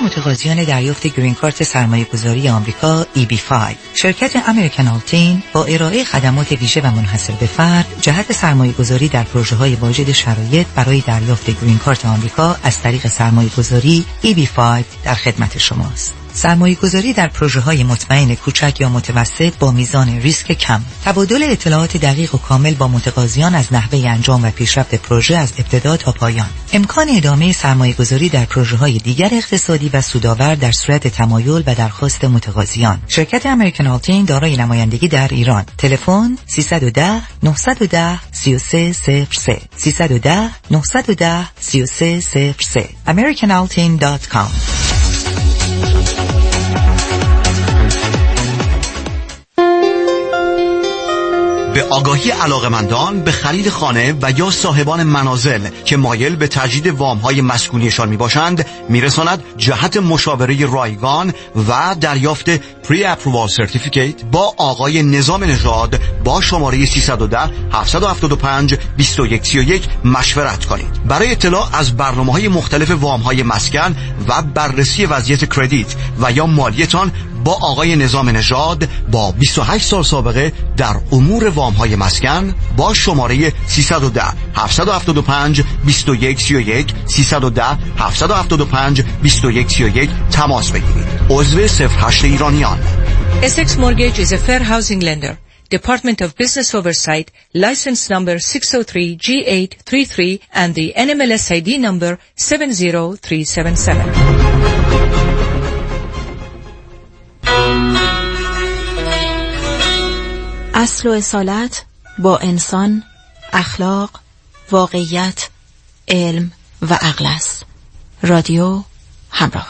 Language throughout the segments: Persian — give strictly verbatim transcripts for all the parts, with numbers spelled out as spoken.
متقاضیان دریافت گرین کارت سرمایه‌گذاری آمریکا ای بی پنج. شرکت امریکن آلتین با ارائه خدمات ویژه و منحصر به فرد جهت سرمایه‌گذاری در پروژه‌های واجد شرایط برای دریافت گرین کارت آمریکا از طریق سرمایه‌گذاری ای بی پنج در خدمت شماست. سرمایه‌گذاری در پروژه‌های مطمئن کوچک یا متوسط با میزان ریسک کم. تبادل اطلاعات دقیق و کامل با متقاضیان از نحوه انجام و پیشرفت پروژه از ابتدا تا پایان. امکان ادامه سرمایه‌گذاری در پروژه‌های دیگر اقتصادی و سودآور در صورت تمایل و درخواست متقاضیان. شرکت امریکن آلتین دارای نمایندگی در ایران. تلفن سیصد و ده نهصد و ده سی و سه صفر سه سیصد و ده نهصد و ده سی و سه صفر سه american altin dot com. به آگاهی علاقمندان به خرید خانه و یا صاحبان منازل که مایل به تجدید وام‌های مسکونیشان میباشند میرساند جهت مشاوره رایگان و دریافت پری اپرووال سرتیفیکیت با آقای نظام نژاد با شماره سیصد و ده هفتصد و هفتاد و پنج بیست و یک سی و یک مشورت کنید. برای اطلاع از برنامه‌های مختلف وام‌های مسکن و بررسی وضعیت کردیت و یا مالیتان با آقای نظام نژاد با بیست و هشت سال سابقه در امور وام‌های مسکن با شماره سیصد و ده هفتصد و هفتاد و پنج بیست و یک سی و یک سیصد و ده هفتصد و هفتاد و پنج بیست و یک سی و یک تماس بگیرید. عضو صفر هشت ایرانیان. Essex Mortgage is a fair housing lender. Department of Business Oversight, license number six oh three G eight three three and the N M L S I D number seven zero three seven seven. اصل و اصالت با انسان، اخلاق، واقعیت، علم و عقل است. رادیو همراه.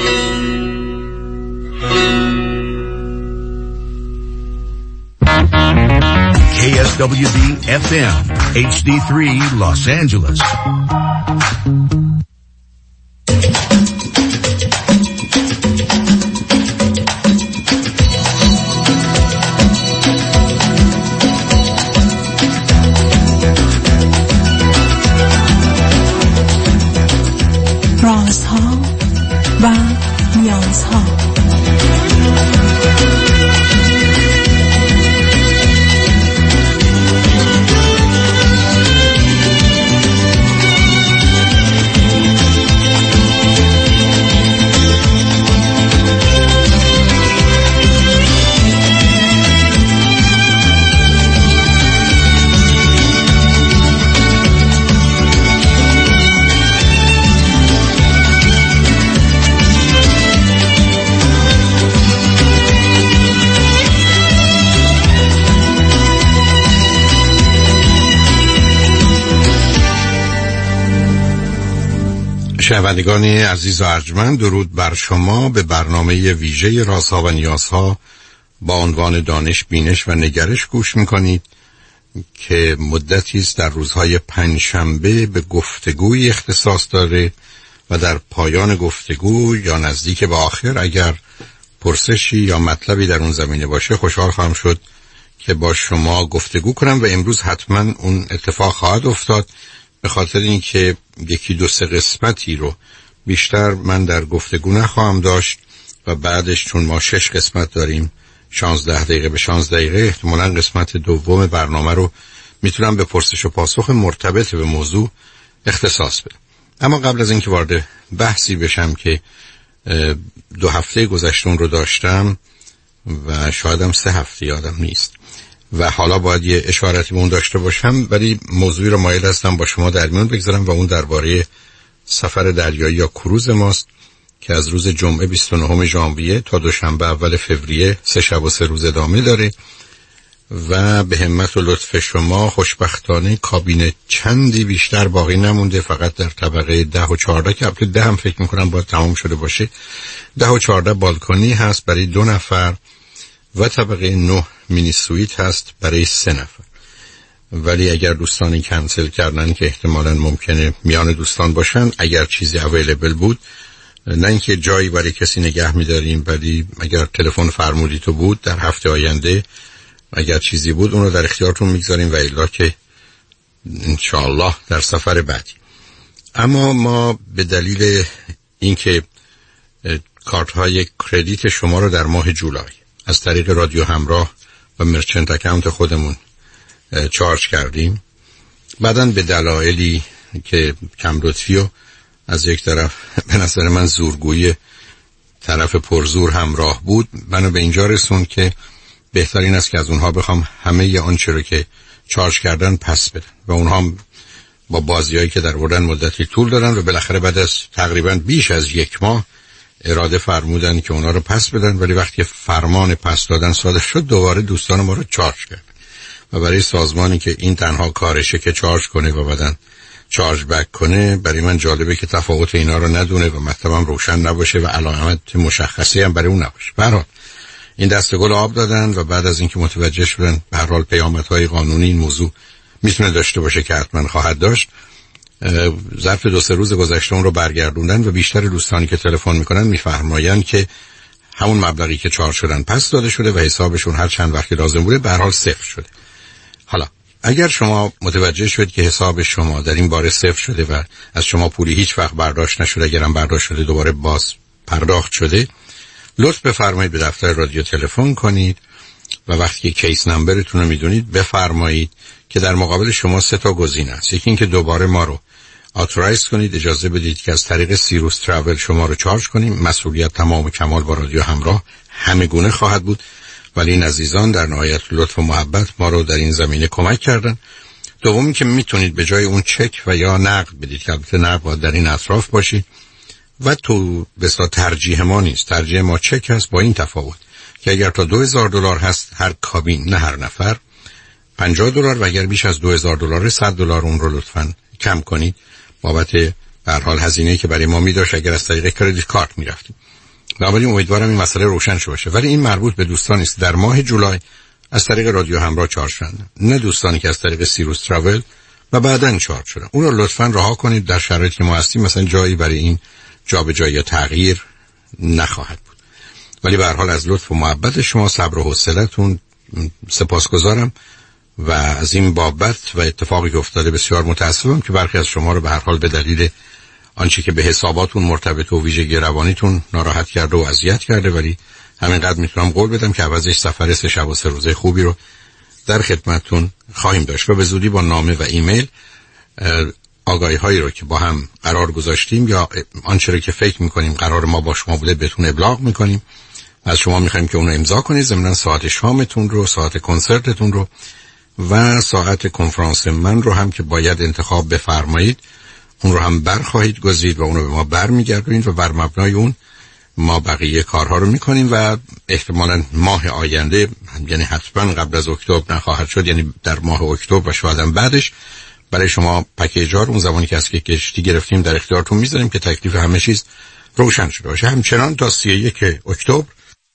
K S W B F M H D three Los Angeles. رازها و نیازها. شنوندگان عزیز و ارجمند، درود بر شما. به برنامه ویژه رازها و نیازها با عنوان دانش، بینش و نگرش گوش میکنید که مدتی است در روزهای پنجشنبه به گفتگوی اختصاص داره و در پایان گفتگو یا نزدیک به آخر اگر پرسشی یا مطلبی در اون زمینه باشه خوشحال خواهم شد که با شما گفتگو کنم و امروز حتما اون اتفاق خواهد افتاد، به خاطر اینکه یکی دو سه قسمتی رو بیشتر من در گفتگو نخواهم داشت و بعدش چون ما شش قسمت داریم شانزده دقیقه به شانزده دقیقه احتمالاً قسمت دوم برنامه رو میتونم به پرسش و پاسخ مرتبط به موضوع اختصاص بدم. اما قبل از اینکه وارد بحثی بشم که دو هفته گذشته اون رو داشتم و شاید هم سه هفته یادم نیست و حالا باید یه اشارتی به اون داشته باشم، ولی موضوعی رو مایل هستم با شما در میون بگذارم و اون درباره سفر دریایی یا کروز ماست که از روز جمعه بیست و نهم ژانویه تا دوشنبه اول فوریه سه شب و سه روز ادامه داره و به همت و لطف شما خوشبختانه کابین چندی بیشتر باقی نمونده، فقط در طبقه ده و چهارده که البته ده هم فکر میکنم باید تمام شده باشه، ده و چهارده بالکنی هست برای دو نفر و طبقه نه مینی سویت هست برای سه نفر. ولی اگر دوستانی کنسل کردن که احتمالاً ممکنه میان دوستان باشن، اگر چیزی اویلیبل بود، نه اینکه جایی برای کسی نگه می‌داریم، ولی اگر تلفن فرمودی تو بود در هفته آینده اگر چیزی بود اون رو در اختیارتون میگذاریم و الا که انشاءالله در سفر بعدی. اما ما به دلیل اینکه کارت های کردیت شما رو در ماه جولای از طریق رادیو همراه و مرچنت اکانت خودمون چارج کردیم. بعداً به دلایلی که کم لطفی و از یک طرف به نظر من زورگویی طرف پرزور همراه بود، منو به اینجا رسون که بهترین است که از اونها بخوام همه آنچه رو که چارج کردن پس بدن و اونها هم با بازیایی که در وردن مدتی طول دادن و بالاخره بعد از تقریبا بیش از یک ماه اراده فرمودن که اونا رو پس بدن، ولی وقتی فرمان پس دادن صادر شد دوباره دوستان ما رو چارج کرد و برای سازمانی که این تنها کارشه که چارج کنه و بعدن چارج بک کنه، برای من جالبه که تفاوت اینا رو ندونه و مطلبم روشن نباشه و علامت مشخصی هم برای اون نباشه. به هر حال این دستگل آب دادن و بعد از اینکه متوجه شدن به هر حال پیامدهای قانونی این موضوع میتونه داشته باشه که حتما خواهد داشت، ظرف دو سه روز گذشته اون رو برگردوندن و بیشتر دوستانی که تلفن میکنن میفرمایند که همون مبلغی که چارج شدن پس داده شده و حسابشون هر چند وقتی لازم بوده به هر حال صفر شده. حالا اگر شما متوجه شد که حساب شما در این باره صفر شده و از شما پولی هیچ وقت برداشت نشده، اگرم برداشت شده دوباره باز پرداخت شده، لطف بفرمایید به دفتر رادیو تلفن کنید و وقتی که کیس نمبرتون رو میدونید بفرمایید که در مقابل شما سه تا گزینه است. یکی این که دوباره ما رو آتورایز کنید، اجازه بدید که از طریق سیروس تراول شما رو چارج کنیم. مسئولیت تمام و کمال با رادیو همراه همه گونه خواهد بود، ولی این عزیزان در نهایت لطف و محبت ما رو در این زمینه کمک کردن. دومی که میتونید به جای اون چک و یا نقد بدید که البته نقد باید در این اطراف باشید و تو بسا ترجیح ما نیست، ترجیح ما چک هست، با این تفاوت که اگر تا دو هزار دلار هست هر کابین نه هر نفر پنجاه دلار و اگر بیش از دو هزار دلار صد دلار اون رو لطفاً کم کنید بابت به هر حال هزینه‌ای که برای ما می‌داشت اگر از طریق کردیت کارت می‌رفتیم. بنابراین امیدوارم این مسئله روشن شده باشه. ولی این مربوط به دوستانی است در ماه جولای از طریق رادیو همراه چارج شدن، نه دوستانی که از طریق سیروس تراول و بعداً چارج شدن. اون رو لطفاً رها کنید. در شرایطی که ما هستیم مثلا جایی برای این جابجایی یا تغییر نخواهد بود. ولی به هر حال از لطف و محبت شما، صبر و حوصله‌تون سپاسگزارم و از این بابت و اتفاقی که افتاده بسیار متاسفم که برخی از شما رو به هر حال به دلیل آنچه که به حساباتون مرتبط و ویژگی روانیتون ناراحت کرده و اذیت کرده، ولی همینقدر میتونم قول بدم که عوضش سفر سه شب و سه روزه خوبی رو در خدمتتون خواهیم داشت و به زودی با نامه و ایمیل آگاهی هایی رو که با هم قرار گذاشتیم یا آنچه رو که فکر میکنیم قرار ما با شما بوده بهتون ابلاغ میکنیم. از شما میخوایم که اونو امضا کنید، ضمن ساعت شامتون رو، ساعت کنسرتتون رو و ساعت کنفرانس من رو هم که باید انتخاب بفرمایید اون رو هم برخواهید گزید و اون رو به ما برمیگردونید و بر مبنای اون ما بقیه کارها رو میکنیم و احتمالاً ماه آینده، یعنی حتما قبل از اکتبر نخواهد شد، یعنی در ماه اکتبر و شاید هم بعدش برای شما پکیج‌ها رو اون زمانی که از که کشتی گرفتیم در اختیارتون میذاریم که تکلیف همه چیز روشن شده باشه. همچنان تا سی و یک اکتبر،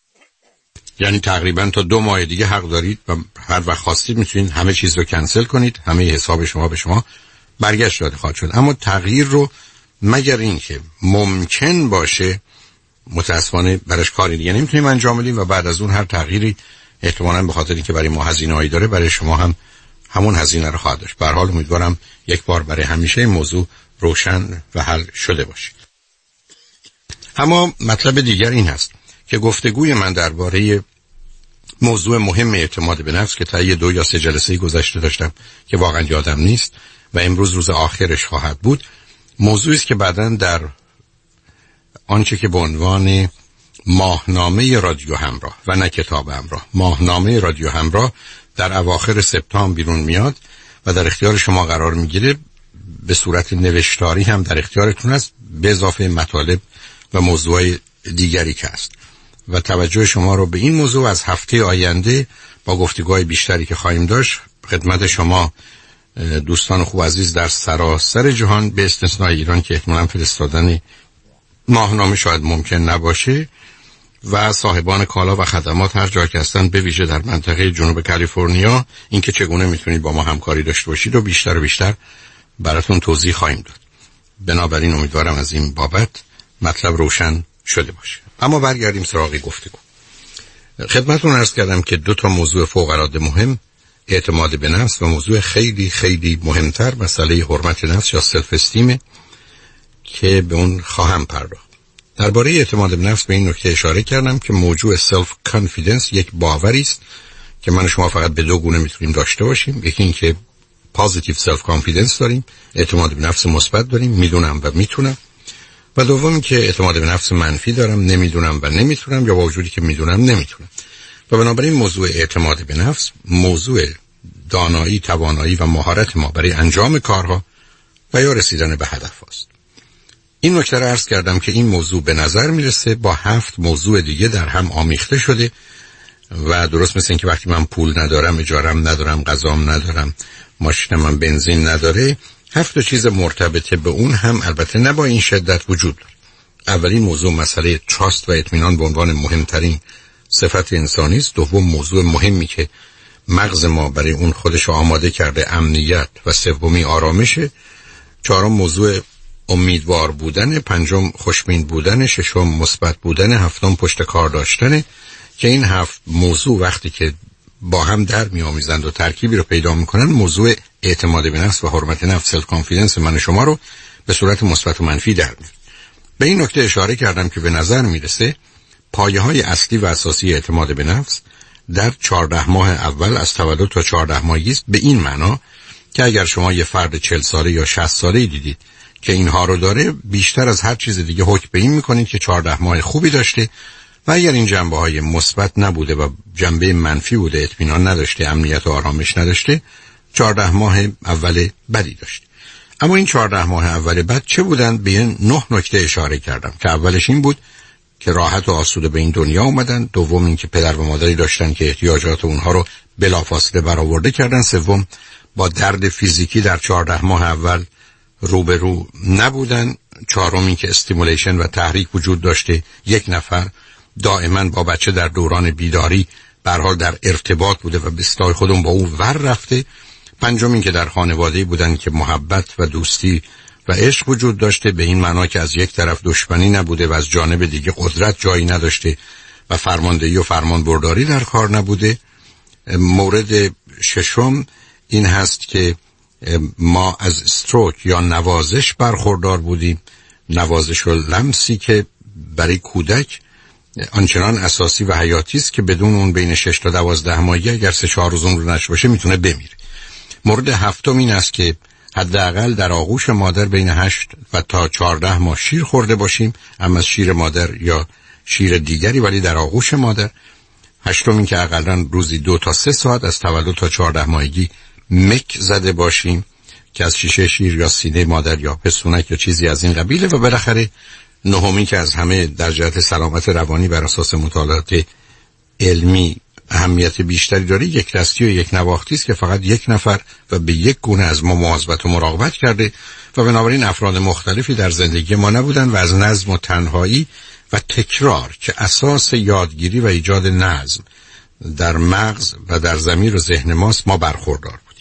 یعنی تقریبا تا دو ماه دیگه حق دارید و هر وقت خواستید میتونید همه چیز رو کنسل کنید، همه حساب شما به شما برگشت داده خواهد شد. اما تغییر رو مگر این که ممکن باشه متاسفانه براش کاری دیگه نمیتونیم انجام بدیم و بعد از اون هر تغییری احتمالاً به خاطر اینکه برای ما هزینه‌ای داره برای شما هم همون هزینه رو خواهد داشت. به هر حال امیدوارم یک بار برای همیشه این موضوع روشن و حل شده باشه. اما مطلب دیگر این هست که گفتگوی من درباره موضوع مهم اعتماد به نفس که تا یه دو یا سه جلسه گذشته داشتم که واقعا یادم نیست و امروز روز آخرش خواهد بود، موضوعی است که بعداً در آنچه که به عنوان ماهنامه رادیو همراه و نه کتاب همراه، ماهنامه رادیو همراه در اواخر سپتامبر بیرون میاد و در اختیار شما قرار میگیره. به صورت نوشتاری هم در اختیارتون است، به اضافه مطالب و موضوع دیگری که است و توجه شما رو به این موضوع از هفته آینده با گفتگوهای بیشتری که خواهیم داشت خدمت شما دوستان خوب عزیز در سراسر جهان به استثنای ایران که احتمالاً فرستادن ماهنامه شاید ممکن نباشه و صاحبان کالا و خدمات هر جا که هستن، به ویژه در منطقه جنوب کالیفرنیا، اینکه چگونه میتونید با ما همکاری داشته باشید و بیشتر و بیشتر براتون توضیح خواهیم داد. بنابراین امیدوارم از این بابت مطلب روشن شده باشه. اما برگردیم سراغ گفتگو. خدمتتون عرض کردم که دو تا موضوع فوق العاده مهم، اعتماد به نفس و موضوع خیلی خیلی مهمتر مسئله حرمت نفس یا سلف استیم که به اون خواهم پرداخت. درباره اعتماد به نفس به این نکته اشاره کردم که موضوع سلف کانفیدنس یک باوری است که من و شما فقط به دو گونه میتونیم داشته باشیم. یکی این که پوزیتیو سلف کانفیدنس داریم، اعتماد به نفس مثبت داریم، میدونم و میتونم. و دوم که اعتماد به نفس منفی دارم، نمیدونم و نمیتونم، یا با وجودی که میدونم نمیتونم. و بنابراین موضوع اعتماد به نفس موضوع دانایی، توانایی و مهارت ما برای انجام کارها و یا رسیدن به هدف است. این نکته را عرض کردم که این موضوع به نظر میرسه با هفت موضوع دیگه در هم آمیخته شده و درست مثل این که وقتی من پول ندارم، اجارم ندارم، غذام ندارم، ماشینم من بنزین نداره، هفت چیز مرتبط به اون هم البته نه با این شدت وجود داره. اولین موضوع مسئله تراست و اطمینان به عنوان مهمترین صفت انسانی است. دوم موضوع مهمی که مغز ما برای اون خودش آماده کرده، امنیت. و سومی آرامشه. چهارم موضوع امیدوار بودن. پنجم خوشبین بودن. ششم مثبت بودن. هفتم پشت کار داشتن. که این هفت موضوع وقتی که با هم در میآمیزند و ترکیبی رو پیدا میکنن، موضوع اعتماد به نفس و حرمت نفس، سلف کانفیدنس من و شما رو به صورت مثبت و منفی در میاره. به این نکته اشاره کردم که به نظر میرسه پایه های اصلی و اساسی اعتماد به نفس در چهارده ماه اول از تولد تا چهارده ماهگی است، به این معنا که اگر شما یه فرد چهل ساله یا شصت ساله دیدید که اینها رو داره، بیشتر از هر چیز دیگه حکم به این میکنید که چهارده ماه خوبی داشته. و اگر این جنبه های مثبت نبوده و جنبه منفی بوده، اطمینان نداشته، امنیت و آرامش نداشته، چهارده ماه اول بدی داشته. اما این چهارده ماه اول بد چه بودن؟ به این نه نکته اشاره کردم که اولش این بود که راحت و آسوده به این دنیا اومدن. دوم این که پدر و مادری داشتن که احتیاجات اونها رو بلافاصله برآورده کردن. سوم با درد فیزیکی در چهارده ماه اول روبرو نبودن. چهارم این که استیمولیشن و تحریک وجود داشته. یک نفر دائما با بچه در دوران بیداری به هر حال در ارتباط بوده و به اصطلاح خودمون با او ور رفته. پنجم این که در خانواده‌ای بودن که محبت و دوستی و عشق وجود داشته، به این معنا که از یک طرف دشمنی نبوده و از جانب دیگه قدرت جایی نداشته و فرماندهی و فرمانبرداری در کار نبوده. مورد ششم این هست که ما از استروک یا نوازش برخوردار بودیم. نوازش و لمسی که برای کودک آنچنان اساسی و حیاتی است که بدون اون بین شش تا دوازده ماهگی اگر سه چهار روز اون رو نشه باشه میتونه بمیره. مورد هفتم این است که حداقل در آغوش مادر بین هشت و تا چهارده ماه شیر خورده باشیم، اما از شیر مادر یا شیر دیگری ولی در آغوش مادر. هشتم این که حداقل روزی دو تا سه ساعت از تولد تا چهارده ماهگی مک زده باشیم که از شیشه شیر یا سینه مادر یا پستونک یا چیزی از این قبیله. و بالاخره نهمی که از همه در جهت سلامت روانی بر اساس مطالعات علمی اهمیت بیشتری داره، یک دستی و یک نواختی است که فقط یک نفر و به یک گونه از ما مواظبت و مراقبت کرده و بنابراین افراد مختلفی در زندگی ما نبودن و از نظم و تنهایی و تکرار که اساس یادگیری و ایجاد نظم در مغز و در ضمیر و ذهن ماست ما برخوردار بودیم.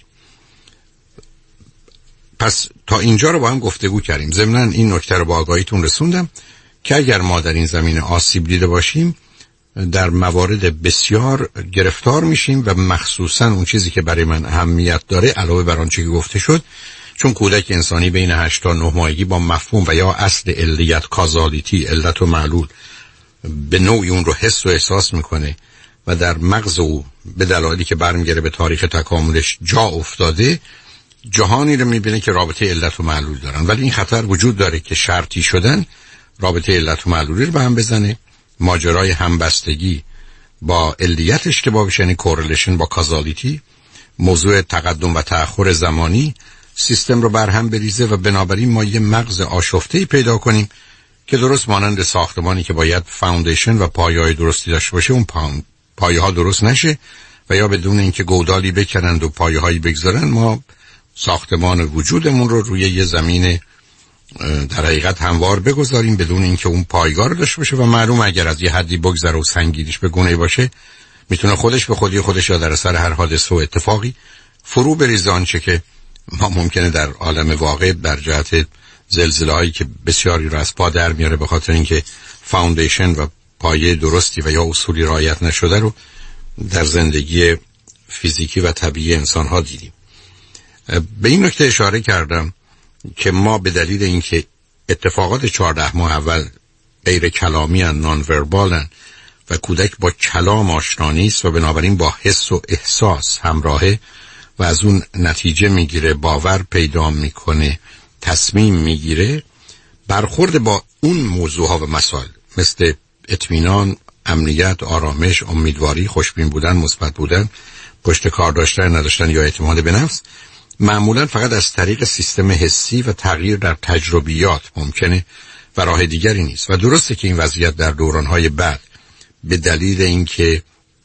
پس تا اینجا رو با هم گفتگو کردیم. ضمناً این نکته رو با آگاهیتون رسوندم که اگر ما در این زمینه آسیب دیده باشیم در موارد بسیار گرفتار میشیم و مخصوصاً اون چیزی که برای من اهمیت داره علاوه بر آنچه که گفته شد، چون کودک انسانی بین هشت تا نه ماهگی با مفهوم و یا اصل علیت، کازالیتی، علت و معلول به نوعی اون رو حس و احساس میکنه و در مغز او به دلایلی که برمیگره به تاریخ تکاملش جا افتاده، جهانی رو میبینه که رابطه علت و معلول دارن. ولی این خطر وجود داره که شرطی شدن رابطه علت و معلولی رو به هم بزنه، ماجرای همبستگی با علیت اشتباه بشه، یعنی کورلیشن با کازالیتی، موضوع تقدم و تأخر زمانی سیستم رو برهم بریزه و بنابراین ما یه مغز آشفته‌ای پیدا کنیم که درست مانند ساختمانی که باید فاوندیشن و پایه‌های درستی داشته باشه، اون پایه‌ها درست نشه و یا بدون اینکه گودالی بکنند و پایه‌هایی بگذارن ما ساختمان وجودمون رو روی یه زمین در حقیقت هموار بگذاریم بدون اینکه اون پایگاه رو داشته باشه و معلوم اگر از یه حدی بگذره و سنگینیش به گونه‌ای باشه میتونه خودش به خودی خودش یا در اثر هر حادثه و اتفاقی فرو بریزه. آنچه که ما ممکنه در عالم واقع در جهت زلزله‌هایی که بسیاری رو از پا در میاره به خاطر اینکه فاوندیشن و پایه درستی و یا اصولی رعایت نشده رو در زندگی فیزیکی و طبیعی انسان‌ها دیدیم. به این نکته اشاره کردم که ما به دلیل اینکه اتفاقات چهارده ماه اول غیر کلامی ان، نان وربالن و کودک با کلام آشنا نیست و بنابراین با حس و احساس همراهه و از اون نتیجه میگیره، باور پیدا میکنه، تصمیم میگیره، برخورد با اون موضوع ها و مسائل مثل اطمینان، امنیت، آرامش، امیدواری، خوشبین بودن، مثبت بودن، پشت کار داشتن نداشتن یا اعتماد به نفس معمولا فقط از طریق سیستم حسی و تغییر در تجربیات ممکنه و راه دیگری نیست. و درسته که این وضعیت در دورانهای بعد به دلیل اینکه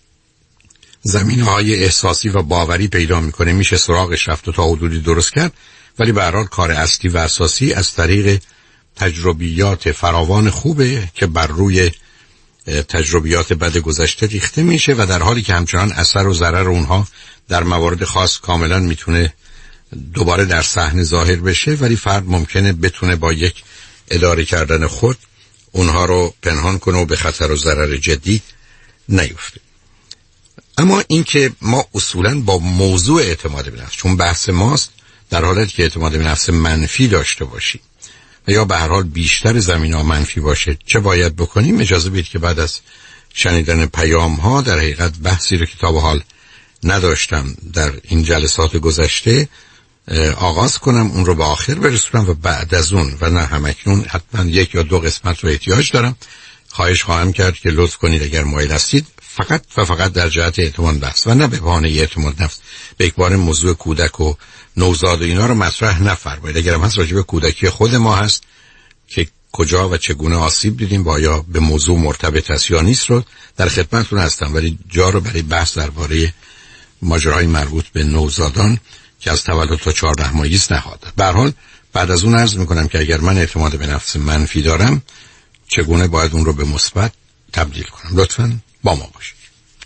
زمینه‌های احساسی و باوری پیدا میکنه میشه سراغش رفت و تا حدودی درست کرد، ولی به هر حال کار اصلی و اساسی از طریق تجربیات فراوان خوبه که بر روی تجربیات بد گذشته ریخته میشه و در حالی که همچنان اثر و ضرر اونها در موارد خاص کاملا میتونه دوباره در صحنه ظاهر بشه، ولی فرد ممکنه بتونه با یک اداره کردن خود اونها رو پنهان کنه و به خطر و ضرر جدی نیفته. اما اینکه ما اصولا با موضوع اعتماد به نفس، چون بحث ماست در حالتی که اعتماد به نفس منفی داشته باشیم و یا به هر حال بیشتر زمینه‌ها منفی باشه، چه باید بکنیم؟ اجازه بدید که بعد از شنیدن پیام ها در حقیقت بحثی رو که تا به حال نداشتم در این جلسات گذشته آغاز کنم، اون رو به آخر برسونم و بعد از اون و نه همکنون حتما یک یا دو قسمت رو احتیاج دارم. خواهش خواهم کرد که لطف کنید اگر مایل هستید فقط و فقط در جهت اعتماد نفس و نه به بهانه اعتماد نفس به یک بار موضوع کودک و نوزاد و اینا رو مطرح نفرمایید. اگر هم هست راجع به کودکی خود ما هست که کجا و چگونه آسیب دیدیم و آیا به موضوع مرتبط است یا نیست رو در خدمتتون هستم، ولی جا رو برای بحث درباره ماجراهای مربوط به نوزادان که از تولد تا چهارده ماهگی است نهاد. به هر حال بعد از اون عرض میکنم که اگر من اعتماد به نفس منفی دارم چگونه باید اون رو به مثبت تبدیل کنم. لطفاً با ما باشید.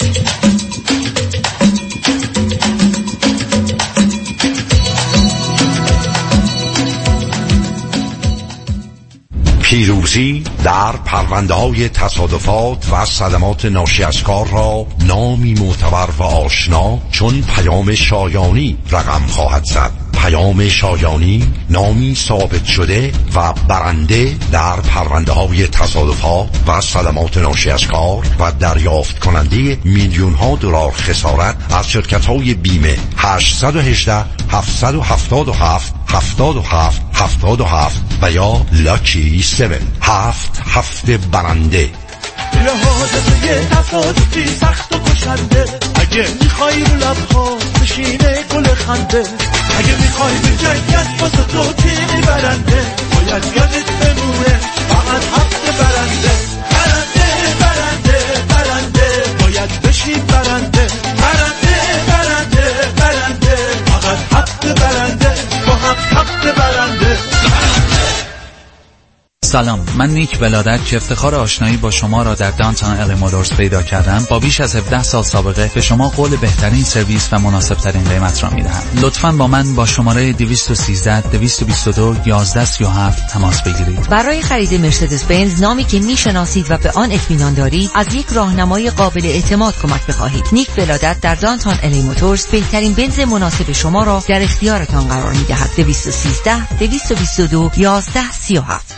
پیروزی در پرونده‌های تصادفات و صدمات ناشی از کار را نامی معتبر و آشنا چون پیام شایانی رقم خواهد زد. پیام شایانی نامی ثابت شده و برنده در پرونده‌های تصادفات و صدمات ناشی از کار و دریافت کننده میلیون‌ها دلار خسارت از شرکت‌های بیمه. هشت یک هشت هفت هفت هفت هفتاد و هفت هفتاد و هفت و یا لاکی سیون. هفت هفته برنده. لحاظ توی تصادفی سخت و کشنده، اگه میخوای رو لبها بشینه گل خنده، اگه میخوای به جنگت واسه تو تیمی برنده، باید یادت بمونه فقط هفته برنده. برنده برنده برنده باید بشین برنده. برنده برنده برنده فقط هفته برنده با هفت هفته برنده. سلام، من نیک ولادت که افتخار آشنایی با شما را در دانتان الی موتورز پیدا کردم با بیش از هفده سال سابقه به شما قول بهترین سرویس و مناسب ترین قیمت را میدهم. لطفاً با من با شماره دویست و سیزده دویست و بیست و دو یازده سی و هفت تماس بگیرید. برای خرید مرسدس بنز نامی که میشناسید و به آن اطمینان دارید از یک راهنمای قابل اعتماد کمک بخواهید. نیک ولادت در دانتان الی موتورز بهترین بنز مناسب شما را در اختیارتان قرار میدهد. دویست و سیزده دویست و بیست و دو یازده سی و هفت.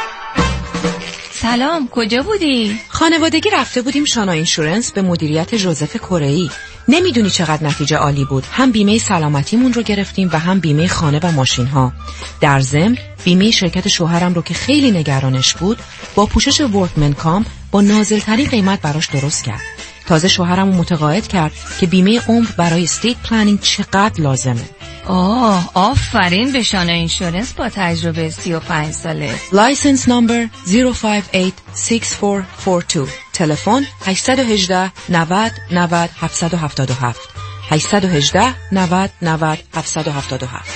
سلام، کجا بودی؟ خانوادگی رفته بودیم شانا اینشورنس به مدیریت ژوزف کره‌ای. نمیدونی چقدر نتیجه عالی بود. هم بیمه سلامتیمون رو گرفتیم و هم بیمه خانه و ماشین ها. در ضمن بیمه شرکت شوهرم رو که خیلی نگرانش بود با پوشش ورکمن کام با نازل‌ترین قیمت براش درست کرد. تازه شوهرم رو متقاعد کرد که بیمه عمر برای استیت پلنینگ چقدر لازمه. آه، آفرین به شانا اینشورنس با تجربه سی و پنج ساله. لایسنس نمبر صفر پنج هشت شش چهار چهار دو. تلفن هشت یک هشت نود نود هفت هفت هفت. هشت یک هشت نود نود هفت هفت هفت.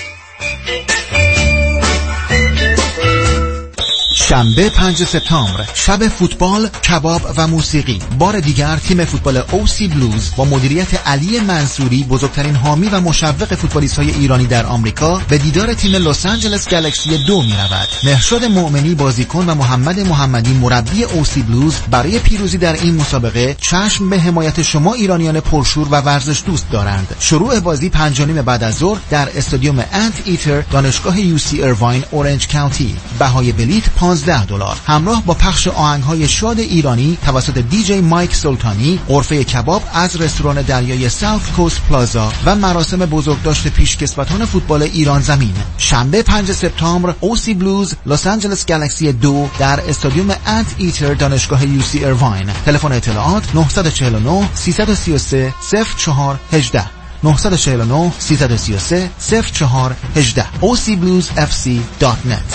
شنبه پنجم سپتامبر، شب فوتبال، کباب و موسیقی. بار دیگر تیم فوتبال او سی بلوز با مدیریت علی منصوری، بزرگترین حامی و مشوق فوتبالیست‌های ایرانی در آمریکا، به دیدار تیم لس آنجلس گالاکسی دو می‌رود. مهرشاد مؤمنی بازیکن و محمد محمدی مربی او سی بلوز برای پیروزی در این مسابقه چشم به حمایت شما ایرانیان پرشور و ورزش دوست دارند. شروع بازی پنج و نیم بعد از ظهر در استادیوم انت ایتر، دانشگاه یو سی ایرواین، اورنج کانتی. بهای بلیت پانزده یازده دلار. همراه با پخش آهنگ‌های شاد ایرانی توسط دیجی مایک سلطانی، غرفه کباب از رستوران دریای ساوت کوست پلازا و مراسم بزرگداشت پیشکسوتان فوتبال ایران زمین. شنبه پنجم سپتامبر اوسی بلوز لس آنجلس گالاکسی دو در استادیوم انت ایتر دانشگاه یو سی ایرواین. تلفن اطلاعات نه چهار نه سه سه سه صفر چهار یک هشت نه چهار نه سه سه سه صفر چهار یک هشت او سی بلوز اف سی دات نت.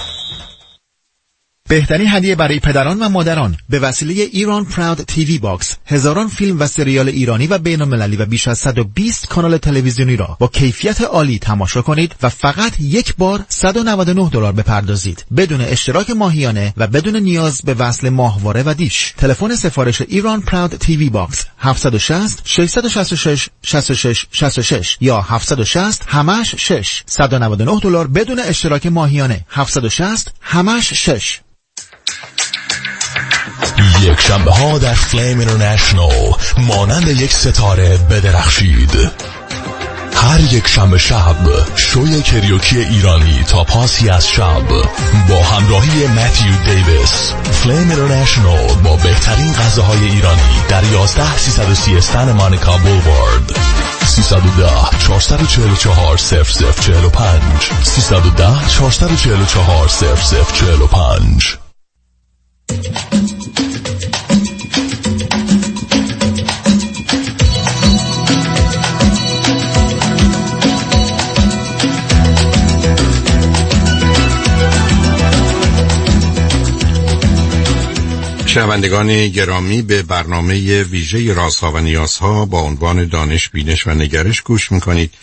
بهترین هدیه برای پدران و مادران به وسیله ایران پراود تیوی باکس، هزاران فیلم و سریال ایرانی و بین‌المللی و بیش از صد و بیست کانال تلویزیونی را با کیفیت عالی تماشا کنید و فقط یک بار صد و نود و نه دلار بپردازید بدون اشتراک ماهیانه و بدون نیاز به وصل ماهواره و دیش. تلفن سفارش ایران پراود تیوی باکس هفت شش صفر شش شش شش شش شش شش شش یا هفت شش صفر همش شش صد و نود و نه دلار بدون اشتراک ماهیانه هفت شش صفر همش شش. یک شنبه ها در فلیم اینترنشنال مانند یک ستاره بدرخشید. هر یک شنبه شب شوی کریوکی ایرانی تا پاسی از شب با همراهی متیو دیویس. فلیم اینترنشنال با بهترین غذاهای ایرانی در یازده سیصد و سی استن مانیکا بولوارد. سیصد و ده چهارصد و چهل و چهار صفر صفر چهل و پنج سیصد و ده چهارصد و چهل و چهار صفر صفر چهل و پنج. شنوندگان گرامی، به برنامه ویژه رازها و نیازها با عنوان دانش، بینش و نگرش گوش میکنید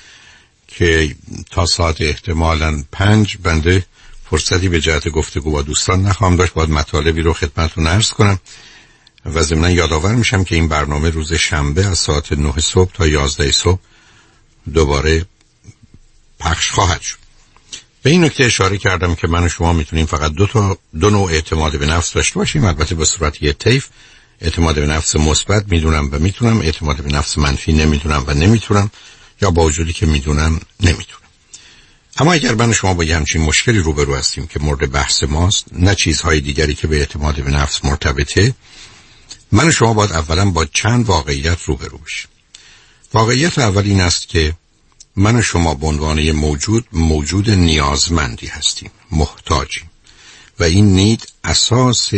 که تا ساعت احتمالاً پنج بنده فرصتی به جهت گفتگو با دوستان نخواهم داشت. باید مطالبی رو خدمتتون عرض کنم و ضمناً یادآور میشم که این برنامه روز شنبه از ساعت نه صبح تا یازده صبح دوباره پخش خواهد شد. به این نکته اشاره کردم که من و شما میتونیم فقط دو تا دو نوع اعتماد به نفس داشته باشیم، البته به صورت یه طیف. اعتماد به نفس مثبت میدونم و میتونم، اعتماد به نفس منفی نمیدونم و نمیتونم، یا با وجودی که میدونم نمیتونم. اما اگر من و شما با یه همچین مشکلی روبرو هستیم که مورد بحث ماست، نه چیزهای دیگری که به اعتماد به نفس مرتبطه، من و شما باید اولا با چند واقعیت روبرو بشیم. واقعیت اول این است که من و شما به عنوان موجود موجود نیازمندی هستیم، محتاجیم و این نید اساس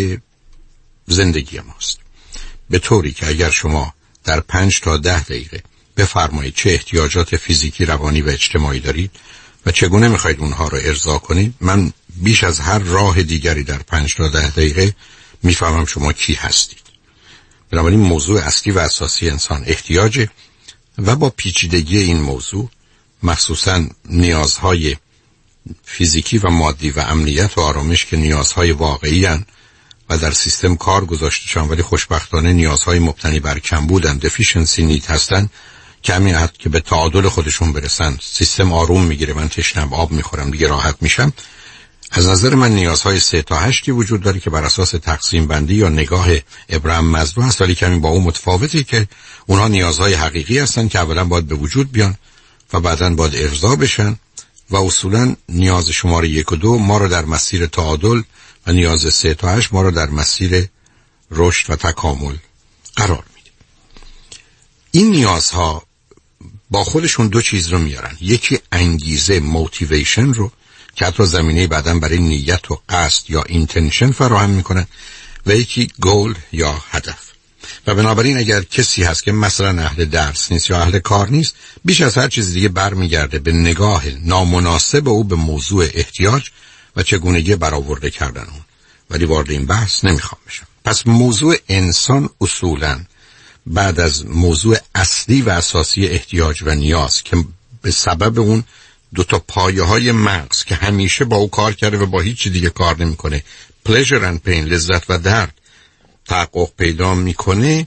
زندگی ماست، به طوری که اگر شما در پنج تا ده دقیقه بفرمایید چه احتیاجات فیزیکی، روانی و اجتماعی دارید و چگونه میخواید اونها رو ارضا کنید، من بیش از هر راه دیگری در پنج تا ده دقیقه میفهمم شما کی هستید. بنابراین موضوع اصلی و اساسی انسان احتیاجه و با پیچیدگی این موضوع، مخصوصاً نیازهای فیزیکی و مادی و امنیت و آرامش که نیازهای واقعی هستند و در سیستم کار گذاشته شدن، ولی خوشبختانه نیازهای مبتنی بر کمبودن، deficiency need هستن، کمی هست که به تعادل خودشون برسن، سیستم آروم میگیره، من تشنم آب میخورم دیگه راحت میشم. از نظر من نیازهای سه تا هشتی وجود داره که بر اساس تقسیم بندی یا نگاه ابراهیم مزدو هست، ولی کمی با اون متفاوته که اونها نیازهای حقیقی هستن که اولا باید به وجود بیان و بعداً باید ارضا بشن و اصولاً نیاز شماره یک و دو ما رو در مسیر تعادل و نیاز سه تا هشت ما رو در مسیر رشد و تکامل قرار میده. این نیازها با خودشون دو چیز رو میارن، یکی انگیزه، موتیویشن رو که حتی زمینه بعداً برای نیت و قصد یا اینتنشن فراهم میکنن و یکی گول یا هدف. و بنابراین اگر کسی هست که مثلا اهل درس نیست یا اهل کار نیست، بیش از هر چیز دیگه برمیگرده به نگاه نامناسب او به موضوع احتیاج و چگونگی برآورده کردن اون، ولی وارد این بحث نمیخوام بشم. پس موضوع انسان اصولاً بعد از موضوع اصلی و اساسی احتیاج و نیاز که به سبب اون دو تا پایه های مغز که همیشه با او کار کرده و با هیچ دیگه کار نمیکنه، pleasure and pain، لذت و درد، تحقق پیدا میکنه،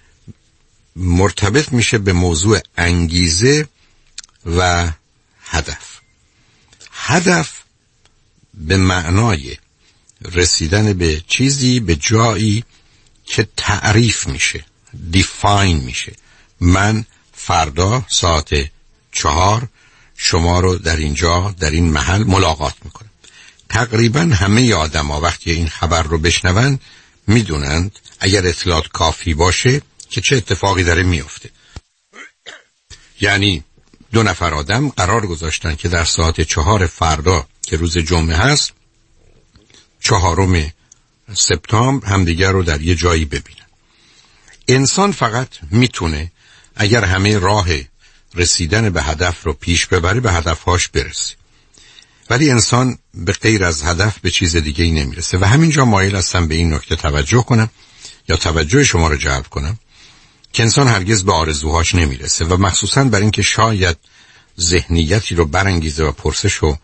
مرتبط میشه به موضوع انگیزه و هدف. هدف به معنای رسیدن به چیزی، به جایی که تعریف میشه، دیفاین میشه. من فردا ساعت چهار شما رو در اینجا در این محل ملاقات میکنم. تقریبا همه آدم‌ها وقتی این خبر رو بشنون میدونند اگر اطلاعات کافی باشه که چه اتفاقی داره میفته. یعنی دو نفر آدم قرار گذاشتن که در ساعت چهار فردا که روز جمعه هست، چهارم سپتامبر، همدیگر رو در یه جایی ببینن. انسان فقط میتونه اگر همه راه رسیدن به هدف رو پیش ببره به هدفهاش برسه، ولی انسان به غیر از هدف به چیز دیگه ای نمیرسه. و همینجا مایل هستم به این نکته توجه کنم یا توجه شما رو جلب کنم که انسان هرگز به آرزوهاش نمیرسه و مخصوصاً برای اینکه شاید ذهنیتی رو برانگیزه و پرسش و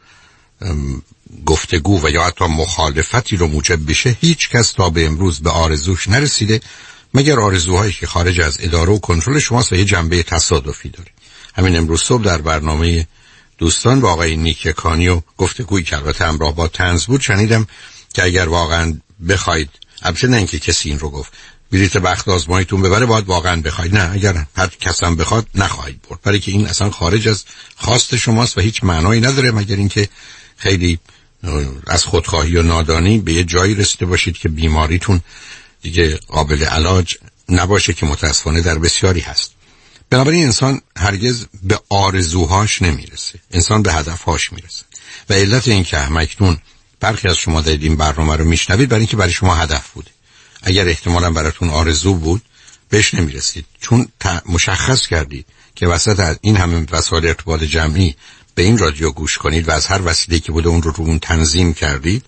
گفتگو و یا حتی مخالفتی رو موجب بشه، هیچ کس تا به امروز به آرزوش نرسیده مگر آرزوهایی که خارج از اداره و کنترل شماست و یه جنبه تصادفی داره. همین امروز صبح در برنامه دوستان با آقای نیک کانیو گفتگویی که البته همراه با طنز بود شنیدم که اگر واقعا بخواید، البته نه اینکه کسی این رو گفت بلیط بخت آزماییتون ببره باید واقعا بخواید، نه اگر هر کس هم بخواد نخواهید برد، برای که این اصلا خارج از خواست شماست و هیچ معنایی نداره مگر اینکه خیلی از خودخواهی و نادانی به یه جایی رسیده باشید که بیماریتون دیگه قابل علاج نباشه که متاسفانه در بسیاری هست. بنابراین انسان هرگز به آرزوهاش نمیرسه، انسان به هدفهاش میرسه. و علت این که همکنون برخی از شما دارید این برنامه رو میشنوید برای اینکه برای شما هدف بوده. اگر احتمالاً براتون آرزو بود بهش نمیرسید، چون مشخص کردید که وسط از این همه وسایل ارتباط جمعی به این رادیو گوش کنید و از هر وسیله‌ای که بوده اون رو رو اون تنظیم کردید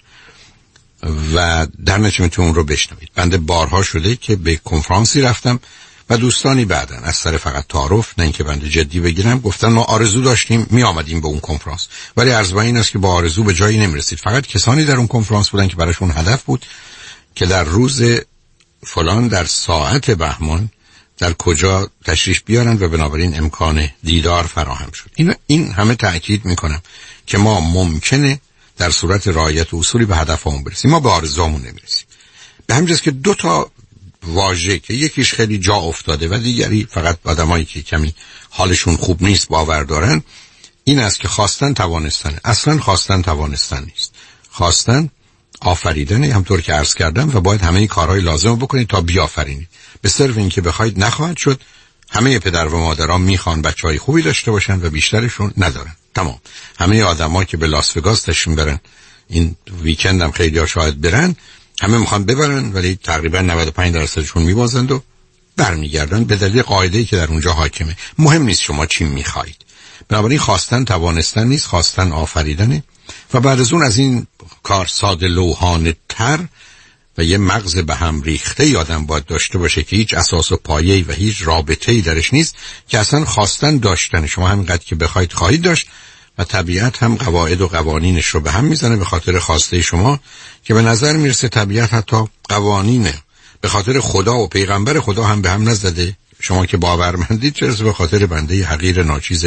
و در نتیجه اون رو بشنوید. بنده بارها شده که به کنفرانسی رفتم و دوستانی بعدن از سر فقط تعارف، نه اینکه بنده جدی بگیرم، گفتن ما آرزو داشتیم می آمدیم به اون کنفرانس، ولی عرض این است که با آرزو به جایی نمیرسید. فقط کسانی در اون کنفرانس بودن که براشون هدف بود که در روز فلان در ساعت بهمان در کجا تشریف بیارن و بنابراین امکان دیدار فراهم شد. این این همه تأکید میکنم که ما ممکنه در صورت رعایت اصولی به هدفمون برسیم، ما به آرزومون نمیرسیم. به همین جاست که دو تا واژه که یکیش خیلی جا افتاده و دیگری فقط آدمایی که کمی حالشون خوب نیست باور دارن، این است که خواستن توانستن. اصلا خواستن توانستن نیست، خواستن آفریدنه، همطور که عرض کردم، و باید همه کارهای لازم بکنید تا بیافرینید. به صرف این که بخواید نخواهد شد. همه پدر و مادران میخوان بچهای خوبی داشته باشن و بیشترشون ندارن. تمام. همه آدمایی که به لاس وگاس تشریف برن این ویکند هم خیلی‌ها شاید برن، همه میخوان ببرن ولی تقریبا نود و پنج درصدشون میبازند و برمیگردن به دلیل قاعده‌ای که در اونجا حاکمه. مهم نیست شما چی میخواید. بنابراین خواستن توانستن نیست، خواستن آفریدنه. و بعد از اون از این کار ساده لوحانه تر و یه مغز به هم ریخته یادم باید داشته باشه که هیچ اساس و پایه‌ای و هیچ رابطه‌ای درش نیست، که اصلا خواستن داشتن شما همینقدر که بخواید خواهید داشت و طبیعت هم قواعد و قوانینش رو به هم میزنه به خاطر خواسته شما، که به نظر میرسه طبیعت حتی قوانینه به خاطر خدا و پیغمبر خدا هم به هم نزده. شما که باورمندید چرا به خاطر بنده حقیر ناچیز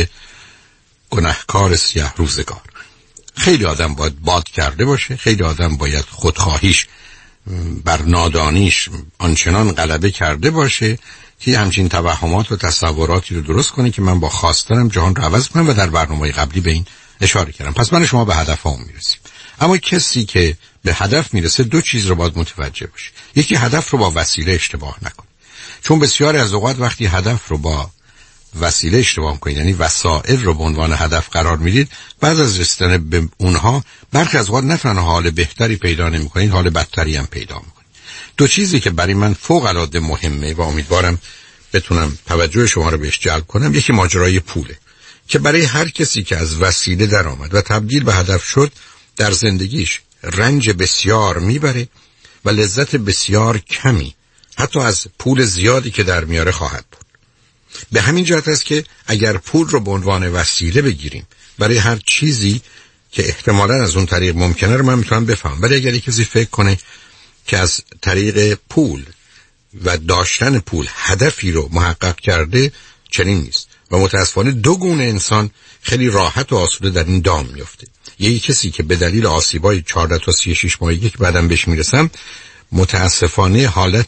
گناهکار سیاه روزگار. خیلی آدم باید باد کرده باشه، خیلی آدم باید خودخواهیش بر نادانیش آنچنان غلبه کرده باشه که همچین توهمات و تصوراتی رو درست کنه که من با خواستنم جهان رو عوض کنم، و در برنامه قبلی به این اشاره کردم. پس من شما به هدفمون میرسیم. اما کسی که به هدف میرسه دو چیز رو باید متوجه باشه. یکی هدف رو با وسیله اشتباه نکنه، چون بسیاری از اوقات وقتی هدف رو با وسیله اشتباه کنید، یعنی وسایل رو به عنوان هدف قرار میدید، بعد از رسیدن به اونها برخی از اوقات نه تنها حال بهتری پیدا نمی‌کنید، حال بدتری هم پیدا می‌کنید. دو چیزی که برای من فوق العاده مهمه و امیدوارم بتونم توجه شما رو بهش جلب کنم، یکی ماجرای پوله که برای هر کسی که از وسیله در آمد و تبدیل به هدف شد در زندگیش رنج بسیار میبره و لذت بسیار کمی حتی از پول زیادی که در میاره خواهد بود. به همین جهت است که اگر پول رو به عنوان وسیله بگیریم برای هر چیزی که احتمالاً از اون طریق ممکنه رو من میتونم بفهم، ولی اگر کسی فکر کنه که از طریق پول و داشتن پول هدفی رو محقق کرده، چنین نیست. و متاسفانه دو گونه انسان خیلی راحت و آسوده در این دام میفته. یکی کسی که به دلیل آسیبای چهارده تا سی و شش ماهگی که بعدم بهش میرسم متاسفانه حالت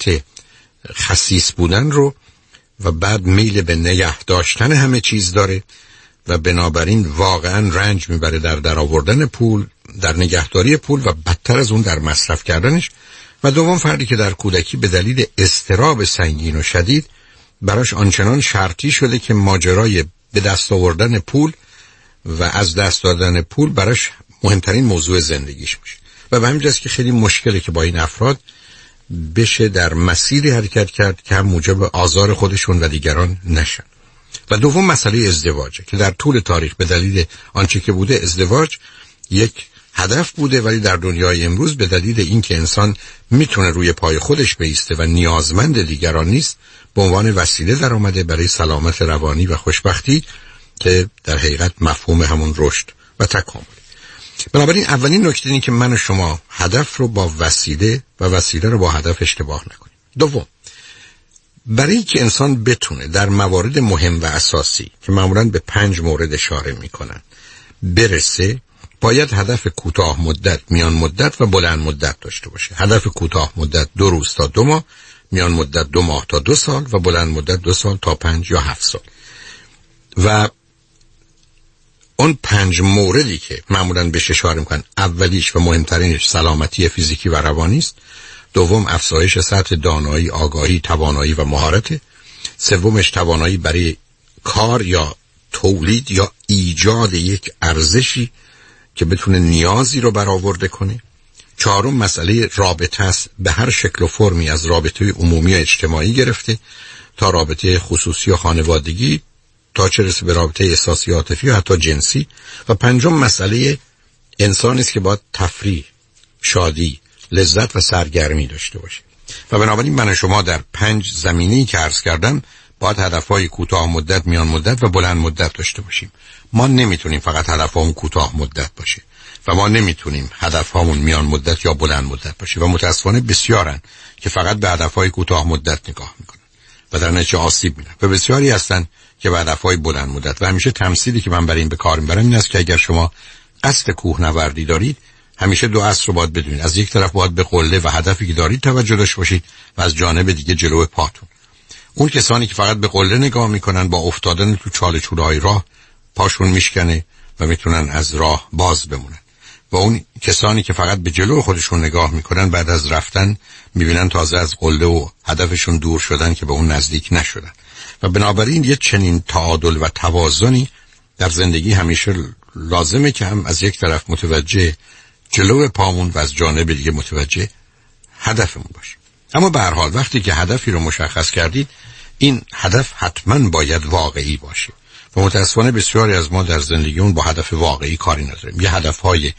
خسیس بودن رو و بعد میل به نگه داشتن همه چیز داره و بنابراین واقعا رنج میبره در در آوردن پول در نگهداری پول و بدتر از اون در مصرف کردنش. و دوم فردی که در کودکی به دلیل اضطراب سنگین و شدید براش آنچنان شرطی شده که ماجرای به دست آوردن پول و از دست دادن پول براش مهمترین موضوع زندگیش میشه و به همین جاست که خیلی مشکله که با این افراد بشه در مسیری حرکت کرد که هم موجب آزار خودشون و دیگران نشن. و دوم مسئله ازدواجه که در طول تاریخ به دلیل آنچه که بوده ازدواج یک هدف بوده، ولی در دنیای امروز به دلیل اینکه انسان میتونه روی پای خودش بایسته و نیازمند دیگران نیست، به عنوان وسیله در آمده برای سلامت روانی و خوشبختی که در حقیقت مفهوم همون رشد و تکامل. بنابراین اولین نکته اینه که من و شما هدف رو با وسیله و وسیله رو با هدف اشتباه نکنیم. دوم، برای که انسان بتونه در موارد مهم و اساسی که معمولاً به پنج مورد اشاره میکنن برسه، باید هدف کوتاه مدت، میان مدت و بلند مدت داشته باشه. هدف کوتاه مدت دو روز تا دو ماه، میان مدت دو ماه تا دو سال و بلند مدت دو سال تا پنج یا هفت سال. و اون پنج موردی که معمولاً بهش اشاره میکنن، اولیش و مهمترینش سلامتی فیزیکی و روانی است. دوم افزایش سطح دانایی، آگاهی، توانایی و مهارت. سومش توانایی برای کار یا تولید یا ایجاد یک ارزشی که بتونه نیازی رو برآورده کنه. چهارم مسئله رابطه است، به هر شکل و فرمی، از رابطه عمومی و اجتماعی گرفته تا رابطه خصوصی و خانوادگی تا چه رسه به رابطه احساسی عاطفی و حتی جنسی. و پنجم مسئله انسانی است که باید تفریح، شادی، لذت و سرگرمی داشته باشه. و بنابراین من و شما در پنج زمینه‌ای که عرض کردم باید هدفهای کوتاه مدت، میان مدت و بلند مدت داشته باشیم. ما نمیتونیم فقط هدفمون کوتاه مدت باشه و ما نمیتونیم هدفهامون میان مدت یا بلند مدت باشه و متاسفانه بسیارن که فقط به هدفهای کوتاه مدت نگاه میکنن و در نتیجه آسیب میبینن و بسیاری هستن که به هدفهای بلند مدت. و همیشه تمثیلی که من برای این به کار میبرم این است که اگر شما قصد کوهنوردی دارید، همیشه دو اصل رو باید بدونید. از یک طرف باید به قله و هدفی که دارید توجه داشته باشید و از جانب دیگه جلو پاتون. اون کسانی که فقط به قله نگاه میکنن با افتادن تو چاله چوله‌های راه پاشون میشکنه و میتونن از راه باز بمونن. و اون کسانی که فقط به جلو خودشون نگاه میکنن بعد از رفتن میبینن تازه از قله و هدفشون دور شدن که به اون نزدیک نشدن. و بنابراین یه چنین تعادل و توازنی در زندگی همیشه لازمه که هم از یک طرف متوجه جلو پامون و از جانب دیگه متوجه هدفمون باشیم. اما به هر حال وقتی که هدفی رو مشخص کردید، این هدف حتما باید واقعی باشه. و متاسفانه بسیاری از ما در زندگیمون با هدف واقعی کاری نداریم. یه هدفهای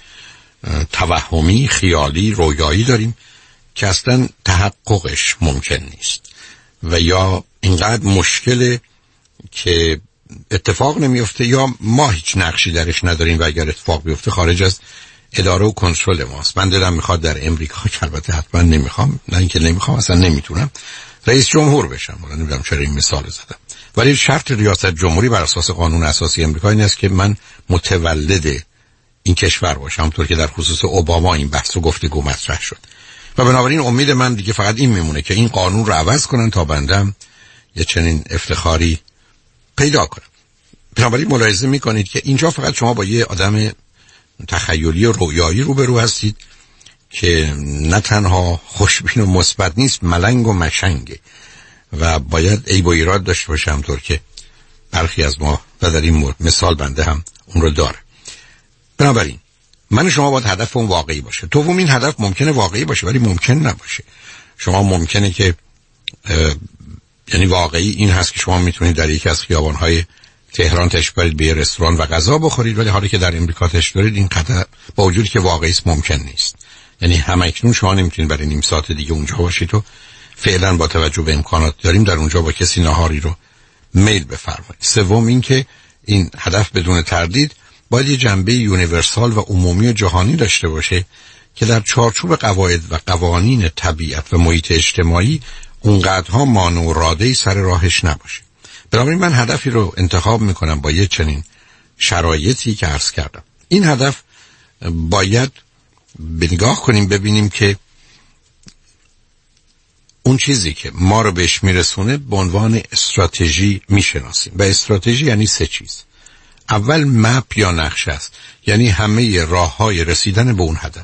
توهمی، خیالی، رویایی داریم که اصلا تحققش ممکن نیست و یا اینقدر مشکله که اتفاق نمیفته یا ما هیچ نقشی درش نداریم و اگر اتفاق بیفته خارج از اداره و کنترل ماست. من دلم میخواد در امریکا، که البته حتما نمیخوام، نه اینکه نمیخوام، اصلا نمیتونم رئیس جمهور بشم. من نمیدونم چرا این مثال زدم، ولی شرط ریاست جمهوری بر اساس قانون اساسی امریکا این است که من متولد این کشور باشم، همونطور که در خصوص اوباما این بحث و گفتگو مطرح شد. و بنابراین امید من دیگه فقط این میمونه که این قانون رو عوض کنن تا بندم یه چنین افتخاری پیدا کنم. بنابراین ملاحظه میکنید که اینجا فقط شما با یه آدم تخیلی و رویایی روبرو هستید که نه تنها خوشبین و مثبت نیست، ملنگ و مشنگه و باید عیب و ایراد داشته باشه، همطور که برخی از ما و در این مثال بنده هم اون رو داره. بنابراین من و شما باید هدف اون واقعی باشه. دوم این هدف ممکنه واقعی باشه ولی ممکن نباشه. شما ممکنه که یعنی واقعی این هست که شما میتونید در یکی از خیابان‌های تهران تشریف برید به رستوران و غذا بخورید، ولی حالی که در امریکا تشریف دارید این قطعا با وجودی که واقعی است ممکن نیست. یعنی همکنون شما نمیتونید برای نیم ساعت دیگه اونجا باشید و فعلا با توجه به امکانات داریم در اونجا با کسی ناهاری رو میل بفرمایید. سوم این که این هدف بدون تردید باید یه جنبه یونیورسال و عمومی و جهانی داشته باشه که در چارچوب قواعد و قوانین طبیعت و محیط اجتماعی اونقدرها مانع و راده‌ای سر راهش نباشه. بنابراین من هدفی رو انتخاب میکنم با یه چنین شرایطی که عرض کردم. این هدف باید به نگاه کنیم ببینیم که اون چیزی که ما رو بهش میرسونه به عنوان استراتژی میشناسیم و استراتژی یعنی سه چیز: اول مپ یا نقشه است، یعنی همه راه‌های رسیدن به اون هدف.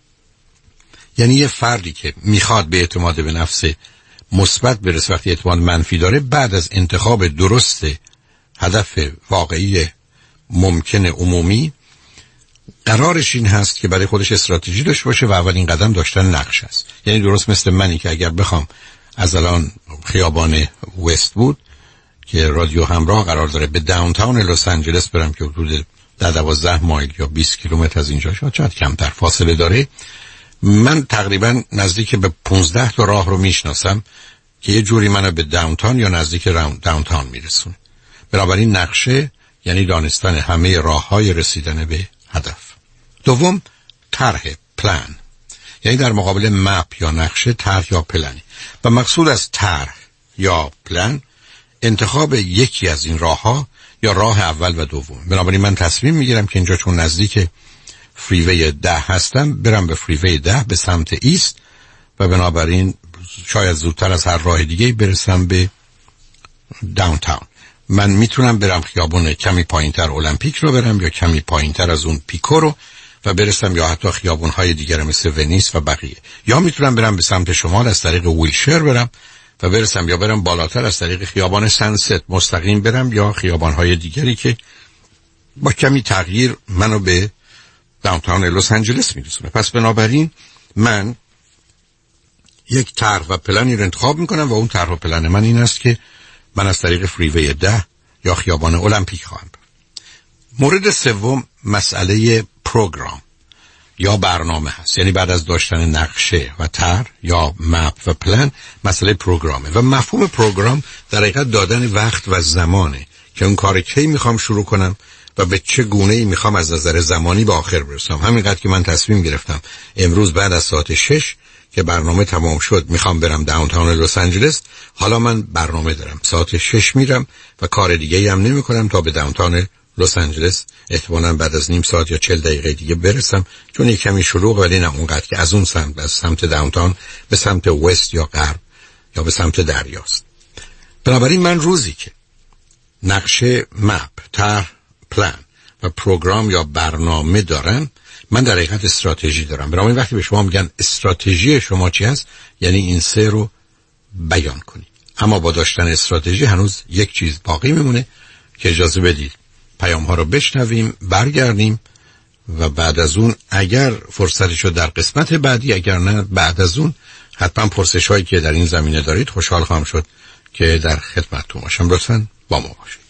یعنی یه فردی که میخواد به اعتماد به نفس مثبت برسه، وقتی اعتماد منفی داره، بعد از انتخاب درست هدف واقعی ممکن عمومی، قرارش این هست که برای خودش استراتژی داشته باشه و اولین قدم داشتن نقشه است. یعنی درست مثل منی که اگر بخوام از الان خیابان وست بود که رادیو همراه قرار داره به داونتاون لس آنجلس برم که حدود ده دوازده مایل یا بیست کیلومتر از اینجا شاید چقدر کمتر فاصله داره، من تقریبا نزدیک به پانزده تا راه رو میشناسم که یه جوری منو به داونتاون یا نزدیک داونتاون میرسونه. بنابراین نقشه یعنی دانستن همه راه‌های رسیدن به هدف. دوم، طرح، پلان، یعنی در مقابل مپ یا نقشه طرح یا پلنی. و مقصود از طرح یا پلان انتخاب یکی از این راه‌ها یا راه اول و دوم. بنابراین من تصمیم میگیرم که اینجا چون نزدیک فریوی ده هستم برم به فریوی ده به سمت ایست و بنابراین شاید زودتر از هر راه دیگه برسم به داونتاون. من میتونم برم خیابون کمی پایینتر المپیک رو برم یا کمی پایینتر از اون پیکو رو و برسم، یا حتی خیابون‌های دیگر مثل ونیس و بقیه. یا میتونم برم به سمت شمال از طریق ویلشر برم و برسم، یا برم بالاتر از طریق خیابان سنست مستقیم برم، یا خیابان‌های دیگری که با کمی تغییر منو به داونتاون لس آنجلس میرسونه. پس بنابراین من یک طرح و پلنی رو انتخاب میکنم و اون طرح و پلن من این است که من از طریق فریوی ده یا خیابان المپیک خواهم برم. مورد سوم مسئله پروگرام یا برنامه هست، یعنی بعد از داشتن نقشه و طرح یا مپ و پلن مسئله پروگرامه و مفهوم پروگرام در حقیقت دادن وقت و زمانه که اون کار کی میخوام شروع کنم و به چه گونه‌ای میخوام از نظر زمانی به آخر برسم. همینقدر که من تصمیم گرفتم امروز بعد از ساعت شش که برنامه تمام شد میخوام برم داونتاون لس آنجلس، حالا من برنامه دارم ساعت شش میرم و کار دیگه‌ای هم نمی‌کنم تا به داونتاون لس آنجلس احتمالاً بعد از نیم ساعت یا چهل دقیقه دیگه برسم، چون یک کمی شلوغ ولی نه اونقدر که از اون سمت، از سمت داونتاون به سمت وست یا غرب یا به سمت دریاست. بنابراین من روزی که نقشه، مپ، طرح، پلان و پروگرام یا برنامه دارم، من در حقیقت استراتژی دارم. بنابراین وقتی به شما میگن استراتژی شما چی هست، یعنی این سه رو بیان کنید. اما با داشتن استراتژی هنوز یک چیز باقی میمونه که اجازه بدید پیام ها رو بشنویم، برگردیم و بعد از اون اگر فرصتی شد در قسمت بعدی، اگر نه بعد از اون حتما پرسش هایی که در این زمینه دارید خوشحال خواهم شد که در خدمتتون باشم. لطفاً با ما باشید.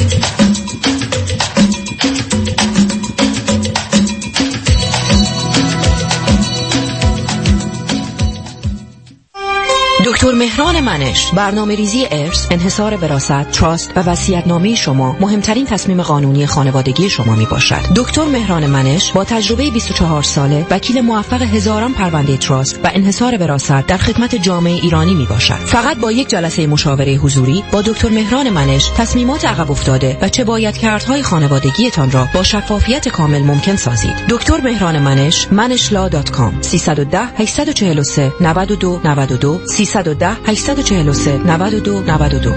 دکتر مهران منش، برنامه ریزی ارث، انحصار وراثت، تراست و وصیت‌نامه شما مهمترین تصمیم قانونی خانوادگی شما می باشد. دکتر مهران منش با تجربه بیست و چهار ساله، وکیل موفق هزاران پرونده تراست و انحصار وراثت در خدمت جامعه ایرانی می باشد. فقط با یک جلسه مشاوره حضوری با دکتر مهران منش تصمیمات عقب افتاده و چه باید کردهای خانوادگیتان را با شفافیت کامل ممکن سازید. دکتر مهران منش، منش لا دات کام. سیصد و ده هشتصد و چهل و سه نود و دو نود و دو سیصد و ده هشتصد و چهل و سه نود و دو نود و دو.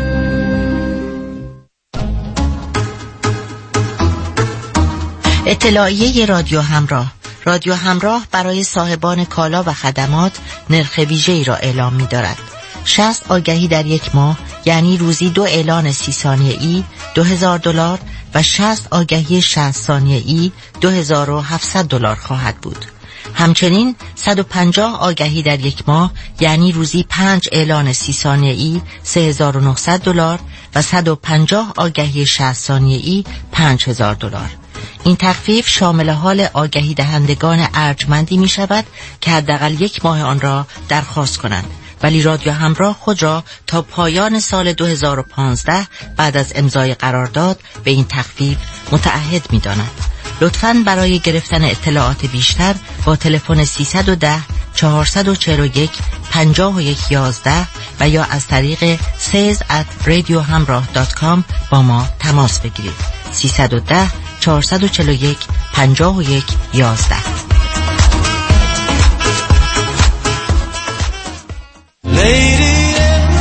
اطلاعیه رادیو همراه. رادیو همراه برای صاحبان کالا و خدمات نرخ ویژه‌ای را اعلام می‌دارد. شصت آگهی در یک ماه یعنی روزی دو اعلان سی ثانیه‌ای دو هزار دلار و شصت آگهی شصت ثانیه‌ای دو هزار و هفتصد دلار خواهد بود. همچنین صد و پنجاه آگهی در یک ماه یعنی روزی پنج اعلان سی ثانیه‌ای سه هزار و نهصد دلار و صد و پنجاه آگهی شصت ثانیه‌ای پنج هزار دلار. این تخفیف شامل حال آگهی دهندگان ارجمندی می شود که حداقل یک ماه آن را درخواست کنند، ولی رادیو همراه خود را تا پایان سال دو هزار و پانزده بعد از امضای قرارداد به این تخفیف متعهد می داند. لطفاً برای گرفتن اطلاعات بیشتر با تلفن سیصد و ده چهارصد و چهل و یک پنجاه و یک یازده و یا از طریق سیز ات رادیو همراه دات کام با ما تماس بگیرید. سیصد و ده چهارصد و چهل و یک پنجاه و یک یازده.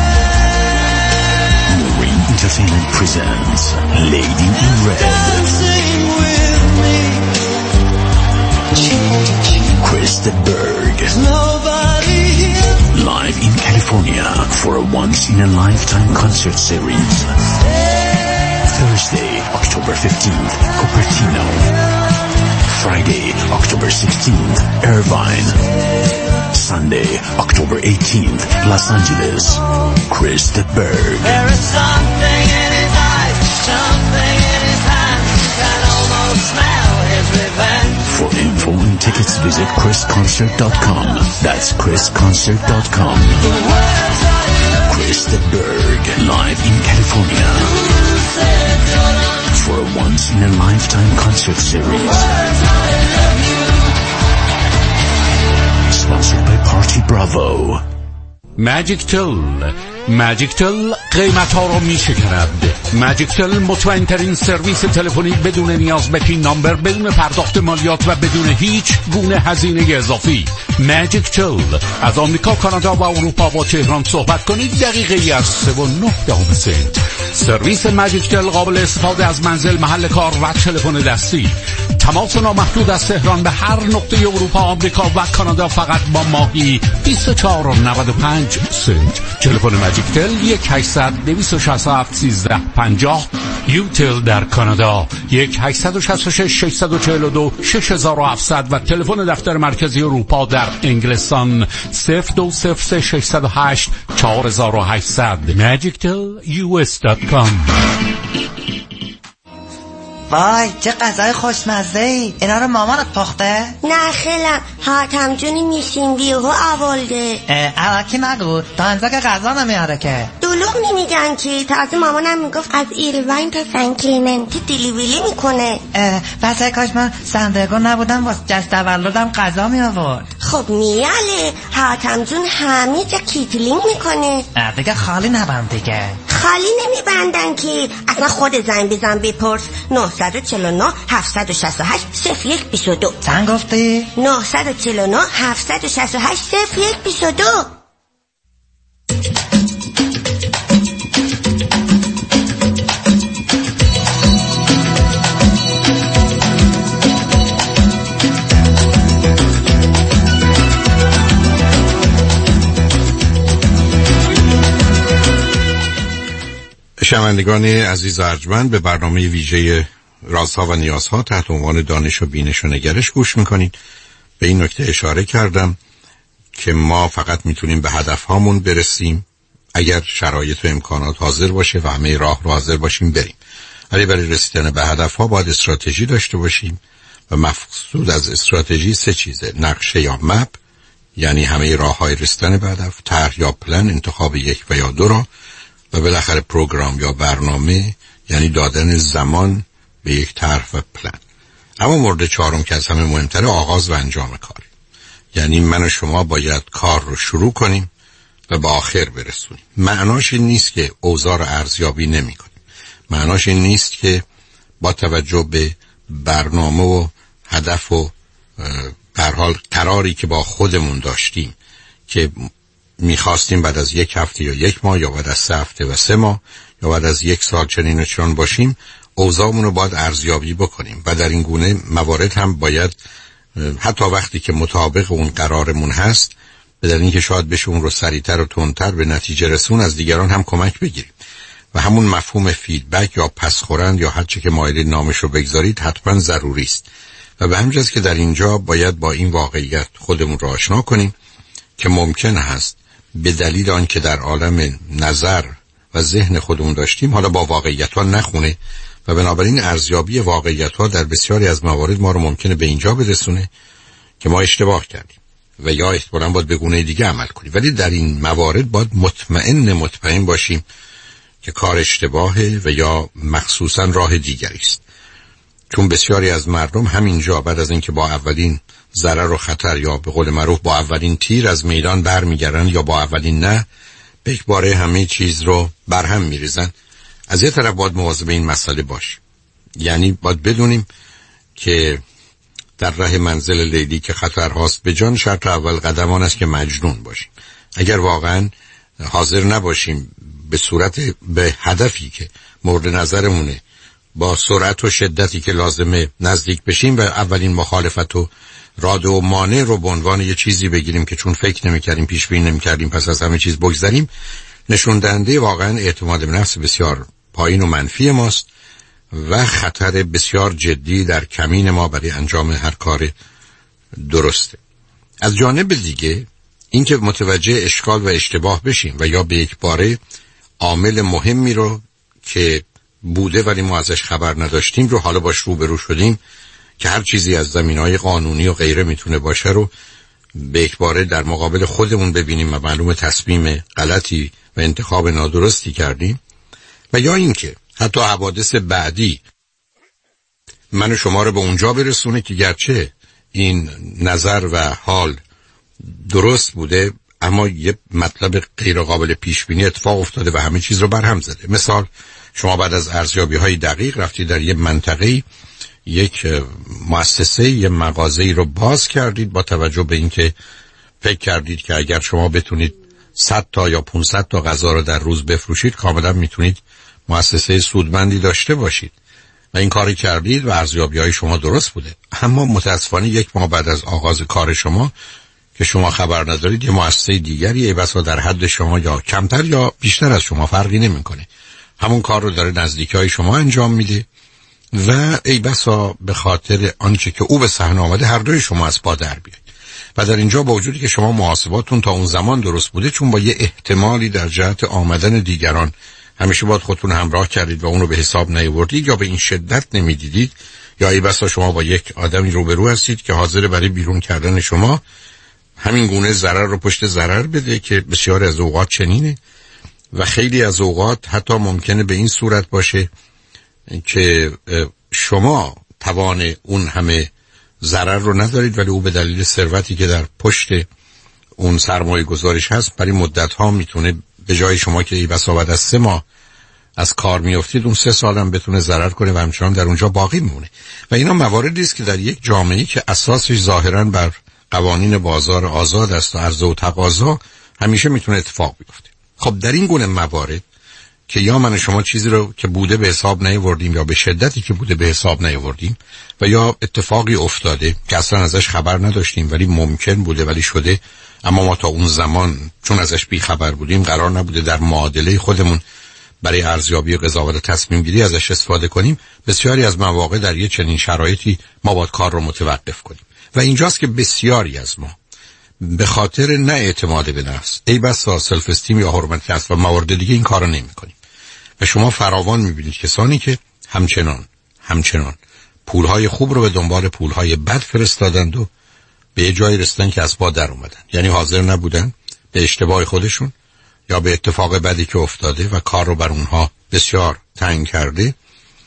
Marine Entertainment presents Lady in Red. the Berg. Nobody here. Live in California for a once-in-a-lifetime concert series. Thursday, October fifteenth, Cupertino. Friday, October sixteenth, Irvine. Sunday, October eighteenth, Los Angeles. Chris the Berg. There is something in his eyes, something in his hands. You can almost smell his revenge. For info and tickets, visit chris concert dot com. That's chris concert dot com. Chris the Berg, live in California. For a once-in-a-lifetime concert series. Sponsored by Party Bravo. ماجیک تل ماجیک تل قیمت ها رو می شکند. ماجیک تل مطمئن ترین سرویس تلفنی بدون نیاز به پین نامبر، بدون پرداخت مالیات و بدون هیچ گونه هزینه اضافی. ماجیک تل از آمریکا، کانادا و اروپا با تهران صحبت کنید دقیقه ای از سه و نه دهم سنت. سرویس ماجیک تل قابل استفاده از منزل، محل کار و تلفن دستی. تماس نامحدود از تهران به هر نقطه اروپا، آمریکا و کانادا فقط با ماهی بیست و چهار و نود و پنج سنت. تلفن ماجیک تل یک هشتصد دویست و شصت و هفت سیزده پنجاه. یوتل در کانادا یک هشتصد و شصت و شش ششصد و چهل و دو شش هزار و هفتصد و تلفن دفتر مرکزی اروپا در انگلستان صفر دو صفر سه ششصد و هشت چهار هزار و هشتصد. ماجیک تل یو اس دات کام. وای چه غذای خوشمزه ای. اینا رو مامانت پخته؟ نه خیلم حاتم جونی میشین بیهو آولده. الکی نگو تا انزا که غذا نمیاره که. دلوغ نمیگن که تازه مامانم میگفت از ایروین تا سن کلیمنتی دیلیوری میکنه. پس کاش من سندرگو نبودم واسه جشن تولدم غذا می آورد. خب میاله حاتم جون همه جا کیتلینگ میکنه. دیگه خالی نبند دیگه. خالی نمیبندن که اصلا خود زنگ بزن بپرس. نه چهار نه هفت شش هشت صفر یک دو دو. چند گفتی؟ نه چهار نه هفت شش هشت صفر یک دو دو. شنوندگان عزیز ارجمند، به برنامه ویژه رازها و نیازها تحت عنوان دانش و بینش و نگرش گوش میکنید. به این نکته اشاره کردم که ما فقط میتونیم به هدفهامون برسیم اگر شرایط و امکانات حاضر باشه و همه راه رو حاضر باشیم بریم. ولی برای رسیدن به هدفها باید استراتژی داشته باشیم و مقصود از استراتژی سه چیزه: نقشه یا مپ، یعنی همه راههای رسیدن به هدف، طرح یا پلن، انتخاب یک و یا دو راه، و بالاخره پروگرام یا برنامه، یعنی دادن زمان به یک طرح و پلن. اما مورد چهارم که از همه مهمتره آغاز و انجام کار، یعنی من و شما باید کار رو شروع کنیم و به آخر برسونیم. معناش این نیست که اوضاع رو ارزیابی نمی کنیم. معناش این نیست که با توجه به برنامه و هدف و به هر حال قراری که با خودمون داشتیم که میخواستیم بعد از یک هفته یا یک ماه یا بعد از سه هفته و سه ماه یا بعد از یک سال چنین و چنان باشیم، اوضاعمون رو باید ارزیابی بکنیم و در این گونه موارد هم باید حتی وقتی که مطابق اون قرارمون هست، بدون اینکه شاید بشه اون رو سریعتر و تندتر به نتیجه رسون، از دیگران هم کمک بگیریم و همون مفهوم فیدبک یا پسخورند یا هر چه که مایل نامش رو بگذارید حتما ضروری است و به همین جاست که در اینجا باید با این واقعیت خودمون رو آشنا کنیم که ممکن هست به دلیل آن که در عالم نظر و ذهن خودمون داشتیم حالا با واقعیت ها نخونه و بنابراین ارزیابی واقعیت ها در بسیاری از موارد ما رو ممکنه به اینجا برسونه که ما اشتباه کردیم و یا احتمالاً باید به گونه دیگه عمل کنیم. ولی در این موارد باید مطمئن مطمئن باشیم که کار اشتباهه و یا مخصوصاً راه دیگری است، چون بسیاری از مردم همینجا بعد از اینکه با اولین ضرر و خطر یا به قول معروف با اولین تیر از میدان برمیگردن یا با اولین نه به یک باره همه چیز رو برهم میریزن. از یه طرف باید مواظب این مسئله باش، یعنی باید بدونیم که در راه منزل لیلی که خطر هاست به جان، شرط اول قدمان است که مجنون باشیم. اگر واقعا حاضر نباشیم به صورت به هدفی که مورد نظرمونه با سرعت و شدتی که لازمه نزدیک بشیم و اولین مخالفت و راد و مانع رو به عنوان یه چیزی بگیریم که چون فکر نمی‌کردیم، پیش بینی نمی‌کردیم، پس از همه چیز بگذریم، نشون دهنده واقعا اعتماد به نفس بسیار پایین و منفی ماست و خطر بسیار جدی در کمین ما برای انجام هر کار درسته. از جانب دیگه اینکه متوجه اشکال و اشتباه بشیم و یا به یک باره عامل مهمی رو که بوده ولی ما ازش خبر نداشتیم رو حالا باش روبرو شدیم که هر چیزی از زمینهای قانونی و غیره میتونه باشه رو به یک باره در مقابل خودمون ببینیم و معلوم تصمیم غلطی و انتخاب نادرستی کردیم، و یا اینکه حتی حوادث بعدی من و شما رو به اونجا برسونه که گرچه این نظر و حال درست بوده اما یه مطلب غیر قابل پیش بینی اتفاق افتاده و همه چیز رو برهم زده. مثال شما بعد از ارزیابی های دقیق رفتید در یه منطقه یک مؤسسه یه مغازه‌ای رو باز کردید با توجه به اینکه فکر کردید که اگر شما بتونید صد تا یا پانصد تا غذا رو در روز بفروشید کاملا میتونید مؤسسه سودمندی داشته باشید و این کاری کردید و ارزیابی‌های شما درست بوده. اما متاسفانه یک ماه بعد از آغاز کار شما که شما خبر ندارید یه مؤسسه دیگری ای بسا در حد شما یا کمتر یا بیشتر از شما فرقی نمی‌کنه همون کار رو داره نزدیکای شما انجام میده و ای بسا به خاطر آنچه که او به صحنه آمده هر دوی شما از پا در بیاید. و در اینجا با وجودی که شما محاسباتون تا اون زمان درست بوده، چون با یه احتمالی در جهت آمدن دیگران همیشه باید خودتون همراه کردید و اونو به حساب نیاوردید یا به این شدت نمیدیدید، یا ای بسا شما با یک آدمی روبرو هستید که حاضر برای بیرون کردن شما همین گونه ضرر رو پشت ضرر بده که بسیار از اوقات چنینه و خیلی از اوقات حتی ممکنه به این صورت باشه که شما توان اون همه ضرر رو ندارید ولی او به دلیل ثروتی که در پشت اون سرمایه گذارش هست برای مدت ها میتونه به جای شما که ای بسا بعد از سه ماه از کار میافتید اون سه سال هم بتونه ضرر کنه و همچنان در اونجا باقی میمونه. و اینا مواردی است که در یک جامعه‌ای که اساسش ظاهراً بر قوانین بازار آزاد است و عرضه و تقاضا همیشه میتونه اتفاق بیفته. خب در این گونه موارد که یا من شما چیزی رو که بوده به حساب نیاوردیم یا به شدتی که بوده به حساب نیاوردیم و یا اتفاقی افتاده که اصلا ازش خبر نداشتیم ولی ممکن بوده ولی شده، اما ما تا اون زمان چون ازش بی خبر بودیم قرار نبوده در معادله خودمون برای ارزیابی و قضاوت تصمیم گیری ازش استفاده کنیم، بسیاری از مواقع در یه چنین شرایطی ما باید کار رو متوقف کنیم. و اینجاست که بسیاری از ما به خاطر نه اعتماد به نفس، ای بسا سلف استیم یا حرمت نفس و موارد دیگه این کارو نمی‌کنیم. و شما فراوان می‌بینید کسانی که همچنان همچنان پولهای خوب رو به دنبال پولهای بد فرستادند و به یه جایی رسیدن که از پا در اومدن، یعنی حاضر نبودن به اشتباه خودشون یا به اتفاق بدی که افتاده و کار رو بر اونها بسیار تنگ کرده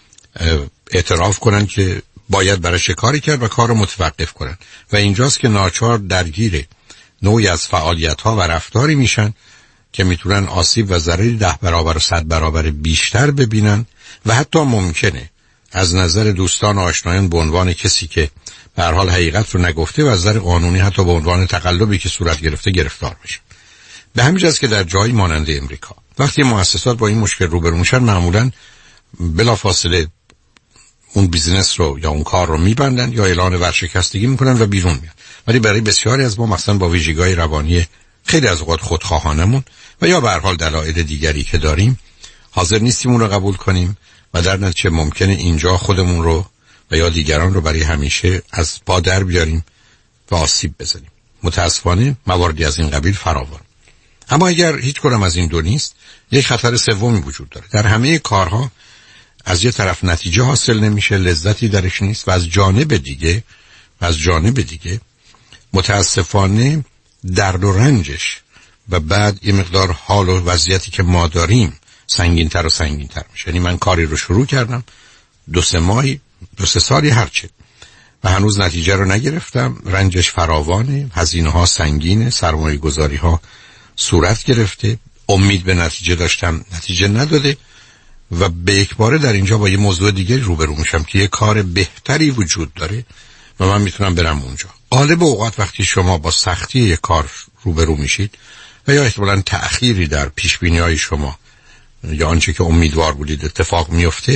اعتراف کنن که باید براش کاری کرد و کار رو متوقف کنن. و اینجاست که ناچار درگیر نوعی از فعالیت‌ها و رفتاری میشن که میتونن آسیب و ضرری ده برابر و صد برابر بیشتر ببینن و حتی ممکنه از نظر دوستان و آشنایان به عنوان کسی که به هر حال حقیقت رو نگفته و از نظر قانونی حتی به عنوان تقلبی که صورت گرفته گرفتار بشه. به همین جاست که در جایی مانند امریکا وقتی مؤسسات با این مشکل روبرو میشن معمولاً بلافاصله اون بیزینس رو یا اون کار رو میبندن یا اعلان ورشکستگی میکنن و بیرون میان. ولی برای بسیاری از ما مثلا با ویژگی‌های روانی خیلی از اوقات خودخواهانمون و یا به هر حال دلایل دیگری که داریم حاضر نیستیم اون رو قبول کنیم و در نتیجه ممکنه اینجا خودمون رو و یا دیگران رو برای همیشه از پا در بیاریم و آسیب بزنیم. متاسفانه مواردی از این قبیل فراوان. اما اگر هیچ کدام از این دو نیست، یک خطر سومی وجود داره. در همه کارها از یه طرف نتیجه حاصل نمیشه، لذتی درش نیست و از جانب دیگه و از جانب دیگه متاسفانه درد و رنجش و بعد یه مقدار حال و وضعیتی که ما داریم سنگین‌تر و سنگین‌تر میشه. یعنی من کاری رو شروع کردم دو سه ماهی دو سه سالی هرچه و هنوز نتیجه رو نگرفتم، رنجش فراوانه، هزینه ها سنگینه، سرمایه گذاری ها صورت گرفته، امید به نتیجه داشتم نتیجه نداده و به یک باره در اینجا با یه موضوع دیگه روبرو میشم که یه کار بهتری وجود داره و من میتونم برم اونجا. غالب اوقات وقتی شما با سختی یک کار روبرو میشید و یا احتمالاً تأخیری در پیشبینی‌های شما یا آنچه که امیدوار بودید اتفاق میفته،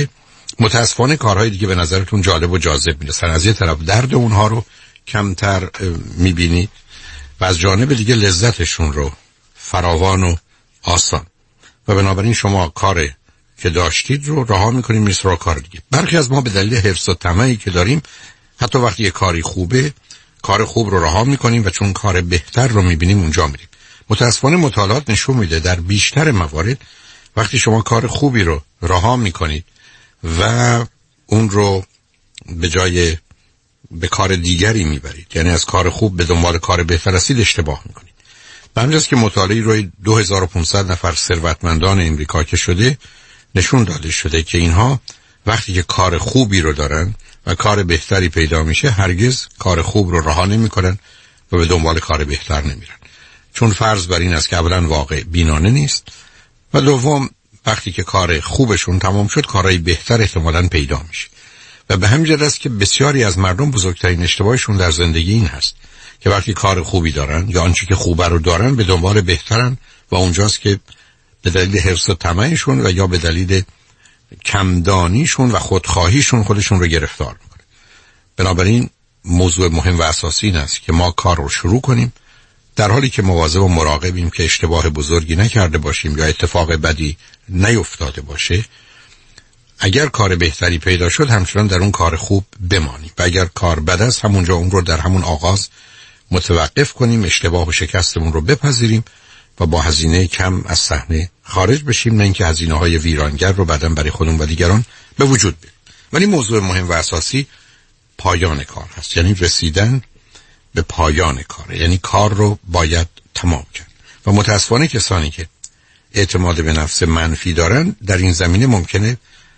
متاسفانه کارهای دیگه به نظرتون جالب و جاذب میرسن، از یه طرف درد اونها رو کمتر میبینید و از جانب دیگه لذتشون رو فراوان و آسان، و بنابراین شما کار که داشتید رو رها میکنید میرسید را کار دیگه. برخی از ما به دلیل حرص و طمعی که داریم حتی وقتی یه کاری خوبه کار خوب رو رها میکنیم و چون کار بهتر رو میبینیم اونجا میریم. متاسفانه مطالعات نشون میده در بیشتر موارد وقتی شما کار خوبی رو رها میکنید و اون رو به جای به کار دیگری میبرید، یعنی از کار خوب به دنبال کار بهتر هستید، اشتباه میکنید. به همین جاست که مطالعه روی دو هزار و پانصد نفر ثروتمندان امریکا که شده نشون داده شده که اینها وقتی که کار خوبی رو دارن و کار بهتری پیدا میشه هرگز کار خوب رو رها نمیکنن و به دنبال کار بهتر نمیرن، چون فرض بر این است که اولا واقع بینانه نیست و دوم وقتی که کار خوبشون تمام شد کارهای بهتر احتمالاً پیدا میشه. و به همین جهت است که بسیاری از مردم بزرگترین اشتباهشون در زندگی این هست که وقتی کار خوبی دارن یا آنچه که خوبه رو دارن به دنبال بهترن و اونجاست که به دلیل حرص و طمعشون و یا به دلیل کمدانیشون و خودخواهیشون خودشون رو گرفتار میکنه. بنابراین موضوع مهم و اساسی این است که ما کار رو شروع کنیم در حالی که مواظب و مراقبیم که اشتباه بزرگی نکرده باشیم یا اتفاق بدی نیفتاده باشه. اگر کار بهتری پیدا شد همچنان در اون کار خوب بمانیم و اگر کار بد است همونجا اون رو در همون آغاز متوقف کنیم، اشتباه و شکستمون رو بپذیریم و با هزینه کم از صحنه خارج بشیم، نه اینکه هزینه‌های ویرانگر رو بعداً برای خودمون و دیگران به وجود بیاریم. ولی موضوع مهم و اساسی پایان کار هست، یعنی رسیدن به پایان کار، یعنی کار رو باید تمام کرد. و متاسفانه کسانی که اعتماد به نفس منفی دارن در این زمینه ممکنه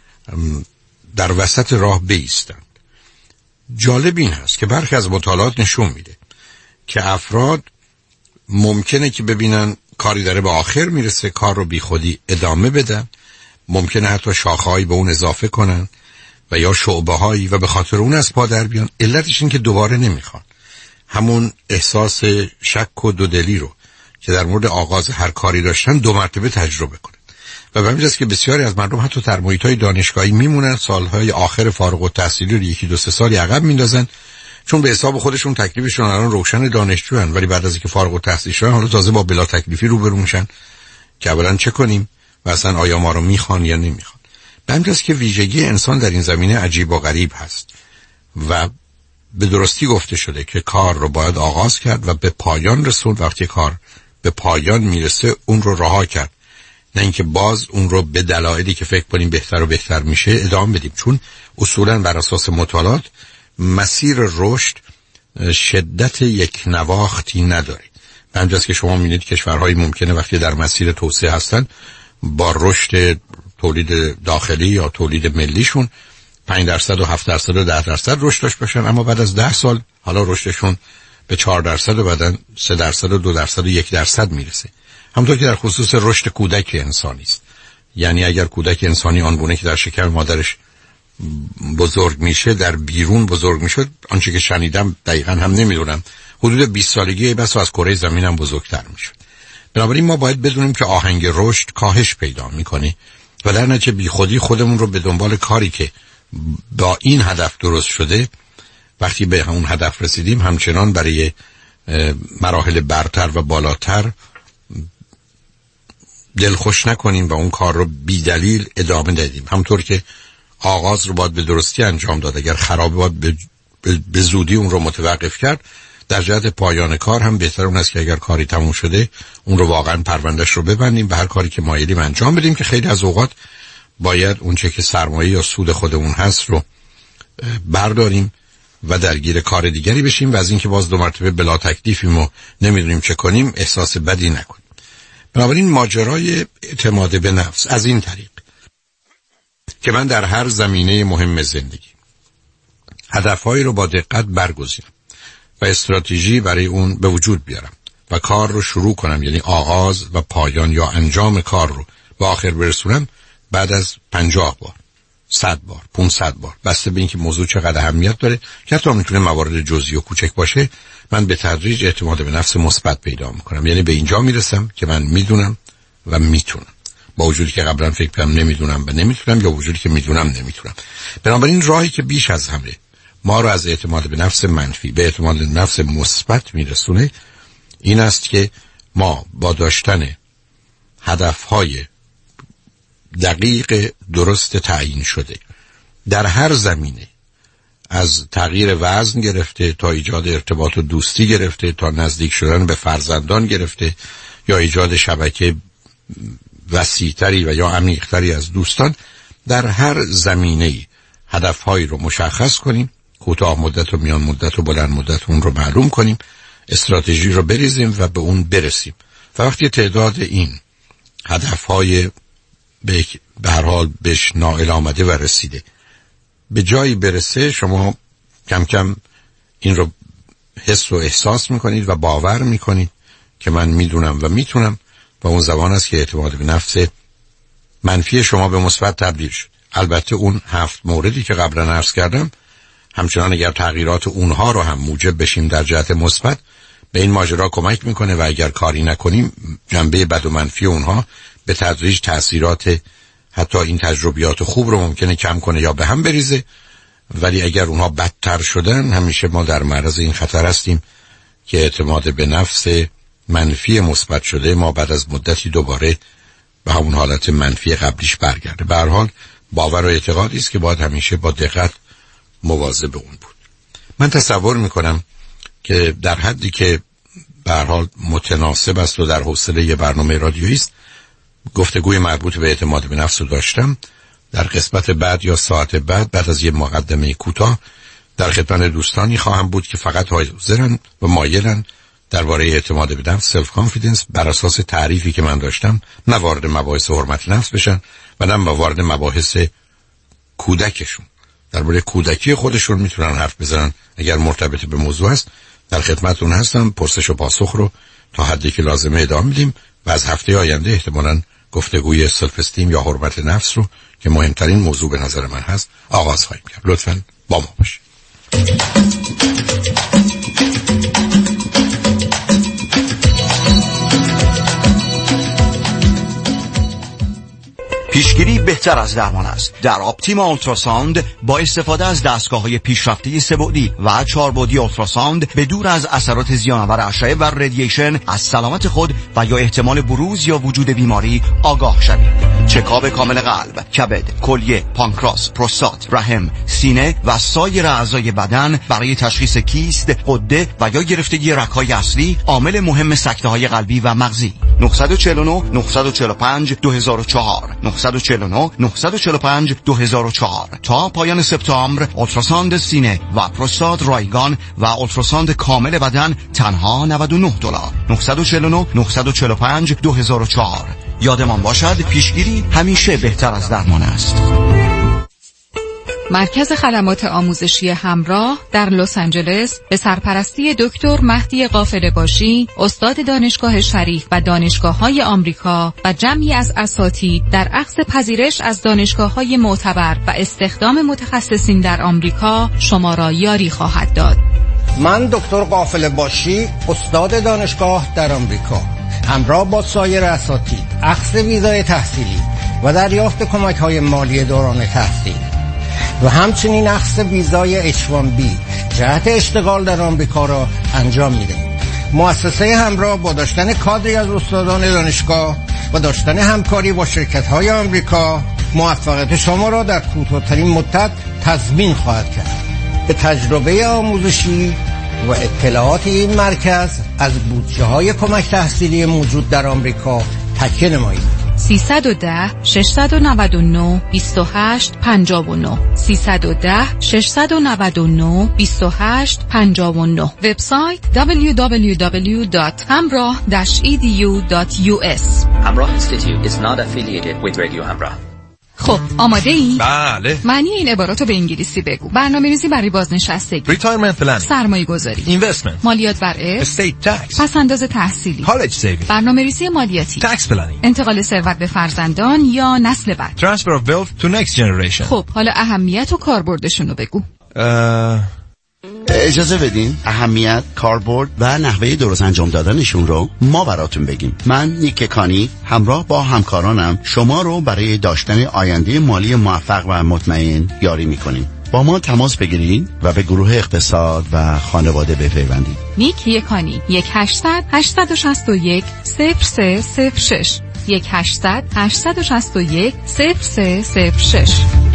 در وسط راه بایستند. جالب این هست که برخی از مطالعات نشون میده که افراد ممکنه که ببینن کاری داره به آخر میرسه، کار رو بی خودی ادامه بدن، ممکنه حتی شاخه‌هایی به اون اضافه کنن و یا شعبه‌هایی و به خاطر اون از پا در بیان. علتش این که دوباره نمیخوان همون احساس شک و دودلی رو که در مورد آغاز هر کاری داشتن دو مرتبه تجربه کنن. و به همین جاست که بسیاری از مردم حتی در محیط‌های دانشگاهی میمونن، سالهای آخر فارغ التحصیلی رو یکی دو سه سالی عقب میندازن، چون به حساب خودشون تکلیفشون الان روشن دانشجو هن، ولی بعد از اینکه فارغ التحصیل شدن حالا تازه با بلا تکلیفی روبرو میشن که اولا چه کنیم و اصلا آیا ما رو میخوان یا نمیخوان. به همین جاست که ویژگی انسان در این زمینه عجیب و غریب هست و به درستی گفته شده که کار رو باید آغاز کرد و به پایان رسوند. وقتی کار به پایان میرسه اون رو رها کرد، نه اینکه باز اون رو به دلایلی که فکر کنیم بهتر و بهتر میشه ادامه بدیم، چون اصولا بر اساس مطالعات مسیر رشد شدت یک نواختی نداره. به همجاست که شما می‌بینید کشورهای ممکنه وقتی در مسیر توسعه هستن با رشد تولید داخلی یا تولید ملیشون پنج درصد و هفت درصد و ده درصد رشد داشت باشن، اما بعد از ده سال حالا رشدشون به چهار درصد و بعداً سه درصد و دو درصد و یک درصد میرسه. همونطور که در خصوص رشد کودک انسانی است، یعنی اگر کودک انسانی آنگونه که در شکم مادرش بزرگ میشه در بیرون بزرگ میشد، آنچه که شنیدم دقیقاً هم نمیدونم، حدود بیست سالگی بس از کره زمین هم بزرگتر میشد. بنابراین ما باید بدونیم که آهنگ رشد کاهش پیدا میکنه و در نتیجه بی خودی خودمون رو به دنبال کاری که با این هدف درست شده وقتی به اون هدف رسیدیم همچنان برای مراحل برتر و بالاتر دلخوش نکنیم و اون کار رو بی دلیل ادامه ندیم. همونطور که آغاز رو باید به درستی انجام داد، اگر خرابه باید به, به زودی اون رو متوقف کرد. در جهت پایان کار هم بهتر اون است که اگر کاری تموم شده اون رو واقعا پروندهش رو ببندیم به هر کاری که مایلیم انجام بدیم، که خیلی از اوقات باید اون چه که سرمایه یا سود خودمون هست رو برداریم و درگیر کار دیگری بشیم و از اینکه باز دو مرتبه بلا تکلیفیم و نمیدونیم چه کنیم احساس بدی نکنیم. بنابراین ماجرای اعتماد به نفس از این طریق که من در هر زمینه مهم زندگی هدفهایی رو با دقت برگزینم و استراتژی برای اون به وجود بیارم و کار رو شروع کنم، یعنی آغاز و پایان یا انجام کار رو به آخر برسونم بعد از پنجاه بار، صد بار، پونصد بار، بسته به اینکه موضوع چقدر اهمیت داره که حتی میتونه موارد جزئی و کوچک باشه، من به تدریج اعتماد به نفس مثبت پیدا میکنم. یعنی به اینجا میرسم که من میدونم و میتونم. با وجودی که قبلا فکر کنم نمیدونم و نمیتونم، یا وجودی که میدونم نمیتونم. بنابراین راهی که بیش از همه ما رو از اعتماد به نفس منفی به اعتماد به نفس مثبت میرسونه این است که ما با داشتن هدفهای دقیق درست تعیین شده در هر زمینه، از تغییر وزن گرفته تا ایجاد ارتباط و دوستی گرفته تا نزدیک شدن به فرزندان گرفته یا ایجاد شبکه وسیع‌تری و یا عمیق‌تری از دوستان، در هر زمینه‌ای هدفهایی رو مشخص کنیم، کوتاه مدت و میان مدت و بلند مدت اون رو معلوم کنیم، استراتژی رو بریزیم و به اون برسیم. و وقتی تعداد این هدفهای به هر حال بهش نائل آمده و رسیده به جایی برسه، شما کم کم این رو حس و احساس میکنید و باور میکنید که من میدونم و میتونم، و اون زمان است که اعتماد به نفس منفی شما به مثبت تبدیل شد. البته اون هفت موردی که قبلا عرض کردم، همچنان اگر تغییرات اونها رو هم موجب بشیم در جهت مثبت، به این ماجرا کمک میکنه، و اگر کاری نکنیم جنبه بد و منفی اونها به تدریج تأثیرات حتی این تجربیات خوب رو ممکنه کم کنه یا به هم بریزه. ولی اگر اونها بدتر شدن، همیشه ما در معرض این خطر هستیم که اعتماد به نفس منفی مثبت شده ما بعد از مدتی دوباره به همون حالت منفی قبلیش برگرده. به هر حال باور و اعتقادی است که باید همیشه با دقت مواظب اون بود. من تصور میکنم که در حدی که به هر حال متناسب است و در حوصله یه برنامه رادیویی است، گفتگوی مربوط به اعتماد به نفس رو داشتم. در قسمت بعد یا ساعت بعد، بعد از یه مقدمه کوتاه، در خدمت دوستانی خواهم بود که فقط حاضرن و مایلن درباره اعتماد به نفس، سلف کانفیدنس، بر اساس تعریفی که من داشتم نه وارد مباحث حرمت نفس بشن و نه وارد مباحث کودکشون. درباره کودکی خودشون میتونن حرف بزنن. اگر مرتبط به موضوع است در خدمتتون هستم. پرسش و پاسخ رو تا حدی که لازمه ادامه میدیم و از هفته آینده احتمالاً گفتگوی سلف استیم یا حرمت نفس رو که مهمترین موضوع به نظر من هست آغاز خواهیم کرد. لطفاً با ما باشید. پیشگیری بهتر از درمان است. در آپتیما اولتراساند با استفاده از دستگاه‌های پیشرفته سه‌بعدی و چهاربعدی اولتراساند به دور از اثرات زیان‌آور اشعه و رادییشن از سلامت خود و یا احتمال بروز یا وجود بیماری آگاه شوید. چکاپ کامل قلب، کبد، کلیه، پانکراس، پروستات، رحم، سینه و سایر اعضای بدن برای تشخیص کیست، غده و یا گرفتگی رگ‌های اصلی، عامل مهم سکته‌های قلبی و مغزی. نه چهار نه نه چهار پنج دو هزار و چهار نه چهار نه نه چهار پنج دو هزار و چهار. تا پایان سپتامبر اولتراساند سینه و پروستات رایگان و اولتراساند کامل بدن تنها نود و نه دلار. نه چهار نه نه چهار پنج دو هزار و چهار. یادمان باشد پیشگیری همیشه بهتر از درمان است. مرکز خدمات آموزشی همراه در لس آنجلس به سرپرستی دکتر مهدی قافله‌باشی، استاد دانشگاه شریف و دانشگاه‌های آمریکا و جمعی از اساتید در عقد پذیرش از دانشگاه‌های معتبر و استخدام متخصصین در آمریکا شما را یاری خواهد داد. من دکتر قافله‌باشی، استاد دانشگاه در آمریکا، همراه با سایر اساتید عقد ویزای تحصیلی و دریافت کمک‌های مالی دوران تحصیل و همچنین اخذ ویزای اچ وان بی جهت اشتغال در آمریکا را انجام می‌دهیم. مؤسسه همراه با داشتن کادری از استادان دانشگاه و داشتن همکاری با شرکت‌های آمریکا موفقیت شما را در کوتاه‌ترین مدت تضمین خواهد کرد. به تجربه آموزشی و اطلاعات این مرکز از بودجه‌های کمک تحصیلی موجود در آمریکا تکیه نمایید. سیصد و ده ششصد و نود و نه بیست و هشت پنجاه و نه سیصد و ده ششصد و نود و نه بیست و هشت پنجاه و نه. وبسایت دبلیو دبلیو دبلیو دات همراه داش ای دی یو دات یو اس. همراه Institute is not affiliated with Radio همراه. خب آماده ای؟ بله. معنی این عباراتو به انگلیسی بگو. برنامه‌ریزی برای بازنشستگی، Retirement planning، سرمایه گذاری، Investment، مالیات بر ارث، Estate tax، پس‌انداز تحصیلی، College saving، برنامه‌ریزی مالیاتی، Tax planning، انتقال ثروت به فرزندان یا نسل بعد، Transfer of wealth to next generation. خب حالا اهمیت و کاربردشون رو بگو. اه... اجازه بدین اهمیت، کاربرد و نحوه درست انجام دادنشون رو ما براتون بگیم. من نیک کانی همراه با همکارانم شما رو برای داشتن آینده مالی موفق و مطمئن یاری میکنیم. با ما تماس بگیرید و به گروه اقتصاد و خانواده بپیوندید. نیک یکانی یک هشتصد هشتصد و شصت و یک صفر سه صفر شش یک هشتصد هشتصد و شصت و یک صفر سه صفر شش.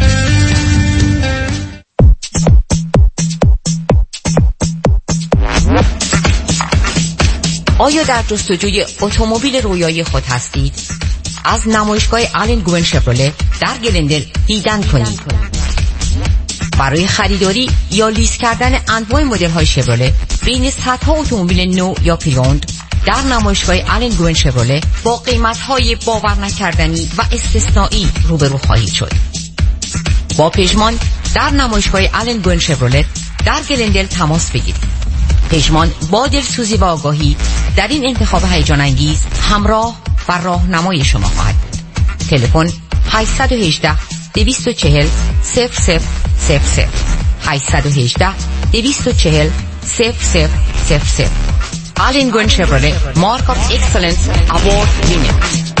آیا در جستجوی اتومبیل رویایی خود هستید؟ از نمایشگاه آلن گوین شفرولت در گلندل دیدن کنید. برای خریداری یا لیز کردن انواع مدل‌های شفرولت بین صدها اتومبیل نو یا پریوند در نمایشگاه آلن گوین شفرولت با قیمت‌های باور نکردنی و استثنایی روبرو خواهید شد. با پژمان در نمایشگاه آلن گوین شفرولت در گلندل تماس بگیرید. پژمان با دلسوزی و آگاهی در این انتخاب هیجان انگیز همراه و راهنمای شما خواهد بود. تلفن هشت یک هشت دو چهار صفر صفر صفر صفر هشت یک هشت دو چهار صفر صفر صفر صفر. آلن گوین شفرولت مارک آف اکسلنس اوارد وینر.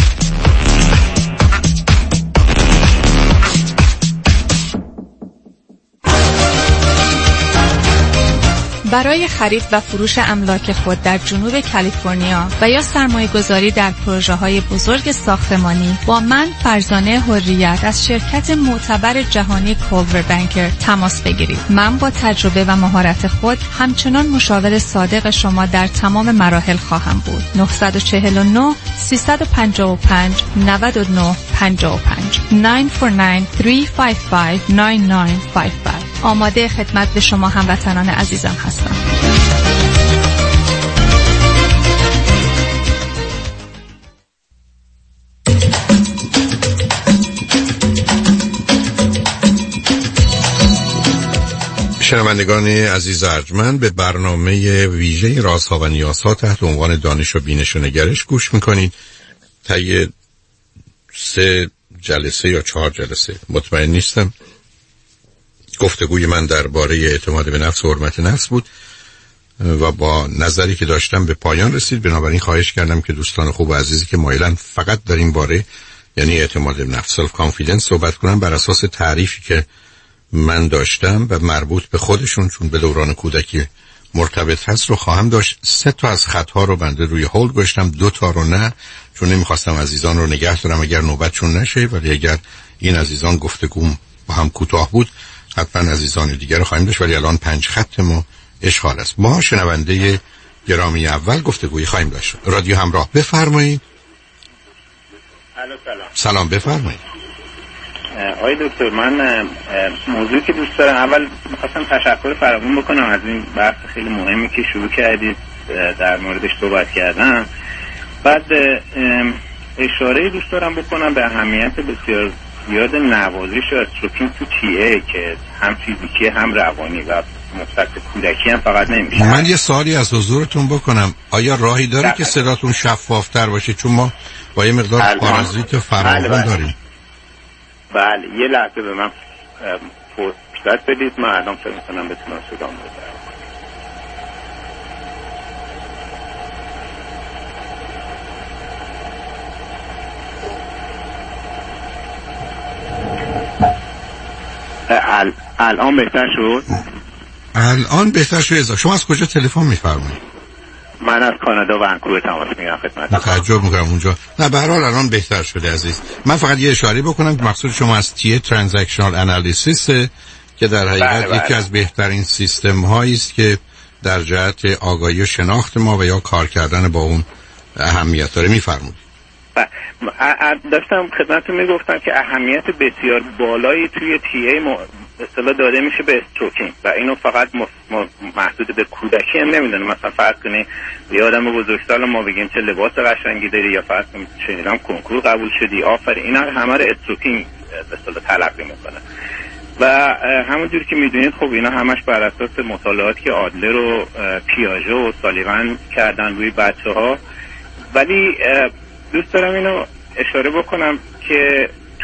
برای خرید و فروش املاک خود در جنوب کالیفرنیا و یا سرمایه گذاری در پروژه های بزرگ ساختمانی با من فرزانه حریت از شرکت معتبر جهانی کولور بانکر تماس بگیرید. من با تجربه و مهارت خود همچنان مشاور صادق شما در تمام مراحل خواهم بود. نه چهار نه سه پنج پنج نه نه پنج پنج نه چهار نه سه پنج پنج نه نه پنج پنج. آماده خدمت به شما هموطنان عزیزم هستم. شنوندگان عزیز ارجمند، به برنامه ویژه رازها و نیازها تحت عنوان دانش و بینش و نگرش گوش میکنید. طی سه جلسه یا چهار جلسه مطمئن نیستم گفتگوی من درباره اعتماد به نفس و حرمت نفس بود و با نظری که داشتم به پایان رسید. بنابراین خواهش کردم که دوستان خوب و عزیزی که مایلن فقط در این باره، یعنی اعتماد به نفس، سلف کانفیدنس، صحبت کنم بر اساس تعریفی که من داشتم و مربوط به خودشون، چون به دوران کودکی مرتبط هست، رو خواهم داشت. سه تا از خطها رو بنده روی هولد گذاشتم، دو تا رو نه، چون نمیخواستم عزیزان رو نگه دارم اگر نوبتشون نشه، ولی اگر این عزیزان گفتگوم با هم کوتاه بود حتما عزیزان دیگر رو خواهیم داشت. ولی الان پنج خط ما اشغال است. ما شنونده گرامی اول گفتگویی خواهیم داشت. رادیو همراه، بفرمایید. سلام. سلام، بفرمایید. آقای دکتر، من موضوعی که دوست دارم، اول می‌خواستم تشکر فراوان بکنم از این بحث خیلی مهمی که شروع کردید در موردش صحبت کردن. بعد اشاره دوست دارم بکنم به اهمیت بسیار زیاد نوازش استروپین تو تی ای که هم فیزیکی هم روانی و مصدق کودکی هم فقط نمیشه. من یه سوالی از حضورتون بکنم، آیا راهی داره که صداتون شفافتر باشه؟ چون ما با یه مقدار پارازیت فراوان داریم. بله، یه لحظه به من فرصت بدید، من الان فکر می‌کنم بتونم صدام رو ببرم. ال... الان بهتر شد؟ الان بهتر شد. شما از کجا تلفن می‌فرمایید؟ من از کانادا ونکوور تماس میگیرم خدمت. تعجب می‌کنم اونجا. نه به هر حال الان بهتر شده عزیز. من فقط یه اشاره بکنم که مقصود شما از تی ترانزکشنال انالیسیس که در حقیقت بله بله. یکی از بهترین سیستم هایی است که در جهت آگاهی و شناخت ما و یا کار کردن با اون اهمیت داره. می‌فرمایید. داشتم خدمتتون میگفتم که اهمیت بسیار بالایی توی تی ای اصطلاح داده میشه به استروکینگ و اینو فقط محدود به کودکی هم نمیدونه. مثلا فرض کنی یه آدم بزرگسال ما بگیم چه لباس قشنگی داری، یا فرض کنی شنیدم کنکور قبول شدی، آفرین، اینا همه رو استروکینگ به اصطلاح تلقی میکنه. و همونجوری که میدونید خب اینا همش بر اساس مطالعاتی که آدلر و پیاژه و سالیون کردن روی بچه‌ها. ولی دوست دارم اینو اشاره بکنم که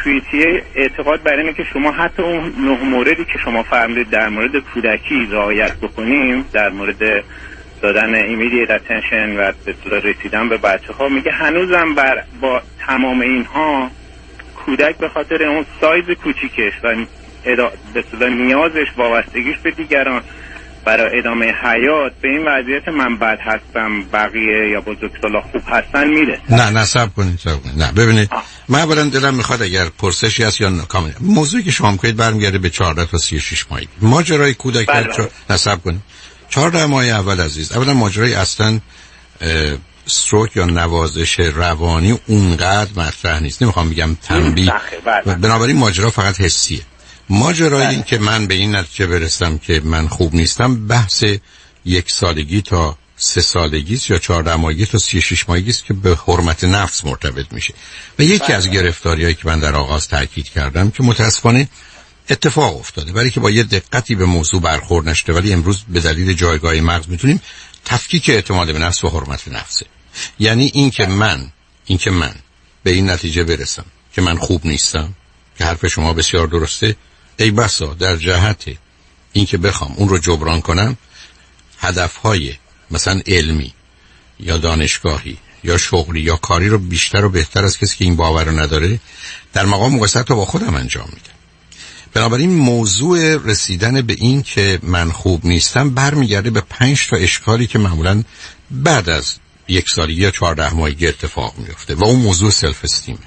توی تیه اعتقاد بر اینه که شما حتی اون نه موردی که شما فرمودید در مورد کودکی رعایت بکنیم، در مورد دادن ایمیدیت اتنشن و رسیدن به بچه ها، میگه هنوزم بر با تمام اینها کودک به خاطر اون سایز کوچیکش و به اصطلاح نیازش، وابستگیش به دیگران برای ادامه حیات، به این وضعیت من بد هستم بقیه یا بزرگسالا خوب هستن میره. نه نه صبر کنید صبر کنید. نه ببینید آه. من اولا دلم میخواد اگر پرسشی هست یا کامل موضوعی که شما میگید برمیگرده به چهارده تا سی و شش ماهگی. ماجرای کودکیت چه نصب کنید. چهارده ماه اول عزیز، اولا ماجرای اصلا استروک یا نوازش روانی اونقدر مطرح نیست. نمیخوام بگم تنبیه، بنابراین ماجرا فقط حسیه. ماجرای این که من به این نتیجه برسم که من خوب نیستم بحث یک سالگی تا سه سالگی یا چهارده ماهگی تا سی و شش ماهگی است که به حرمت نفس مرتبط میشه. و یکی از گرفتاریایی که من در آغاز تاکید کردم که متاسفانه اتفاق افتاده، برای که با یه دقتی به موضوع برخورد نشده، ولی امروز به دلیل جایگاه مغز میتونیم تفکیک اعتماد به نفس و حرمت نفسه. یعنی این که من این که من به این نتیجه برسم که من خوب نیستم، که حرف شما بسیار درسته، ای بسا در جهت این که بخوام اون رو جبران کنم هدفهای مثلا علمی یا دانشگاهی یا شغلی یا کاری رو بیشتر و بهتر از کسی که این باور رو نداره در مقام مقایسه تا با خودم انجام میدم. بنابراین موضوع رسیدن به این که من خوب نیستم برمیگرده به پنج تا اشکالی که معمولاً بعد از یک سالگی یا چهارده ماهگی اتفاق میفته و اون موضوع سلف استیمه.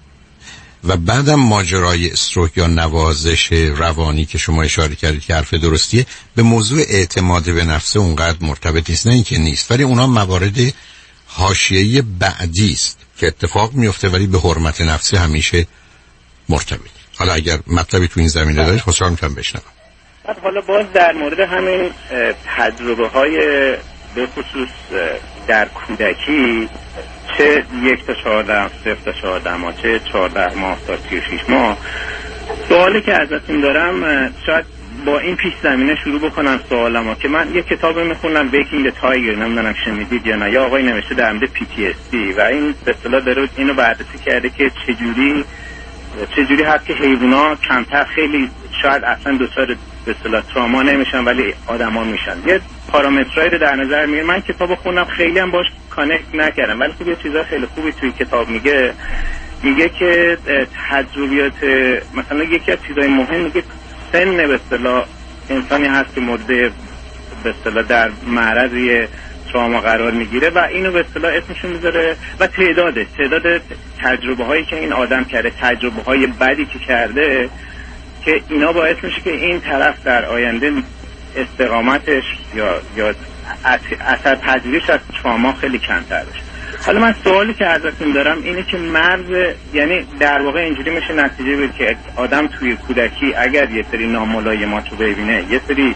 و بعدم ماجرای استروک یا نوازش روانی که شما اشاره کردید که حرف درستیه، به موضوع اعتماد به نفس اونقدر مرتبط نیست. نه اینکه نیست، ولی اونا موارد حاشیه‌ای بعدی است که اتفاق میفته ولی به حرمت نفس همیشه مرتبط. حالا اگر مطلبی تو این زمینه دارید خوشحال میشم بشنوم. حالا باز در مورد همین تجربه های به خصوص در کودکی، چه یک تا چهارده، صفر تا چهارده ماه، چه چهارده ماه تا سی و شش ماه، سوالی که ازتون دارم شاید با این پیش زمینه شروع بکنم سوالمو که من یک کتاب میخونم بیکینگ تایگر، نمیدونم شنیدید یا نه، یا آقای نوشته در مورد پی تی اس دی و این به اصطلاح داره اینو بررسی کرده که چجوری چجوری هست که حیونا کمتر خیلی شاید اصلا دچار به اصطلاح تراما نمیشن ولی آدما میشن. یه پارامترایی رو در نظر میگیره. من کتابو خوندم خیلی هم باش کانکت نکردم ولی خب یه چیزا خیلی خوبی توی کتاب میگه. میگه که تجربیات مثلا یکی از چیزای مهم میگه سن به اصطلاح انسانی هست که مورد به اصطلاح در معرض تراما قرار میگیره و اینو به اصطلاح اسمشون میذاره و تعداده تعداد تجربه هایی که این آدم کرده، تجربه های بدی که کرده، که اینا باعث میشه که این طرف در آینده استقامتش یا یا اثر پذیریش از تراما خیلی کمتر بشه. حالا من سوالی که ازتون دارم اینه که مرز، یعنی در واقع اینجوری میشه نتیجه بگیره که آدم توی کودکی اگر یه سری ناملایمات رو ببینه، یه سری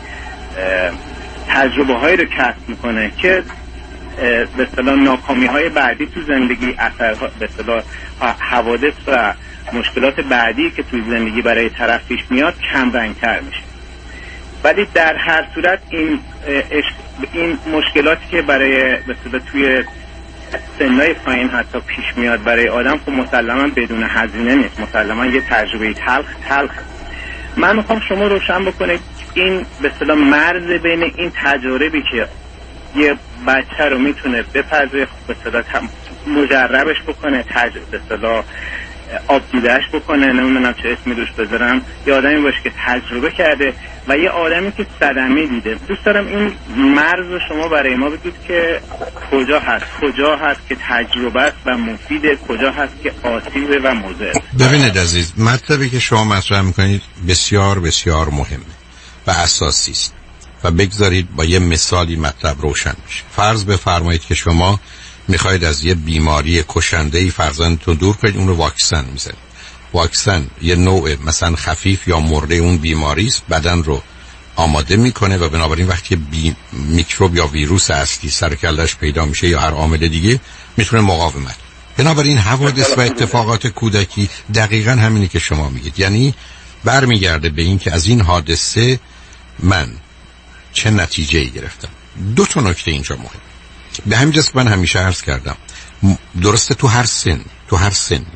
تجربه هایی رو کسب میکنه که به اصطلاح ناکامی های بعدی تو زندگی، اثرها به اصطلاح حوادث و مشکلات بعدی که توی زندگی برای طرف پیش میاد کم رنگتر میشه. ولی در هر صورت این این مشکلاتی که برای به اصطلاح توی سنای پایین حتی پیش میاد برای آدم، خب مسلما بدون هزینه نیست، مسلما یه تجربه تلخ تلخ. من میخوام شما روشن بکنید این به اصطلاح مرز بین این تجاربی که یه بچه رو میتونه بپذیره، به اصطلاح مجربش بکنه، تج... به اصطلاح آب دیدهش بکنه، نمیدونم چه اسمی روش بذارم، یه آدمی باشه که تجربه کرده و یه آدمی که صدمه دیده. دوست دارم این مرز شما برای ما بگید که کجا هست، کجا هست که تجربه است و مفیده، کجا هست که آسیبه و مضر. ببینید عزیز، مطلبی که شما مطرح میکنید بسیار بسیار مهمه و اساسی است و بگذارید با یه مثالی مطلب روشن بشه. فرض بفرمایید که شما میخواید از یه بیماری کشنده‌ای فرزندتون دور کنید، اون رو واکسن میزنید. واکسن یه نوع مثلا خفیف یا مرده اون بیماری است، بدن رو آماده میکنه و بنابراین وقتی بی... میکروب یا ویروس اصلی سر کله‌اش پیدا میشه یا هر عامل دیگه میتونه مقاومت. بنابراین حوادث و اتفاقات کودکی دقیقاً همینی که شما میگید، یعنی برمیگرده به این که از این حادثه من چه نتیجه‌ای گرفتم. دو تا نکته اینجا مهم. به همین جاست من همیشه عرض کردم درسته تو هر سن تو هر سن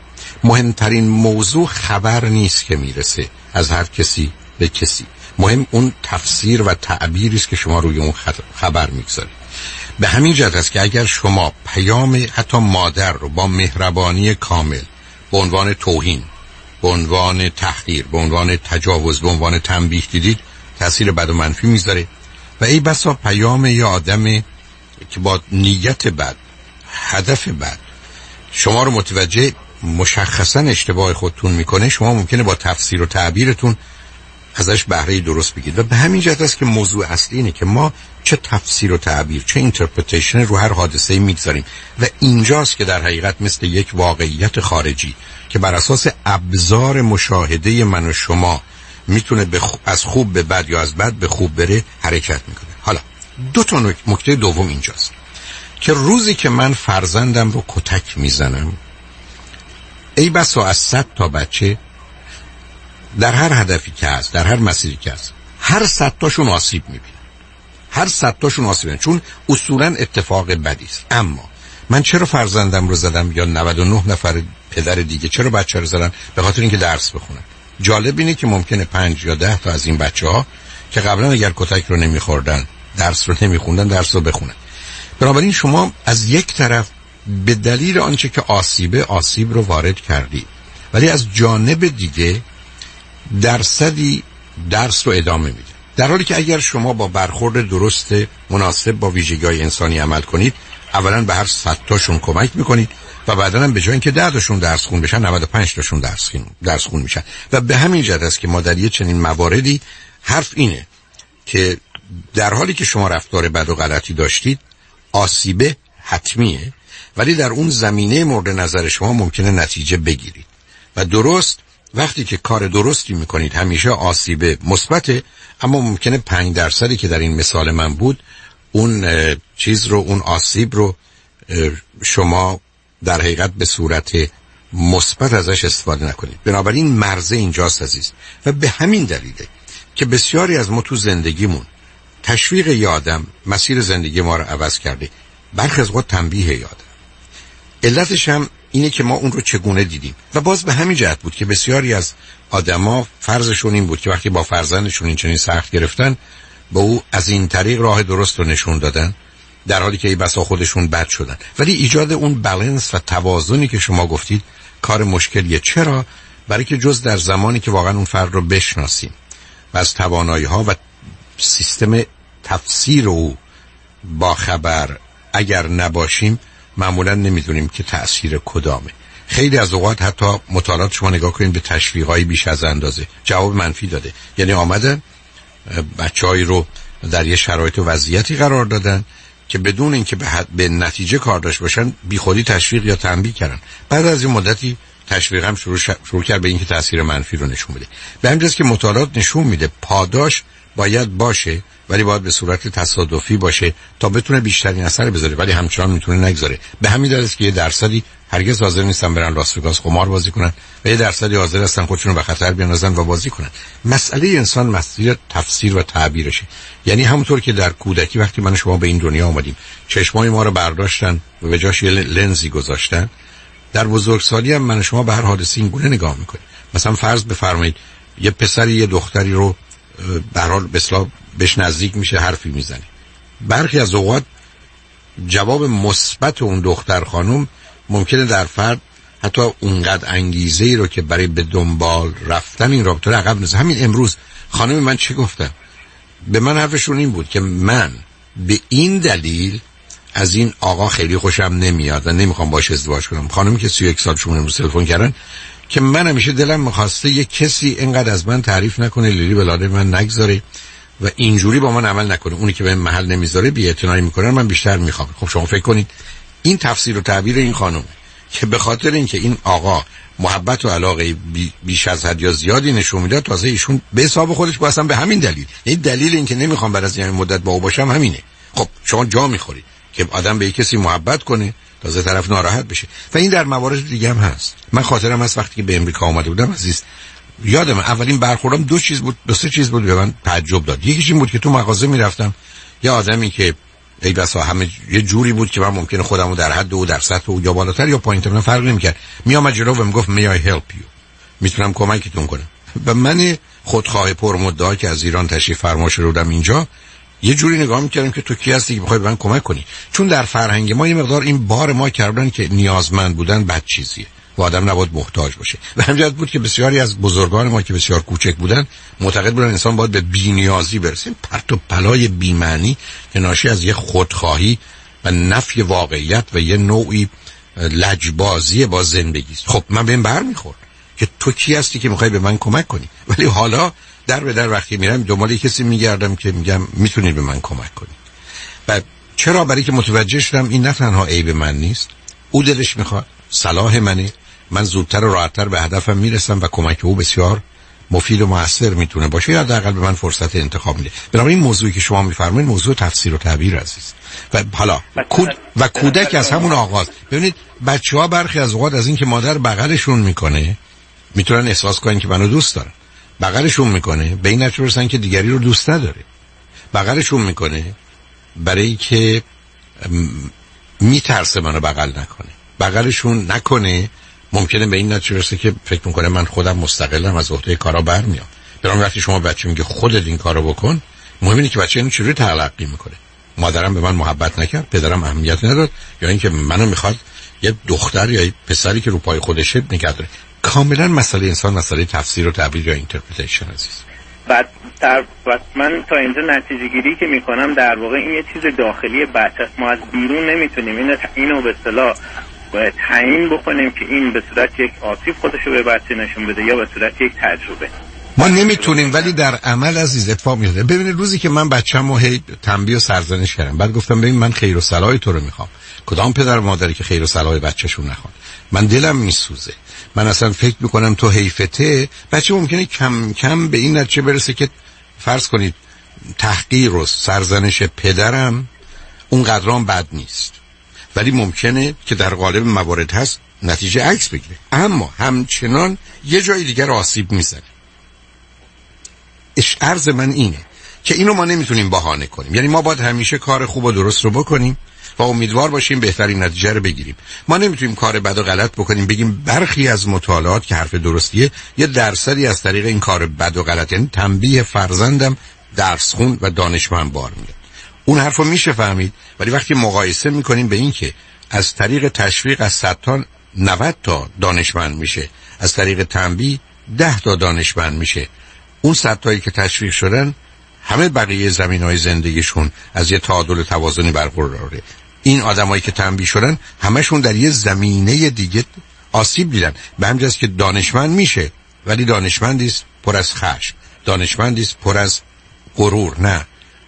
مهمترین موضوع خبر نیست که میرسه از هر کسی به کسی، مهم اون تفسیر و تعبیری است که شما روی اون خبر میگذارید. به همین جهت است که اگر شما پیام حتی مادر رو با مهربانی کامل به عنوان توهین، به عنوان تحقیر، به عنوان تجاوز، به عنوان تنبیه دیدید، تأثیر بد و منفی میذاره. و ای بسا پیام یه آدم که با نیت بد، هدف بد شما رو متوجه مشخصا اشتباه خودتون میکنه، شما ممکنه با تفسیر و تعبیرتون ازش بهره درست بگید. و به همین جهت است که موضوع اصلی اینه که ما چه تفسیر و تعبیر، چه اینترپریتیشن رو هر حادثه‌ای میگذاریم. و اینجاست که در حقیقت مثل یک واقعیت خارجی که بر اساس ابزار مشاهده من و شما میتونه بخ... از خوب به بد یا از بد به خوب بره حرکت میکنه. حالا دو تا نکته دوم اینجاست که روزی که من فرزندم رو کتک میزنم، ای بسا از صد تا بچه در هر هدفی که هست، در هر مسیری که هست، هر صد تاشون آسیب میبینن، هر صد تاشون آسیب میبینن، چون اصولا اتفاق بدی است. اما من چرا فرزندم رو زدم یا نود و نه نفر پدر دیگه چرا بچه رو زدن؟ به خاطر اینکه درس بخونن. جالب اینه که ممکنه پنج یا ده تا از این بچه ها که قبلا اگر کتک رو نمیخوردن، درس رو نمیخوندن، درس رو بخونن. بنابراین شما از یک طرف به دلیل آنچه که آسیبه آسیب رو وارد کردی، ولی از جانب دیگه درصدی درس رو ادامه میده، در حالی که اگر شما با برخورد درست مناسب با ویژگی‌های انسانی عمل کنید، اولا به هر صد تاشون کمک میکنید و بعدا هم به جای اینکه ده تاشون درس خون بشن، نود و پنج تاشون درس خون درس خون میشن. و به همین جهت است که ما در یه چنین مواردی حرف اینه که در حالی که شما رفتار بد و غلطی داشتید، آسیبه حتمیه، ولی در اون زمینه مورد نظر شما ممکنه نتیجه بگیرید. و درست وقتی که کار درستی میکنید همیشه آسیبه مثبته، اما ممکنه پنج درصدی که در این مثال من بود اون چیز رو، اون آسیب رو شما در حقیقت به صورت مثبت ازش استفاده نکنید. بنابراین مرزه اینجاست عزیز. و به همین دلیله که بسیاری از ما تو زندگیمون تشویق یادم مسیر زندگی ما رو عوض کرده، برخی از وقت تنبیه یادم. علتش هم اینه که ما اون رو چگونه دیدیم. و باز به همین جهت بود که بسیاری از آدما فرضشون این بود که وقتی با فرزندشون این چنین سخت گرفتن، با او از این طریق راه درست رو نشون دادن، در حالی که ای بسا خودشون بد شدن. ولی ایجاد اون بالانس و توازنی که شما گفتید کار مشکلیه. چرا؟ برای که جز در زمانی که واقعا اون فرد رو بشناسیم و از توانایی‌ها و سیستم تفسیر او با خبر اگر نباشیم، معمولا نمیدونیم که تأثیر کدامه. خیلی از اوقات حتی مطالعات شما نگاه کنید به تشویق‌های بیش از اندازه جواب منفی داده. یعنی آمدن بچه‌هایی رو در یه شرایط و وضعیتی قرار دادن که بدون اینکه به, حد به نتیجه کار داشت باشن بیخودی تشویق یا تنبیه کردن. بعد از این مدتی تشویق هم شروع, شروع کرد به اینکه تأثیر منفی رو نشون بده. به همین جاست که مطالعات نشون میده پاداش باید باشه، ولی باید به صورت تصادفی باشه تا بتونه بیشترین اثر بذاره، ولی همچنان میتونه نگذاره. به همین دلیل است که یه درصدی هرگز حاضر نیستن برن لاس وگاس قمار بازی کنن و یه درصدی حاضر هستن خودشون رو به خطر بیاندازن و بازی کنن. مسئله انسان مسئله تفسیر و تعبیرشه. یعنی همونطور که در کودکی وقتی من شما به این دنیا آمدیم چشمای ما رو برداشتن و به جاش یه لنزی گذاشتن، در بزرگسالی هم من شما به هر حادثه این گونه نگاه میکنیم. مثلا فرض بفرمایید یه پسری یه دختری رو به هر حال به اصطلاح بهش نزدیک میشه، حرفی میزنه. برخی از اوقات جواب مثبت اون دختر خانم ممکنه در فرد حتی اونقدر انگیزه ای رو که برای به دنبال رفتن این رابطه رو عقب نزد. همین امروز خانم من چه گفتن؟ به من حرفشون این بود که من به این دلیل از این آقا خیلی خوشم نمیاد و نمیخوام باش ازدواج کنم. خانمی که سی و یک سالشون امروز تلفن کردن که من همیشه دلم میخواسته یک کسی اینقدر از من تعریف نکنه، لیلی بلاده من نگذاره و اینجوری با من عمل نکنه. اونی که به محل نمیذاره بی‌اعتنایی میکنه، من بیشتر میخوام. خب شما فکر کنید این تفسیر و تعبیر این خانم که به خاطر اینکه این آقا محبت و علاقه بیش از حد یا زیادی نشون میده، تازه ایشون به حساب خودش با اصلا به همین دلیل، این دلیل این که نمیخوام بعد از این مدت با او باشم همینه. خب شما جا میخورید که آدم به یک کسی محبت کنه تازه طرف ناراحت بشه. و این در موارد دیگه هم هست. من خاطرم هست وقتی که به امریکا اومده بودم عزیز، یادم اولین برخوردم دو چیز بود، دو سه چیز بود به من تعجب داد. یکیش این بود که تو مغازه میرفتم، یه آدمی که ای بسا همه یه جوری بود که من ممکنه خودم رو در حد او در سطح او یا بالاتر یا پایین‌تر من فرق نمی‌کرد، میامد جلو و میگفت may I help you، میتونم کمکتون کنم. و من خودخواه پرمدعا که از ایران تشریف فرما شده بودم اینجا، یه جوری نگاه میکردم که تو کی هستی که بخوای به من کمک کنی. چون در فرهنگ ما یه مقدار این بار ما کردن که نیازمند بودن بد چیزیه و آدم نباید محتاج باشه. و همین بود که بسیاری از بزرگان ما که بسیار کوچک بودن معتقد بودن انسان باید به بی‌نیازی برسه. پرت و پلای بی‌معنی که ناشی از یه خودخواهی و نفی واقعیت و یه نوعی لجبازی با زندگی است. خب من بهم برمیخورد که تو کی هستی که میخوای به من کمک کنی؟ ولی حالا در به در وقتی میرم دنبال کسی میگردم که میگم میتونی به من کمک کنی. و چرا؟ برای که متوجه شدم این نه تنها عیب من نیست، او دلش میخواد، صلاح منه، من زودتر و راحتتر به هدفم میرسم و کمک او بسیار مفید و موثر میتونه باشه، یا حداقل به من فرصت انتخاب میده. بنابراین این موضوعی که شما میفرمایید موضوع تفسیر و تعبیر عزیز. و حالا کود و کودک از همون آغاز، ببینید بچه‌ها برخی از اوقات از این که مادر بغلشون میکنه میتونن احساس کنن که منو دوست دارن، بغلشون میکنه به این نتیجه برسن که دیگری رو دوست نداره، بغلشون میکنه برای که میترسه منو بغل نکنه، بغلشون نکنه ممکنه به این نتیجه برسه که فکر میکنه من خودم مستقلم، از عهده کارا برمیام. برام وقتی شما بچه میگه خودت این کارو بکن، مهم اینه که بچه اینو چجوری تلقی میکنه. مادرم به من محبت نکرد، پدرم اهمیت نداد، یا اینکه منو میخواد یه دختر یا یه پسری که رو پای خودشه نگه داره. کاملا مسئله انسان مسئله تفسیر و تعبیر یا اینترپریتیشن عزیز. بعد در من تا اینجا نتیجه گیری که میکنم در واقع این یه چیز داخلی بچه، ما از بیرون نمیتونیم اینو اینو به اصطلاح باید تعیین بکنیم که این به صورت یک آسیب خودشو به بچه نشون بده یا به صورت یک تجربه. ما نمیتونیم، ولی در عمل عزیز اتفاق میفته. ببینید روزی که من بچه‌مو هی تنبیه و سرزنش کردم، بعد گفتم ببین من خیر و صلاح تو رو میخوام، کدام پدر و مادری که خیر و صلاح بچه‌شون نخواد؟ من دلم میسوزه، من اصلا فکر میکنم تو حیفته. بچه ممکنه کم کم به این نتیجه برسه که فرض کنید تحقیر و سرزنش پدرم اون قدرام بد نیست، ولی ممکنه که در قالب موارد هست نتیجه عکس بگیره، اما همچنان یه جای دیگر آسیب میزنه. اش عرض من اینه که اینو ما نمیتونیم بهانه کنیم، یعنی ما باید همیشه کار خوب و درست رو بکنیم و امیدوار باشیم بهترین نتیجه رو بگیریم. ما نمیتونیم کار بد و غلط بکنیم بگیم برخی از مطالعات که حرف درستیه یه درصدی از طریق این کار بد و غلط، یعنی تنبیه فرزندم درس خون و دانشمند بار میاد. اون حرفو میشه فهمید، ولی وقتی مقایسه میکنیم به این که از طریق تشویق از صد تا نود تا دانشمند میشه، از طریق تنبیه ده تا دانشمند میشه، اون صد تایی که تشویق شدن همه بقیه زمینهای زندگیشون از یه تعادل توازنی برقراره. این آدمایی که تنبیه شدن همشون در یه زمینه دیگه آسیب دیدن. به همین جاست که دانشمند میشه، ولی دانشمندی است پر از خشم، دانشمندی است پر از غرور، نه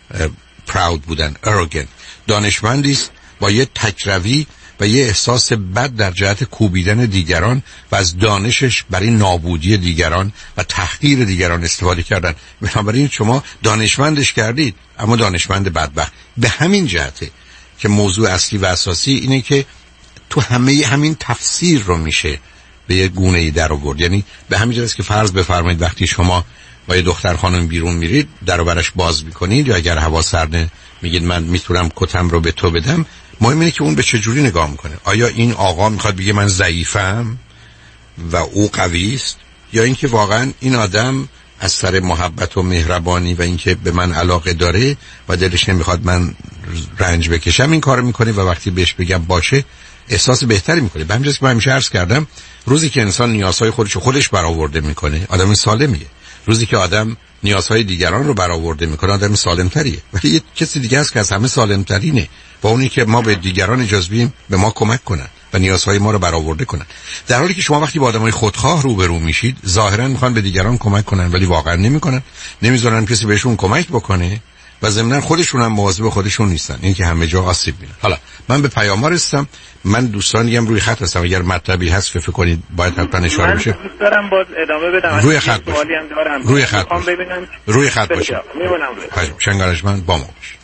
پراود بودن، arrogant. دانشمندی است با یه تکروی و یه احساس بد در جهت کوبیدن دیگران و از دانشش برای نابودی دیگران و تحقیر دیگران استفاده کردن. بنابراین شما دانشمندش کردید، اما دانشمند بدبخت. به همین جهته که موضوع اصلی و اساسی اینه که تو همه همین تفسیر رو میشه به یه گونه‌ای در آورد. یعنی به همین جهت که فرض بفرمایید وقتی شما با یه دختر خانم بیرون میرید، در و برش باز میکنید، یا اگر هوا سرده میگید من میتونم کتم رو به تو بدم، مهم اینه که اون به چه جوری نگاه میکنه. آیا این آقا میخواد بگه من ضعیفم و او قوی است، یا اینکه واقعا این آدم از سر محبت و مهربانی و اینکه به من علاقه داره و دلش نمیخواد من رنج بکشم این کارو میکنه و وقتی بهش بگم باشه احساس بهتری میکنه. به همین جاست که من همیشه عرض کردم روزی که انسان نیازهای خودش خودش برآورده میکنه آدم سالمیه، روزی که آدم نیازهای دیگران رو برآورده میکنه آدم سالمتریه. ولی یه کسی دیگه هست که از همه سالمترینه، با اونی که ما به دیگران اجازه بدیم به ما کمک کنن و نیازهای ما رو برآورده کنن. در حالی که شما وقتی با آدمای خودخواه روبرو میشید ظاهرا میخوان به دیگران کمک کنن ولی واقعا نمیکنن، نمیذارن کسی بهشون کمک بکنه و ضمن خودشون هم مواظب خودشون نیستن، این که همه جا آسیب میبینن. حالا من به پیام‌ها رسیدم، من دوستانی هم روی خط هستم، اگر مطلبی هست که فکر کنید باید حتما اشاره بشه من دوست دارم باز ادامه بدم، روی خط باشه. روی خط باشه. روی خط باشه. میمونم روی شنگارشمن با ما باشه.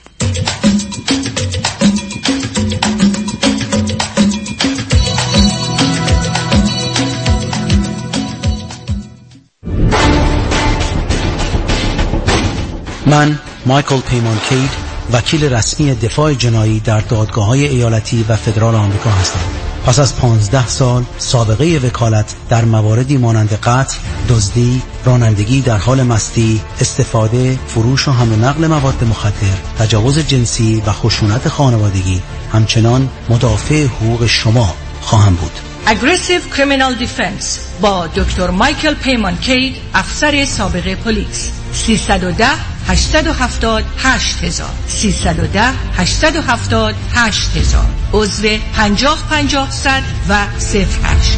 من مایکل پیمان کید وکیل رسمی دفاع جنایی در دادگاه‌های ایالتی و فدرال آمریکا هستم. پس از پانزده سال سابقه وکالت در مواردی مانند قتل، دزدی، رانندگی در حال مستی، استفاده، فروش و حمل و نقل مواد مخدر، تجاوز جنسی و خشونت خانوادگی، همچنان مدافع حقوق شما خواهم بود. Aggressive Criminal Defense با دکتر مایکل پیمانکید، افسر سابق پلیس. سیصد و ده هشتصد و هفتاد هشت هزار سیصد و ده هشتصد و هفتاد هشت هزار عضو پنجاه پنجاه صد و صفر هشت.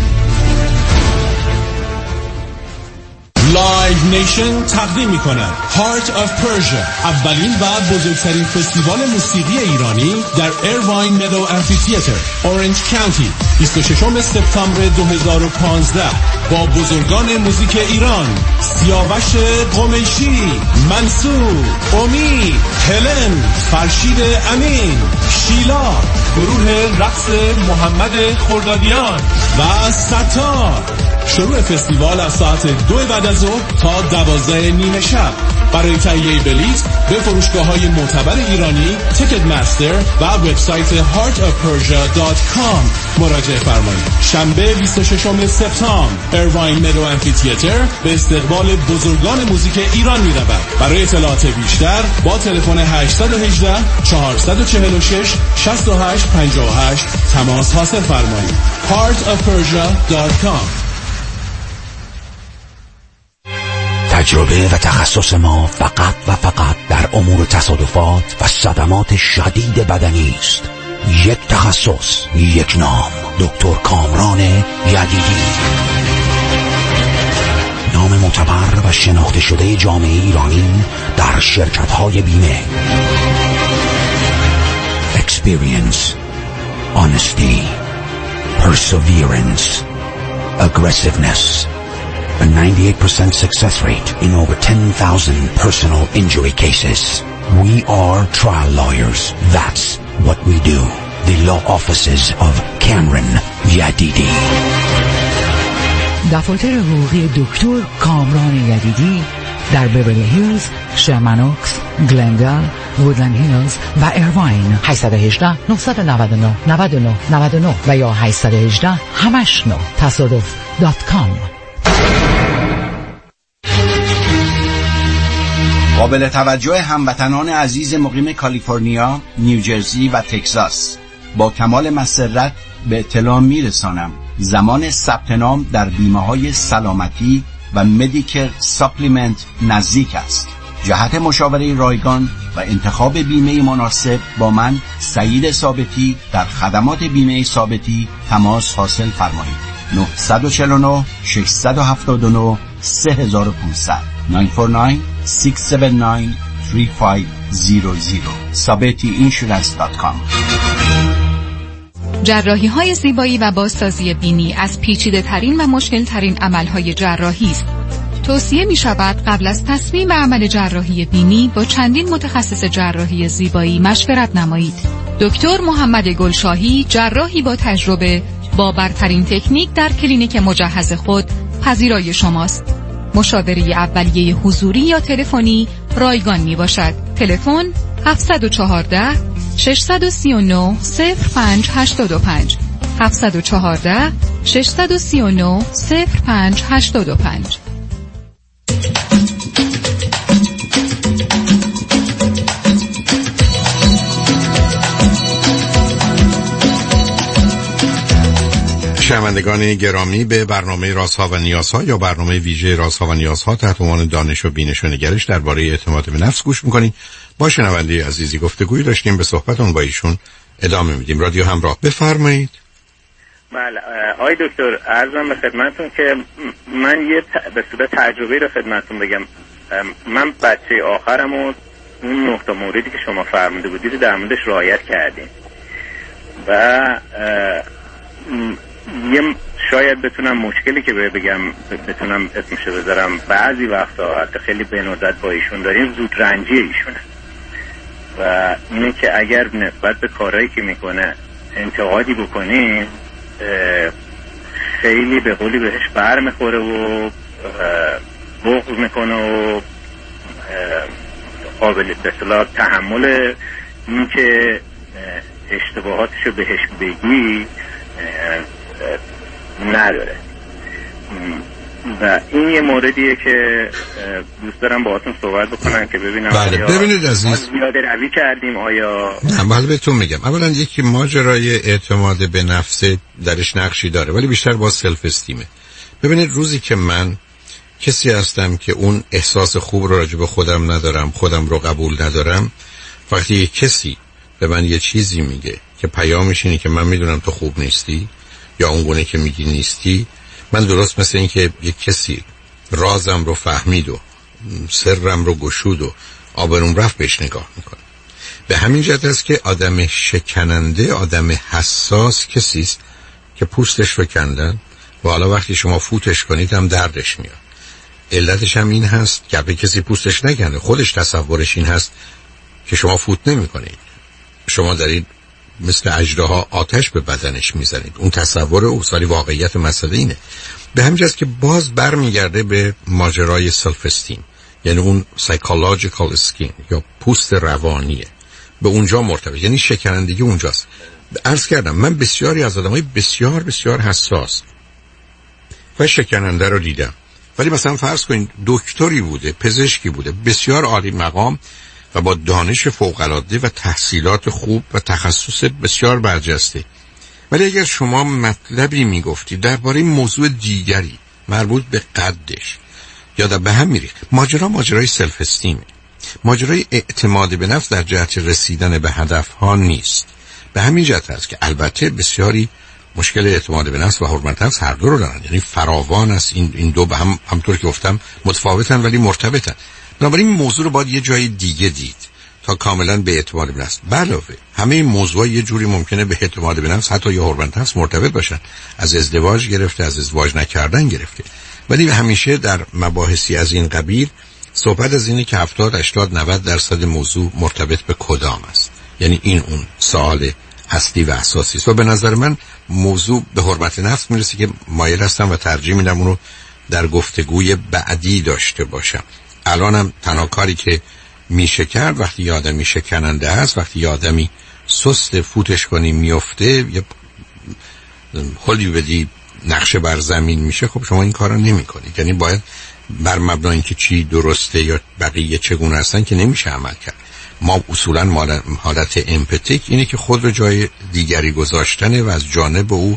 لایو نیشن تقدیم می کند Heart of Persia، اولین و بزرگترین فستیوال موسیقی ایرانی در ایرواین مدو امفی‌تئاتر، اورنج کانتی، بیست و ششم سپتامبر دو هزار و پانزده با بزرگان موزیک ایران: سیاوش قمیشی، منصور، امید، هلن، فرشید امین، شیلا، گروه رقص محمد خردادیان و ستار. شروع فستیوال از ساعت دو بعد از ظهر تا دوازده نیمه شب. برای تهیه بلیط به فروشگاه‌های معتبر ایرانی، تیکت مستر و وبسایت هارت آف پرژیا دات کام مراجعه فرمایید. شنبه بیست و ششم سپتامبر، ایرواین مدو امفی‌تئاتر به استقبال بزرگان موزیک ایران می‌رود. برای اطلاعات بیشتر با تلفن هشت یک هشت چهار چهار شش شش هشت پنج هشت تماس حاصل فرمایید. هارت آف پرژیا دات کام. تجربه و تخصص ما فقط و فقط در امور تصادفات و صدمات شدید بدنی است. یک تخصص، یک نام، دکتر کامران یدیدی. نام معتبر و شناخته شده جامعه ایرانی در شرکت‌های بیمه. Experience, honesty, perseverance, aggressiveness. A ninety-eight percent success rate in over ten thousand personal injury cases. We are trial lawyers. That's what we do. The law offices of Cameron Yadidi. دفاتر حقوقی دکتر کامران یدیدی در بیورلی هیلز، شرمنوکس، گلندل، وودلند هیلز و ایرواین. هشت یک هشت نه نه نه نه نه نه نه و یا هشت یک هشت همش نه تصادف دات کام. قابل توجه هموطنان عزیز مقیم کالیفرنیا، نیوجرسی و تگزاس، با کمال مسرت به اطلاع میرسانم زمان ثبت نام در بیمه‌های سلامتی و مدیکر ساپلیمنت نزدیک است. جهت مشاوره رایگان و انتخاب بیمه مناسب با من سعید ثابتی در خدمات بیمه ثابتی تماس حاصل فرمایید. نه چهار نه شش هفت نه سه پانصد نه چهار نه شش هفت نه سه پنج صفر صفر sabeti insurance دات کام. جراحی های زیبایی و بازسازی بینی از پیچیده ترین و مشکل ترین عمل های جراحی است. توصیه می شود قبل از تصمیم به عمل جراحی بینی با چندین متخصص جراحی زیبایی مشورت نمایید. دکتر محمد گلشاهی، جراحی با تجربه با برترین تکنیک در کلینیک مجهز خود پذیرای شماست. مشاوره اولیه حضوری یا تلفنی رایگان می باشد. تلفن هفت یک چهار شش سه نه صفر پنج هشت پنج هفت یک چهار شش سه نه صفر پنج هشت پنج. شنوندگان گرامی، به برنامه رازها و نیازها یا برنامه ویژه رازها و نیازها تحت عنوان دانش و بینش و نگرش درباره اعتماد به نفس گوش میکنید. با شنونده عزیزی گفتگوی داشتیم، به صحبتون با ایشون ادامه میدیم. رادیو همراه، بفرمایید. بله آقای دکتر، عرضم به خدمتتون که من یه ت... به صورت تجربه رو خدمتتون بگم. من بچه آخرم و اون نقطه موردی که شما فرموده بودید در موردش رعایت کردیم و یه شاید بتونم مشکلی که بگم بتونم اسمشو بذارم بعضی وقتا حتی خیلی به ندرت با ایشون داریم زود رنجی ایشونه و اینه که اگر نسبت به کارهایی که میکنه انتقادی بکنیم خیلی به قولی بهش بر میخوره و بغض میکنه و قابل به اصطلاح تحمل این که اشتباهاتشو بهش بگی نداره. و این یه موردیه که دوست دارم باهاتون صحبت بکنم که ببینم بله. ببینید عزیز، زیاده روی کردیم آیا نه؟ بله بهتون میگم، اولا یکی ماجرای اعتماد به نفس درش نقشی داره ولی بیشتر با سلف استیمه. ببینید روزی که من کسی هستم که اون احساس خوب رو راجع به خودم ندارم، خودم رو قبول ندارم، وقتی یک کسی به من یه چیزی میگه که پیامش اینه که من میدونم تو خوب نیستی یا اون گونه که میگی نیستی، من درست مثل این که یک کسی رازم رو فهمید و سرم رو گشود و آبروم رفت بهش نگاه میکنم. به همین جهت است که آدم شکننده، آدم حساس کسی است که پوستش رو کندن و حالا وقتی شما فوتش کنید هم دردش میاد. علتش هم این هست که به کسی پوستش نکنه، خودش تصورش این هست که شما فوت نمی کنید، شما دارید مثل اژدها آتش به بدنش میزنید. اون تصور او، سالی واقعیت مسئله اینه. به همین جاست که باز برمیگرده به ماجرای سلف استیم، یعنی اون سایکولوژیکال اسکین یا پوست روانیه، به اونجا مرتبط، یعنی شکنندگی اونجاست. عرض کردم من بسیاری از آدمای بسیار بسیار حساس و شکننده رو دیدم، ولی مثلا فرض کنید دکتری بوده، پزشکی بوده، بسیار عالی مقام و با دانش فوق‌العاده و تحصیلات خوب و تخصص بسیار برجسته، ولی اگر شما مطلبی میگفتی درباره موضوع دیگری مربوط به قدش یا در به هم میریخت، ماجرا ماجرای سلف استیمه، ماجرای اعتماد به نفس در جهت رسیدن به هدفها نیست. به همین جهت است که البته بسیاری مشکل اعتماد به نفس و حرمت نفس هر دو رو دارن، یعنی فراوان است، این این دو به هم همونطور که گفتم متفاوتن ولی مرتبطن. بنابراین این موضوع رو باید یه جای دیگه دید تا کاملا به اعتماد به نفس. علاوه همه این موضوع یه جوری ممکنه به اعتماد به نفس حتی یا حرمت نفس مرتبط باشن، از ازدواج گرفته، از ازدواج نکردن گرفته، ولی همیشه در مباحثی از این قبیل صحبت از اینه که هفتاد هشتاد نود درصد موضوع مرتبط به کدام است، یعنی این اون سوال اصلی و اساسی است. و به نظر من موضوع به حرمت نفس میرسه که مایل هستم و ترجیح میدم اون رو در گفتگوی بعدی داشته باشم. الانم تنها کاری که میشه کرد وقتی یه آدمی شکننده هست، وقتی یه آدمی سست فوتش کنی میفته، یه هلی بدی نقشه بر زمین میشه، خب شما این کارو نمی کنید. یعنی باید بر مبنای اینکه چی درسته یا بقیه چگونه هستن که نمیشه عمل کرد. ما اصولا حالت امپاتیک اینه که خود رو جای دیگری گذاشتنه و از جانب او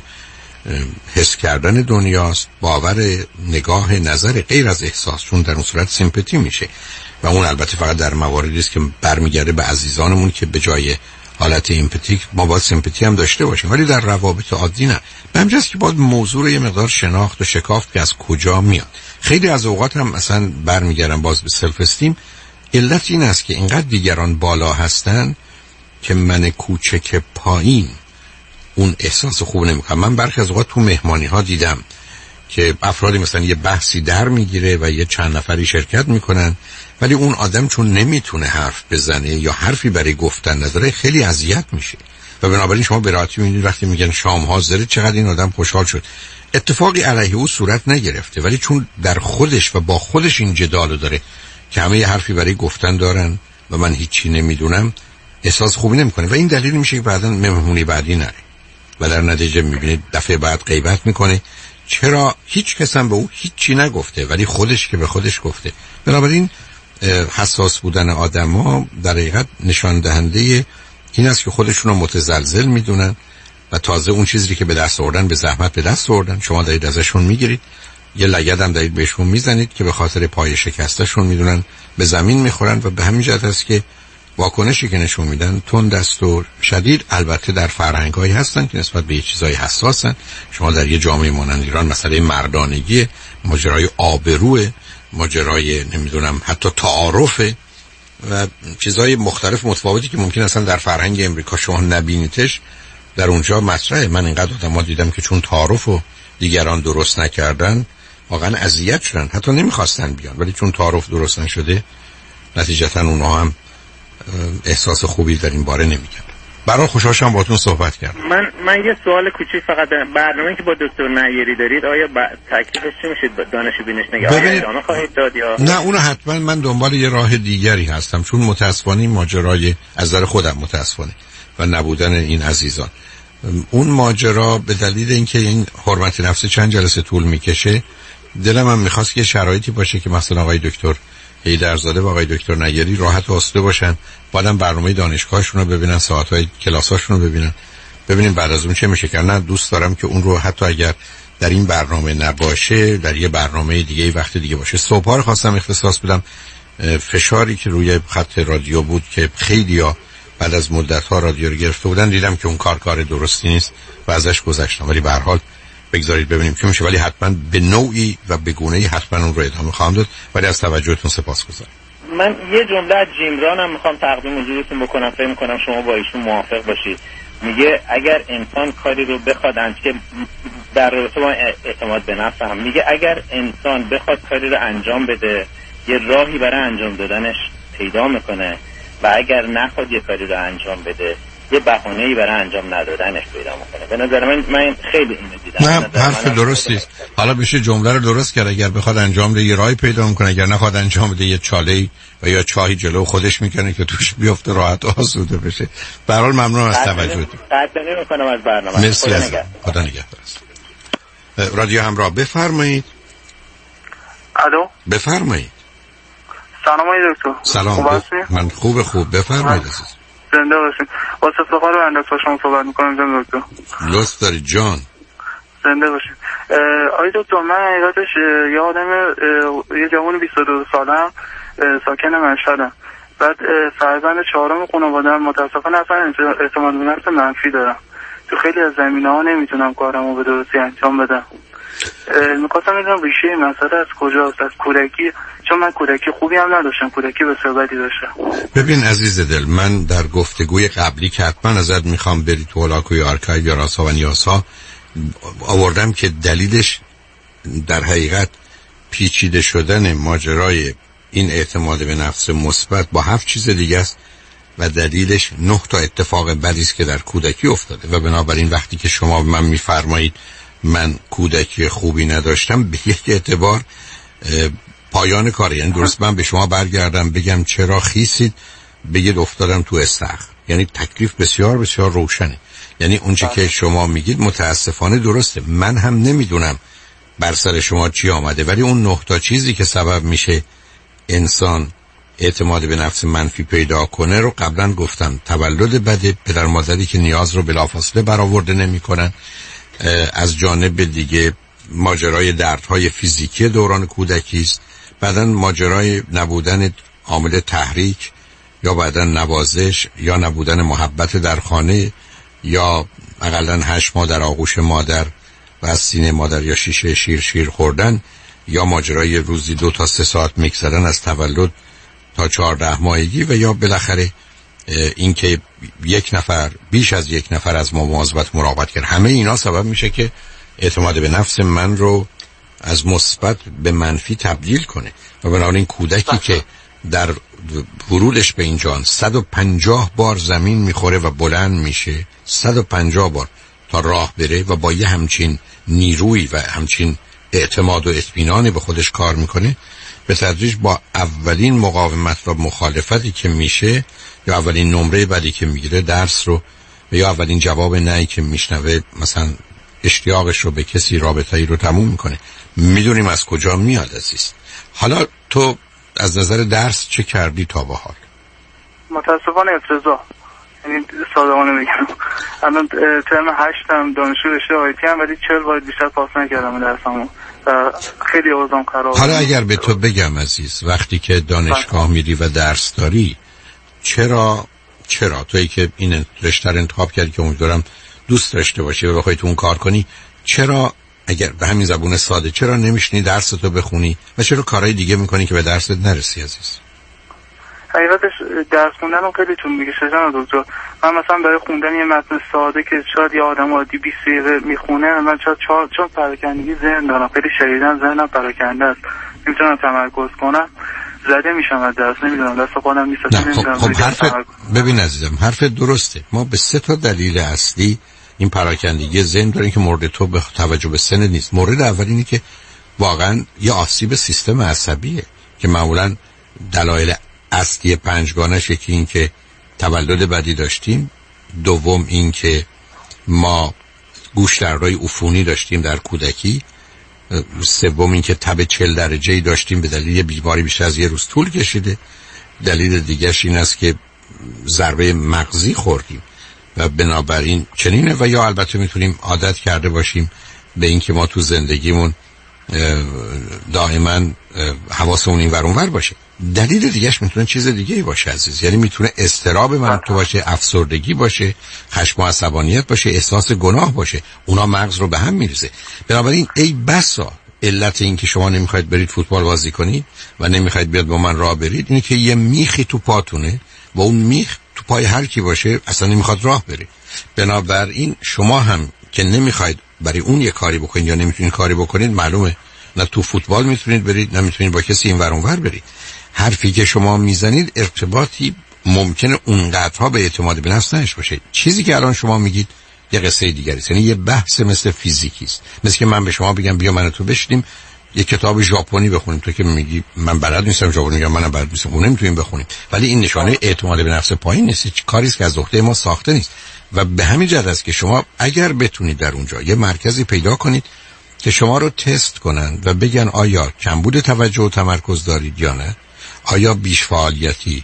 حس کردن دنیاست، باور، نگاه، نظر غیر از احساس، چون در اون صورت سیمپاتی میشه و اون البته فقط در مواردی است که برمیگرده به عزیزانمون که به جای حالت امپاتیک ما باید سیمپاتی هم داشته باشیم، ولی در روابط عادی نه. به همین جاست که باید موضوع رو یه مقدار شناخت و شکافت که از کجا میاد. خیلی از اوقات هم مثلا برمیگردن باز به سلف استیم. علت این است که اینقدر دیگران بالا هستن که من کوچک پایین اون احساس خوب نمیکنم. من برخی از اوقات تو مهمانی ها دیدم که افرادی مثلا یه بحثی در میگیره و یه چند نفری شرکت میکنن، ولی اون آدم چون نمیتونه حرف بزنه یا حرفی برای گفتن نداره خیلی اذیت میشه و بنابراین شما به راحتی میبینید وقتی میگن شام حاضره چقدر این آدم خوشحال شد. اتفاقی علیه او صورت نگرفته، ولی چون در خودش و با خودش این جدال داره که همه یه حرفی برای گفتن دارن و من هیچی نمیدونم، احساس خوبی نمیکنه و این دلیل میشه که بعداً مهمونی بعدی نره و در نتیجه میبینید دفعه بعد غیبت میکنه. چرا؟ هیچ کس هم به او هیچی نگفته ولی خودش که به خودش گفته. بنابراین حساس بودن آدما در حقیقت نشان دهنده این است که خودشون رو متزلزل میدونن و تازه اون چیزی که به دست آوردن به زحمت به دست آوردن شما دارید ازشون میگیرید، یه لگد هم دارید بهشون میزنید که به خاطر پای شکستشون میدونن به زمین میخورن و به همین جهت است که واکنشی که نشون میدن تند است و شدید. البته در فرهنگ‌هایی هستن که نسبت به یه چیزای حساسن. شما در یه جامعه مانند ایران مسئله مردانگی، ماجرای آبروه، ماجرای نمیدونم حتی تعارف و چیزهای مختلف متفاوتی که ممکن اصلا در فرهنگ امریکا شما نبینیدش در اونجا مطرحه. من اینقدر آدم‌ها دیدم که چون تعارف و دیگران درست نکردن واقعا اذیت شدن، حتی نمیخواستن بیان، ولی چون تعارف درست نشده نتیجتا اونها هم احساس خوبی در این باره نمی‌کنن. برای خوشحالم باهاتون صحبت کردم. من من یه سوال کوچیک فقط دارم. برنامه‌ای که با دکتر نیری دارید آیا با... تکلیفش چی میشه؟ دانش بینش نگاه آیا ادامه خواهید داد یا نه؟ اونو حتما من دنبال یه راه دیگری هستم، چون متاسفانه ماجرای از نظر خودم متاسفانه و نبودن این عزیزان، اون ماجرا به دلیل اینکه این حرمت نفس چند جلسه طول میکشه، دلم هم میخواست که شرایطی باشه که مثلا آقای دکتر هیدرزاده و آقای دکتر نیری راحت و آسوده باشن، بعدم برنامه دانشگاهشون رو ببینن، ساعت‌های کلاساشون رو ببینن، ببینیم بعد از اون چه میشه. که نه دوست دارم که اون رو حتی اگر در این برنامه نباشه در یه برنامه دیگه وقت دیگه باشه. صبح‌ها رو خواستم اختصاص بدم فشاری که روی خط رادیو بود که خیلی‌ها بعد از مدت‌ها رادیو رو گرفته بودن، دیدم که اون کار کار درستی نیست و ازش گذشتم، ولی به هر حال بگذارید ببینیم چه میشه، ولی حتما به نوعی و به گونه‌ای حتما اون رو ادامه خواهم داد. ولی از توجهتون سپاسگزارم. من یه جمله از جیم ران هم میخوام تقدیم حضورتون بکنم، فکر می‌کنم شما با ایشون موافق باشید. میگه اگر انسان کاری رو بخواد که در رابطه با اعتماد به نفس هم میگه اگر انسان بخواد کاری رو انجام بده یه راهی برای انجام دادنش پیدا میکنه و اگر نخواد یه کاری رو انجام بده یه بهانه‌ای برای انجام ندادنش پیدا میکنه. به نظر من من خیلی اینو دیدم. نه حرف درستی است. حالا بشه جمله رو درست کرد، اگر بخواد انجام بده یه راهی پیدا میکنه، اگر نخواد انجام بده یه چاله‌ای و یا چاهی جلو خودش میکنه که توش بیفته راحت و آسوده بشه. به هر حال ممنون از توجهتون. قدردانی میکنم از برنامه. مرسی از خدا نگهدار. رادیو همراه بفرمایید. الو بفرمایید. سلام آقای دکتر. سلام. من خوب خوب بفرمایید عزیز. زنده باشین. با افتخار و انداز با شما صحبت میکنم جناب دکتر. لطف دارید جان. زنده باشین. آقای دکتر من حقیقتش یه آدم یه جوان بیست و دو سالم ساکن مشهدم. بعد فرزند چهارم خانواده‌ام متاسفانه اصلا اعتماد به نفس منفی دارم. تو خیلی از زمینه‌ها نمیتونم کارمو به درستی انجام بدم. میخواستم بدونم ریشه مسئله از کجاست؟ از کودکی؟ چون من کودکی خوبی هم نداشتم، کودکی بسیار بدی داشتم. ببین عزیز دل، من در گفتگوی قبلی که حتما ازت میخوام بری تو هولاکوی آرکایو یا راسا و نیاسا آوردم که دلیلش در حقیقت پیچیده شدن ماجرای این اعتماد به نفس مثبت با هفت چیز دیگه است و دلیلش نه تا اتفاق بدی است که در کودکی افتاده و بنابراین وقتی که شما من میفرمایید من کودکی خوبی نداشتم، به یک اعتبار پایان کار، یعنی درست من به شما برگردم بگم چرا خیسید بگید افتادم تو استخر، یعنی تکلیف بسیار بسیار روشنه. یعنی اونچه که شما میگید متاسفانه درسته، من هم نمیدونم بر سر شما چی آمده، ولی اون نه تا چیزی که سبب میشه انسان اعتماد به نفس منفی پیدا کنه رو قبلا گفتم. تولد بده، پدر مادری که نیاز رو بلافاصله برآورده نمیکنن، از جانب دیگه ماجرای دردهای فیزیکی دوران کودکی است، بعدن ماجرای نبودن عامل تحریک یا بعدن نوازش یا نبودن محبت در خانه یا اقلا هشت ماه در آغوش مادر و از سینه مادر یا شیشه شیر شیر خوردن یا ماجرای روزی دو تا سه ساعت میگذرن از تولد تا چهارده ماهگی و یا بالاخره اینکه یک نفر بیش از یک نفر از ما مواظبت مراقبت کرد. همه اینا سبب میشه که اعتماد به نفس من رو از مثبت به منفی تبدیل کنه و بنابراین کودکی که در ورودش به این جان صد و پنجاه بار زمین میخوره و بلند میشه، صد و پنجاه بار تا راه بره و با یه همچین نیروی و همچین اعتماد و اطمینانی به خودش کار میکنه، به تدریج با اولین مقاومت و مخالفتی که میشه یا اولین نمره بدی که میگیره درس رو یا اولین جواب نهی که میشنوه مثلا اشتیاقش رو به کسی رابطه‌ای رو تموم میکنه. میدونیم از کجا میاد عزیز. حالا تو از نظر درس چه کردی تا به حال؟ متاسفانه افتضاح، یعنی صادقانه میگم الان ترم هشتم دانشجو رشته آیتی هم، ولی چهل بار بیشتر پاس نکردم درسامو و خیلی اوضاعم خرابه. حالا اگر به تو بگم عزیز، وقتی که دانشگاه میری و درس داری، چرا چرا تویی که این رشته رو انتخاب کردی که امیدوارم دوست داشته باشی و بخوای تو اون کار کنی، چرا اگر به همین زبون ساده چرا نمیشنی درستو بخونی و چرا کارهای دیگه میکنی که به درست نرسی عزیز؟ حقیقتش درس خوندنم خیلی طول میکشه جناب دکتر. من مثلا برای خوندن یه متن ساده که شاید یه آدم عادی بیست دقیقه میخونه، من شاید چهار چون پراکندگی ذهن دارم، خیلی شدیداً ذهنم پراکنده است، نمیتونم تمرکز کنم. زده میشم از دست، نمیدونم دست خودم نیست. نه خب, خب حرف ببین عزیزم، حرف درسته. ما به سه تا دلیل اصلی این پراکندگی ذهن داریم که مورد تو به توجه به سن نیست. مورد اول اینه که واقعا یه آسیب سیستم عصبیه که معمولا دلایل اصلی پنجگانش، یکی این که تولد بدی داشتیم، دوم این که ما گوش درهای عفونی داشتیم در کودکی، سوم این که تب چهل درجه‌ای داشتیم به دلیل بیماری بیشتر از یه روز طول کشیده، دلیل دیگه‌ش این است که ضربه مغزی خوردیم و بنابراین چنینه. و یا البته میتونیم عادت کرده باشیم به این که ما تو زندگیمون دائما حواسمون این ور اون ور باشه. دلیل دیگهش میتونه چیز دیگه‌ای باشه عزیز، یعنی میتونه اضطراب من تو باشه، افسردگی باشه، خشم و عصبانیت باشه، احساس گناه باشه. اونا مغز رو به هم میریزه. بنابراین ای بسا علت این که شما نمیخواید برید فوتبال بازی کنید و نمیخواید بیاد با من راه برید اینه که یه میخی تو پاتونه و اون میخ تو پای هر کی باشه اصلا نمیخواد راه بره. بنابراین شما هم که نمیخواید برای اون یه کاری بکنید یا نمیتونید کاری بکنید، معلومه نه تو فوتبال میتونید برید، نه میتونید با کسی این ور اون ور برید. حرفی که شما میزنید ارتباطی ممکنه اونقدرها به اعتماد به نفس نش باشه. چیزی که الان شما میگید یه قصه دیگری است، یعنی یه بحث مثل فیزیکی است. مثل که من به شما بگم بیا من تو بشینیم یه کتاب ژاپنی بخونیم، تو که میگی من بلد نیستم ژاپنی، میگم منم بلد نیستم، اون نمیتونیم بخونیم. ولی این نشانه اعتماد به نفس پایین نیست، چه کاری است که از عهده ما ساخته نیست. و به همین جهت است که شما اگر بتونید در اونجا یه مرکزی پیدا کنید که شما رو تست کنن و بگن آیا کمبود توجه و تمرکز دارید یا نه، آیا بیش فعالیتی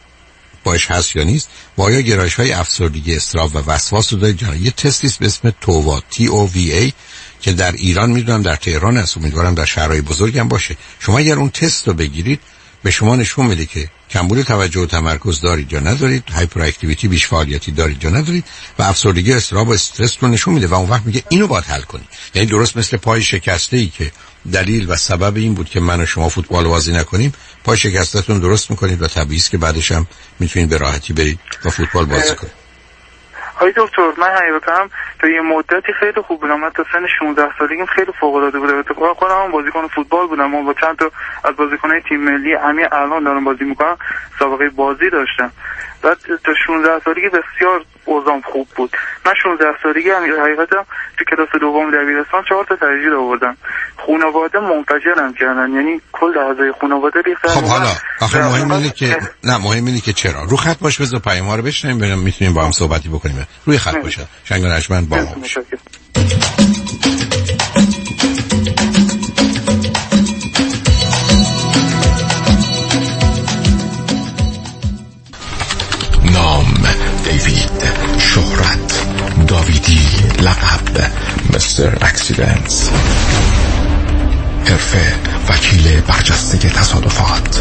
باش هست یا نیست، و آیا گرایش های افسردگی، اضطراب و وسواس رو دارید یا نه. یه تستی است به اسم تووا تی او وی ای که در ایران میدونم در تهران هست، امیدوارم در شهرهای بزرگ هم باشه. شما اگر اون تست رو بگیرید به شما نشون میده که کمبود توجه و تمرکز دارید یا ندارید، هایپر اکتیویتی بیش فعالیتی دارید یا ندارید، و افسردگی، اضطراب و استرس رو نشون میده و اون وقت میگه اینو باید حل کنید. یعنی درست مثل پای شکسته ای که دلیل و سبب این بود که من و شما فوتبال بازی نکنیم، پای شکستتون درست میکنید و طبیعی است که بعدش هم میتونید به راحتی برید و فوتبال بازی کنید. آقای دکتر من حقیقتا تا یه مدتی خیلی خوب بودم، من تا سن شانزده سالگیم خیلی فوق العاده بود. اتفاقا خودم هم بازیکن فوتبال بودم، من با چند تا از بازیکن‌های تیم ملی همین الان دارم بازی میکنم سابقه بازی داشتم. بعد تا شانزده سالگی بسیار اوضاعم خوب بود. من شانزده سالگی هم حقیقتا تو کلاس دوم دبیرستان چهار تا ترجیح آوردم. خانواده منفجرم کردن، یعنی کل اعضای خانواده ریختن. خب حالا آخه مهم اینه که نه مهم اینه که چرا رو خط باش، بذار پیام‌ها رو بشنویم ببینم میتونیم با هم صحبتی بکنیم. روی خط باشه شنگ رجمن با ما باشه. نام دیوید، شهرت داویدی، لقب مستر اکسیدنس، حرفه وکیل برجسته تصادفات،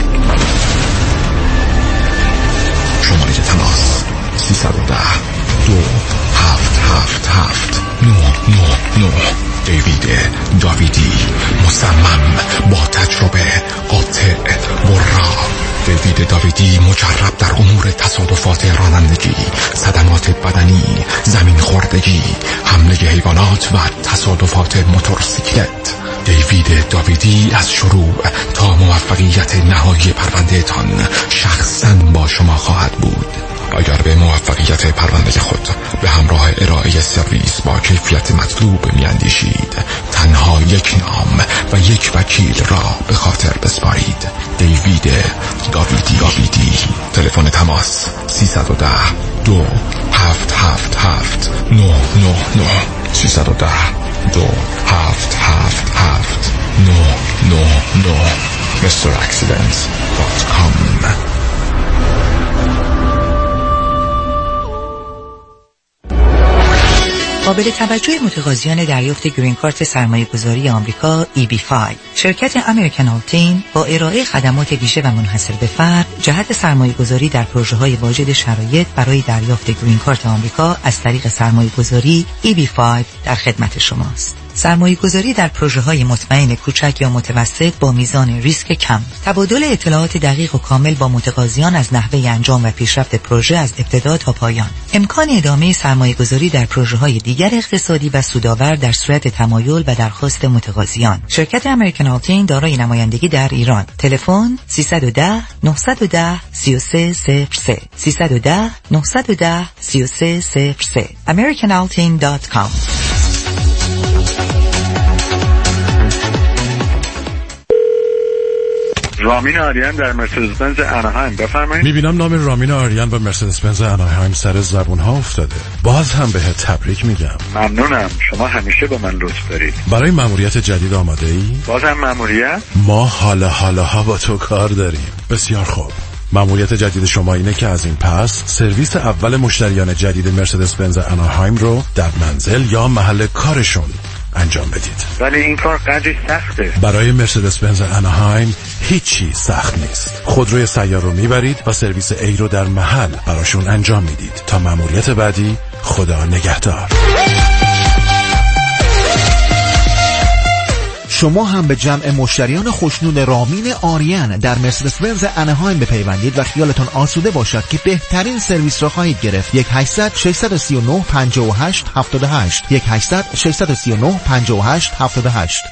شماره تماس سیصد و ده دو هفت هفت هفت نه نه نه. دیوید داویدی، مصمم، با تجربه، قاطع، برا. دیوید داویدی مجرب در امور تصادفات رانندگی، صدمات بدنی، زمین خوردگی، حمله حیوانات و تصادفات موتورسیکلت. دیوید داویدی از شروع تا موفقیت نهایی پرونده تان شخصاً با شما خواهد بود. اگر به موفقیت پرونده خود به همراه ارائه سرویس با کیفیت مطلوب میاندیشید، تنها یک نام و یک وکیل را به خاطر بسپارید: دیوید داویدی. داویدی. تلفن تماس سیصد و ده دو هفت هفت هفت نه نه نه. سیصد و ده دو هفت هفت هفت نه نه نه. مستر اکسیدنس دات کام. قابل توجه متقاضیان دریافت گرین کارت سرمایه‌گذاری آمریکا ای بی پنج، شرکت امریکن آلتین با ارائه خدمات ویژه و منحصر به فرد جهت سرمایه‌گذاری در پروژه‌های واجد شرایط برای دریافت گرین کارت آمریکا از طریق سرمایه‌گذاری ای بی پنج در خدمت شماست. سرمایه‌گذاری در پروژه‌های مطمئن کوچک یا متوسط با میزان ریسک کم، تبادل اطلاعات دقیق و کامل با متقاضیان از نحوه انجام و پیشرفت پروژه از ابتدا تا پایان، امکان ادامه سرمایه‌گذاری در پروژه‌های دیگر اقتصادی و سودآور در صورت تمایل و درخواست متقاضیان. شرکت امریکن آلتین دارای نمایندگی در ایران. تلفن سیصد و ده نهصد و ده سی و سه صفر سه سیصد و ده نهصد و ده سی و سه صفر سه american altin dot com. رامین آریان در مرسدس بنز اناهایم، بفرمایید. میبینم نام رامین آریان با مرسدس بنز اناهایم سر زبون ها افتاده. باز هم بهت تبریک میگم. ممنونم، شما همیشه با من لطف دارید. برای مأموریت جدید آماده ای؟ بازم مأموریت؟ ما حالا حالا ها با تو کار داریم. بسیار خوب. مأموریت جدید شما اینه که از این پس سرویس اول مشتریان جدید مرسدس بنز اناهایم رو در منزل یا محل کارشون انجام بدید. ولی این کار قدری سخته. برای مرسدس بنز اناهایم هیچی سخت نیست. خودروی سیار رو میبرید و سرویس ای رو در محل براشون انجام میدید. تا مأموریت بعدی، خدا نگهدار. شما هم به جمع مشتریان خوشنود رامین آریان در مرسدس بنز اناهایم بپیوندید و خیالتان آسوده باشد که بهترین سرویس را خواهید گرفت. یک هشتصد ششصد و سی و نه پنجاه و هشت هفتاد و هشت یک هشتصد ششصد و سی و نه پنجاه و هشت هفتاد و هشت.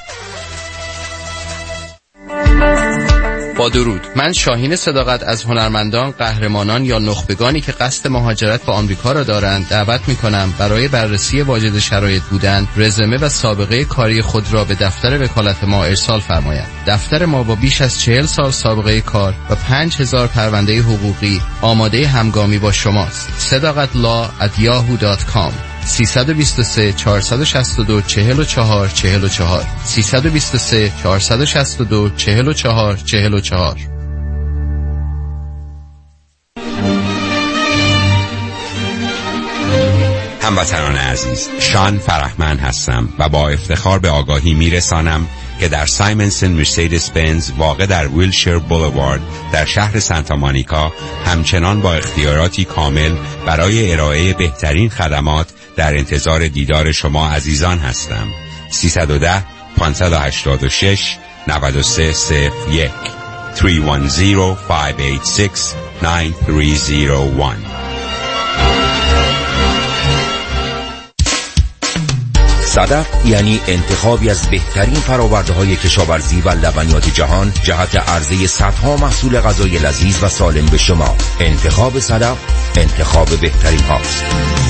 با درود، من شاهین صداقت از هنرمندان، قهرمانان یا نخبگانی که قصد مهاجرت به آمریکا را دارند دعوت می‌کنم برای بررسی واجد شرایط بودن، رزومه و سابقه کاری خود را به دفتر وکالت ما ارسال فرمایند. دفتر ما با بیش از چهل سال سابقه کار و پنج هزار پرونده حقوقی آماده همگامی با شماست. صداقت لا ات یاهو دات کام سیصد و بیست و سه چهارصد و شصت و دو چهل و چهار چهل و چهار سیصد و بیست و سه چهارصد و شصت و دو چهل و چهار چهل و چهار. هموطنان عزیز، شان فرحمند هستم و با افتخار به آگاهی میرسانم که در سایمنسن مرسدس بنز واقع در ویلشیر بولوارد در شهر سانتا مونیکا همچنان با اختیاراتی کامل برای ارائه بهترین خدمات در انتظار دیدار شما عزیزان هستم. سیصد و ده پانصد و هشتاد و شش نود و سه صفر یک سه یک صفر پنج هشت شش نه سه صفر یک. صدف یعنی انتخابی از بهترین فرآورده‌های کشاورزی و لبنیات جهان جهت عرضه صدها محصول غذایی لذیذ و سالم به شما. انتخاب صدف انتخاب بهترین هاست.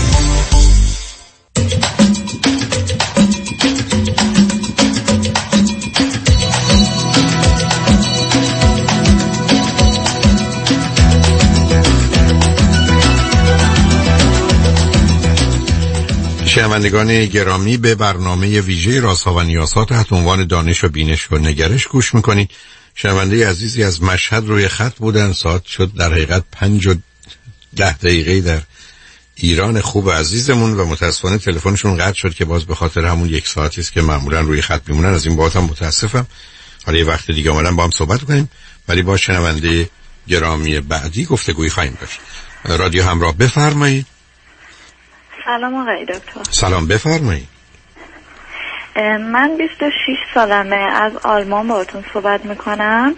شنوندگان گرامی، به برنامه ویژه رازها و نیازها تحت عنوان دانش و بینش و نگرش گوش میکنید. شنونده عزیزی از مشهد روی خط بودن، ساعت شد در حقیقت پنج و ده دقیقه در ایران خوب عزیزمون و متاسفانه تلفنشون قطع شد که باز به خاطر همون یک ساعتی است که معمولا روی خط میمونن. از این بابت هم متاسفم. حالا یه وقت دیگه اومدن با هم صحبت کنیم، ولی با شنونده گرامی بعدی گفتگویی خواهیم داشت. رادیو همراه، بفرمایید. سلام آقای دکتر. سلام، بفرمایید. من بیست و شش سالمه، از آلمان باهاتون صحبت میکنم.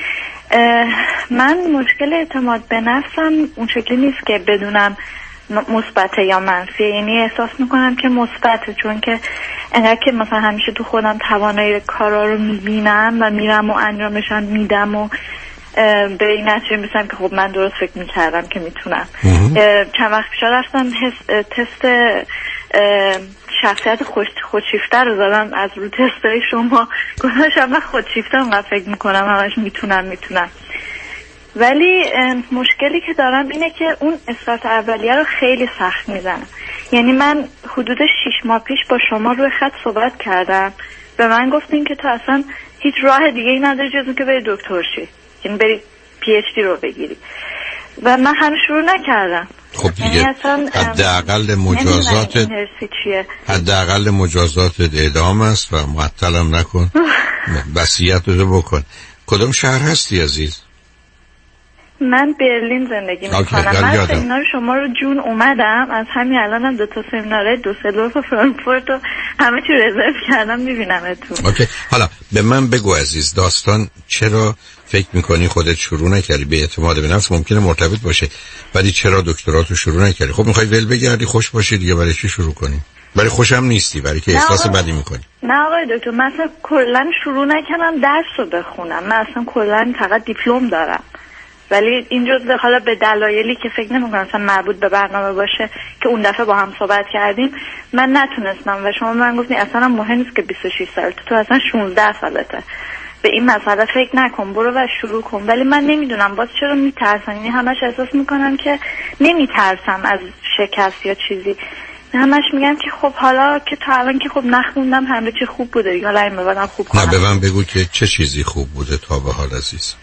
من مشکل اعتماد به نفسم اون شکلی نیست که بدونم مثبت یا منفی، یعنی احساس میکنم که مثبته، چون که انقدر که مثلا همیشه تو خودم توانایی کارا رو میبینم و میرم و انجامشم میدم و به این نتیجه میرسم که خب من درست فکر میکردم که میتونم. چند وقت پیش رفتم تست شخصیت خوش خودشیفته رو دادم از رو تستای شما، گفتم من خودشیفته اونقدر فکر میکنم همش میتونم میتونم ولی مشکلی که دارم اینه که اون استارت اولیه رو خیلی سخت میزنم. یعنی من حدود شش ماه پیش با شما روی خط صحبت کردم، به من گفتین که تو اصلا هیچ راه دیگه ای نداری جز که بری دکتر شی، یعنی بری پی اچ دی رو بگیری و من هنوز شروع نکردم. خب دیگه حداقل مجازات حداقل مجازات اعدام است و معطلم نکن. وصیت رو بکن. کدوم شهر هستی عزیز؟ من برلین زندگی میکنم. من سمینار شما رو جون اومدم، از همین الان هم دو تا سمیناره دوسلدورف و فرانکفورت و همه چی رزرو کردم میبینمتون. اوکی. حالا به من بگو عزیز، داستان چرا فکر میکنی خودت شروع نکردی؟ به اعتماد به نفس ممکنه مرتبط باشه، ولی چرا دکتراتو شروع نکردی؟ خب میخوای ول بگردی خوش باشی دیگه، برای چی شروع کنی؟ برای خوشم نیستی، برای که احساس بدی میکنی. نه آقای دکتر، من اصلا کلا شروع نکردم درس رو بخونم، من اصلا کلا فقط دیپلم دارم، ولی اینجا حالا به دلایلی که فکر نمی‌کنم اصلا مربوط به برنامه باشه که اون دفعه با هم صحبت کردیم من نتونستم و شما من گفتین اصلا مهم نیست که بیست و شش سال تو, تو اصلا شانزده سالته، به این مسئله فکر نکن، برو و شروع کن. ولی من نمیدونم باز چرا میترسم، یعنی همش احساس میکنم که نمیترسم از شکست یا چیزی، همش میگم که خب حالا که تا الان که خب نخوندم همه چی خوب بوده دیگه، حالا این بعدم خوب کنم. نه به من بگو که چه چیزی خوب بوده تا به حال عزیز.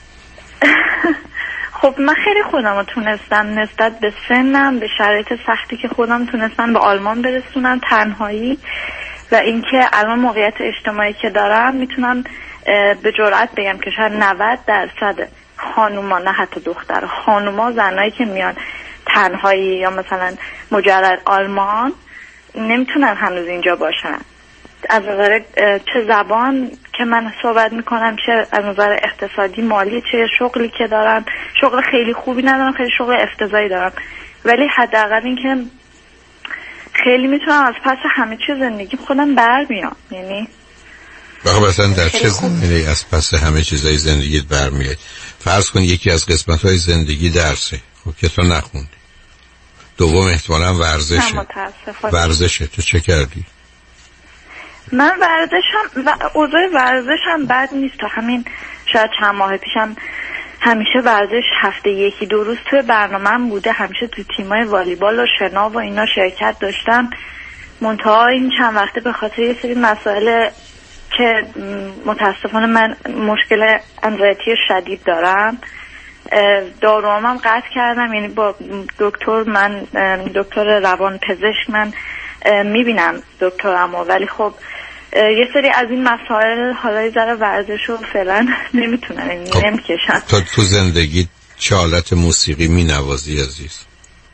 خب من خیلی خودم رو تونستم نسبت به سنم، به شرایط سختی که خودم تونستم به آلمان برسونم، تنهایی و اینکه الان موقعیت اجتماعی که دارم میتونم به جرئت بگم که شاید نود درصد خانوما، نه حتی دختر، خانوما زنایی که میان تنهایی یا مثلا مجرد آلمان نمیتونن هنوز اینجا باشن، از نظر چه زبان که من صحبت میکنم، چه از نظر اقتصادی مالی، چه شغلی که دارم، شغل خیلی خوبی ندارم، خیلی شغل افتضاحی دارم، ولی حداقل این که خیلی میتونم از پس همه چیز زندگی خودم برمیام. یعنی بخواه مثلا در چه زمینه‌ای از پس همه چیزای زندگیت برمیای؟ فرض کن یکی از قسمت‌های زندگی درسه، خب که تو نخوندی. دوم احتمالاً ورزشه. ورزشه تو چه کردی؟ من ورزشم و اوضاع ورزشم بد نیست، تا همین شاید چند ماه پیشم همیشه ورزش هفته یکی دو روز توی برنامه‌ام بوده، همیشه تو تیمای والیبال و شنا و اینا شرکت داشتم. منتها این چند وقته به خاطر یه سری مسائل که متاسفانه من مشکل انزایتی شدید دارم، داروامم قطع کردم، یعنی با دکتر من دکتر روان پزشک من میبینم دکترمو، ولی خب یه سری از این مسائل حالا یه ذره ورزش رو فعلا نمیتونن خب نمیکشن. تو تو زندگی چه حالت موسیقی مینوازی عزیز؟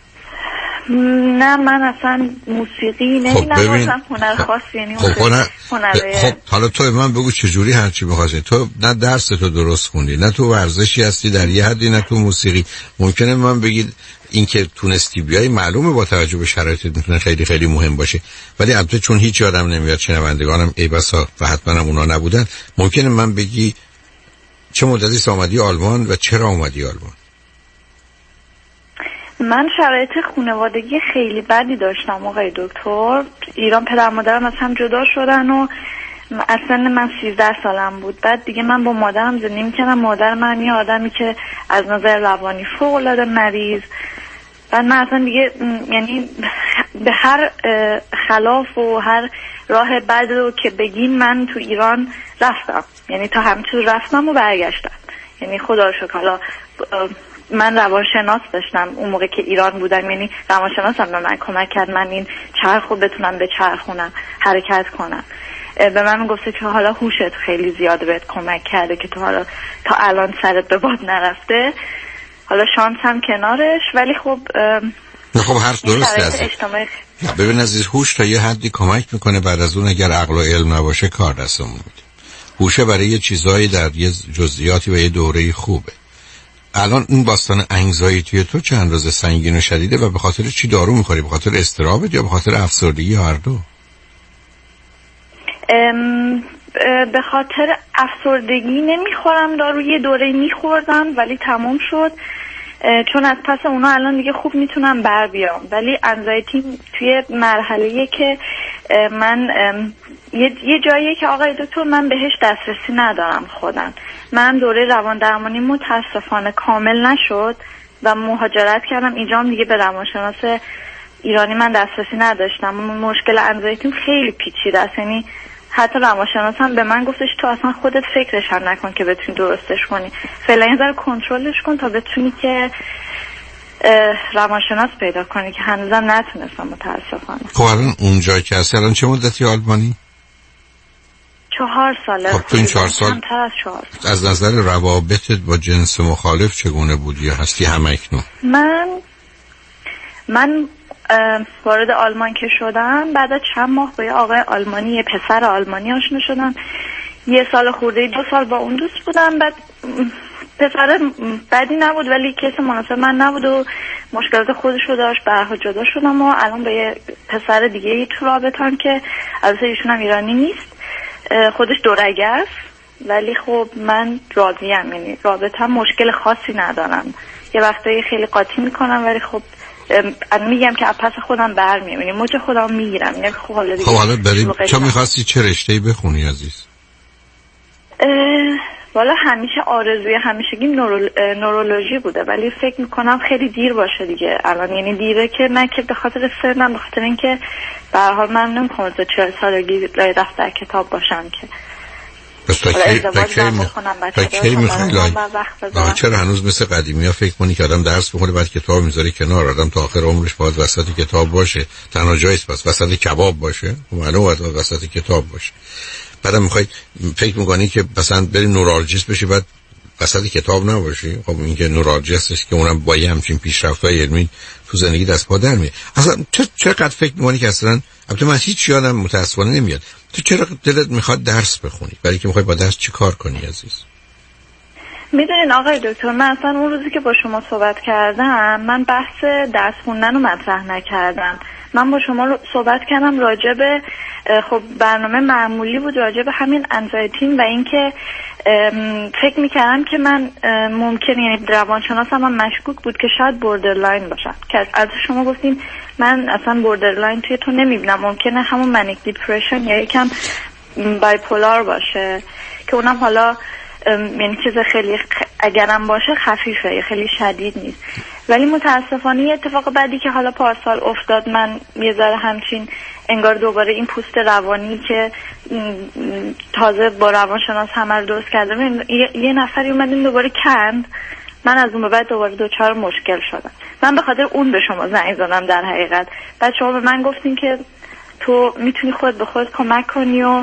نه من اصلا موسیقی نمینوازم، خب هنر خاصی یعنی خب هنر... هنره. خب حالا تو من بگو چجوری هرچی بخواستی، تو نه درس تو درست خوندی، نه تو ورزشی هستی در یه حدی، نه تو موسیقی. ممکنه من بگید این که تونستی بیای معلومه با توجه به شرایطت میتونه خیلی خیلی مهم باشه، ولی البته چون هیچ یادم نمیاد شنوندگانم ای بسا و حتما هم اونا نبودن، ممکنه من بگی چه مدتی آمدی آلمان و چرا آمدی آلمان؟ من شرایط خانوادگی خیلی بدی داشتم آقای دکتر. ایران پدر مادرم از هم جدا شدن و اصلا من سیزده سالم بود. بعد دیگه من با مادرم زندگی میکردم. مادر من یه آدمی که از نظر روانی فوق العاده مریض. بعد من اصلا دیگه یعنی به هر خلاف و هر راه بد رو که بگین من تو ایران رفتم، یعنی تا همچون رفتم و برگشتم. یعنی خدا رو شکر حالا من روانشناس داشتم اون موقع که ایران بودم، یعنی روانشناسم به من کمک کرد من این چرخ رو بتونم به چرخونم، حرکت کنم. به من گفته که حالا هوشت خیلی زیاده بهت کمک کرده که تو حالا تا الان سرت به باد نرفته، حالا شانس هم کنارش. ولی خب خب حرف درسته عزیز. ببین عزیز، هوش تا یه حدی کمک میکنه، بعد از اون اگر عقل و علم نباشه کار دستمون میده. هوشه برای یه چیزایی در یه جزئیاتی و یه دوره خوبه. الان این باستان انگزایتی تو چه اندازه سنگین و شدیده و به خاطر چی دارو میخوری؟ به خاطر اضطرابت یا به خاطر افسردگی یا هر دو؟ به خاطر افسردگی نمیخورم دارو، یه دوره میخوردم ولی تموم شد، چون از پس اونا الان دیگه خوب میتونم بر بیام. ولی انزایتی توی مرحله‌ایه که من یه, یه جاییه که آقای دکتر من بهش دسترسی ندارم خودم. من دوره روان درمانی متاسفانه کامل نشد و مهاجرت کردم اینجا، دیگه به روانشناس ایرانی من دسترسی نداشتم. مشکل انزایتیم خیلی پیچیده است، یعنی حتی روانشناس هم به من گفتش تو اصلا خودت فکرش هم نکن که بتونی درستش کنی، فعلا یه ذره کنترلش کن تا بتونی که روانشناس پیدا کنی، که هنوزم نتونستم متاسفانه. خب الان اونجا که هستی الان چه مدتی آلمانی؟ چهار ساله. خب تو این چهار سال از, چهار. از نظر روابطت با جنس مخالف چگونه بودی یا هستی همکنون؟ من من وارد آلمان که شدم بعد از چند ماه با یه آقای آلمانی، یه پسر آلمانی آشنا شدم. یه سال خورده دو سال با اون دوست بودم. بعد پسر بدی نبود ولی کسی مناسب من نبود و مشکلات خودش رو داشت. برها جدا شدم و الان با یه پسر دیگه ای تو رابطم که البته ایشون هم ایرانی نیست، خودش دورگه است ولی خب من راضیم، یعنی رابطم مشکل خاصی ندارم. یه وقتایی خیلی قاطی میکنم ولی خب میگم که پس خودم برمیام، یعنی موج خودم میگیرم. یعنی خب حالا دیگه خب حالا بریم چه میخواستی چه رشته‌ای بخونی عزیز؟ والا همیشه آرزوی همیشگیم نورول... نورولوژی بوده ولی فکر میکنم خیلی دیر باشه دیگه الان. یعنی دیره که نه که به خاطر سنم، به خاطر اینکه به هر حال من نمیخوام تا چهل سالگی لای دفتر کتاب باشم که بس تا کی تا کی میخوای لای چرا هنوز مثل قدیمی ها فکر کنی که آدم درس بخونه بعد کتاب میذاره کنار، آدم تا آخر عمرش باید وسط کتاب باشه؟ تنها جاییست بس وسط کباب باشه، معلومه باید وسط کتاب باشه. بعدم میخواید فکر میکنی که مثلا بری نورولوژیست بشی بعد وسط کتاب نباشی؟ خب این که نورولوژیست که اونم با یه همچین پیشرفت‌های علمی تو زندگی دست پا در میاره. اصلا چقدر فکر میکنی که اصلا البته من هیچ یادم متاسفانه نمیاد تو چرا دلت میخواد درس بخونی؟ برای که میخوای با درس چی کار کنی عزیز؟ میدونین آقای دکتر، من اصلا اون روزی که با شما صحبت کردم من بحث درس خوندن رو مطرح نکردم. من با شما صحبت کردم راجع به خب برنامه معمولی بود راجع به همین انزایتین و اینکه فکر میکردم که من ممکنه، یعنی روانشناسم هم مشکوک بود که شاید بوردرلاین باشم که از شما گفتین من اصلا بوردرلاین توی تو نمیبینم، ممکنه همون منیک دیپرشن یا یکم بایپولار باشه که اونم حالا یعنی چیز خیلی اگرم باشه خفیفه، خیلی شدید نیست. ولی متاسفانه یه اتفاق بعدی که حالا پارسال افتاد، من یه ذره همچین انگار دوباره این پوست روانی که تازه با روانشناس همه رو درست کردم یه نفری اومد این دوباره کند، من از اون به بعد دوباره دوچار مشکل شدم. من به خاطر اون به شما زنگ زدم در حقیقت. بعد شما به من گفتین که تو میتونی خود به خود کمک کنی و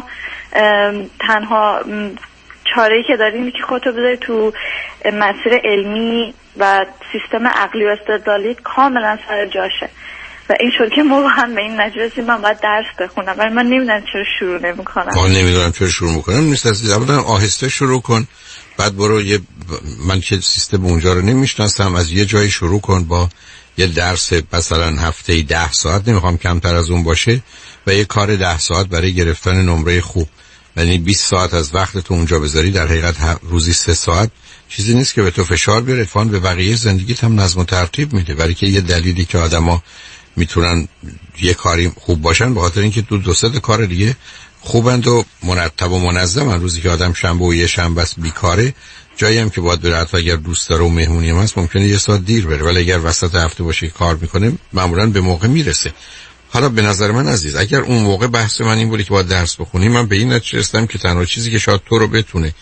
تنها چاره‌ای که داری اینه که خودتو بذاری تو مسیر علمی و سیستم عقلی و استدلالی کاملا سر جاشه و این شد که ما هم به این نتیجه رسیدیم من باید درس بخونم ولی من نمیدونم چرا شروع نمی‌کنم. آه نمیدونم چرا شروع می‌کنم نیست از اولا آهسته شروع کن، بعد برو یه من که سیستم اونجا رو نمی‌شناسم از یه جایی شروع کن با یه درس مثلا هفته‌ای ده ساعت، نمی‌خوام کمتر از اون باشه، و یه کار ده ساعت برای گرفتن نمره خوب. یعنی بیست ساعت از وقت تو اونجا بذاری در حقیقت روزی سه ساعت چیزی نیست که به تو فشار بیاره، اتفاقاً به بقیه زندگیت هم نظم و ترتیب میده. برای که یه دلیلی که آدما میتونن یه کاری خوب باشن به خاطر اینکه دو دو سه کار دیگه خوبند و مرتب و منظمن. روزی که آدم شنبه و یه شنبه است بیکاره، جایی هم که باید بره حتی اگر دوست داره و مهمونی هم هست ممکنه یه ساعت دیر بره، ولی اگر وسط هفته باشه کار میکنه معمولاً به موقع میرسه. حالا به نظر من عزیز اگر اون موقع بحث من این بودی که باید درس بخونی، من به این نتیجه رسیدم که تنها چیزی که شاید تو رو بتونه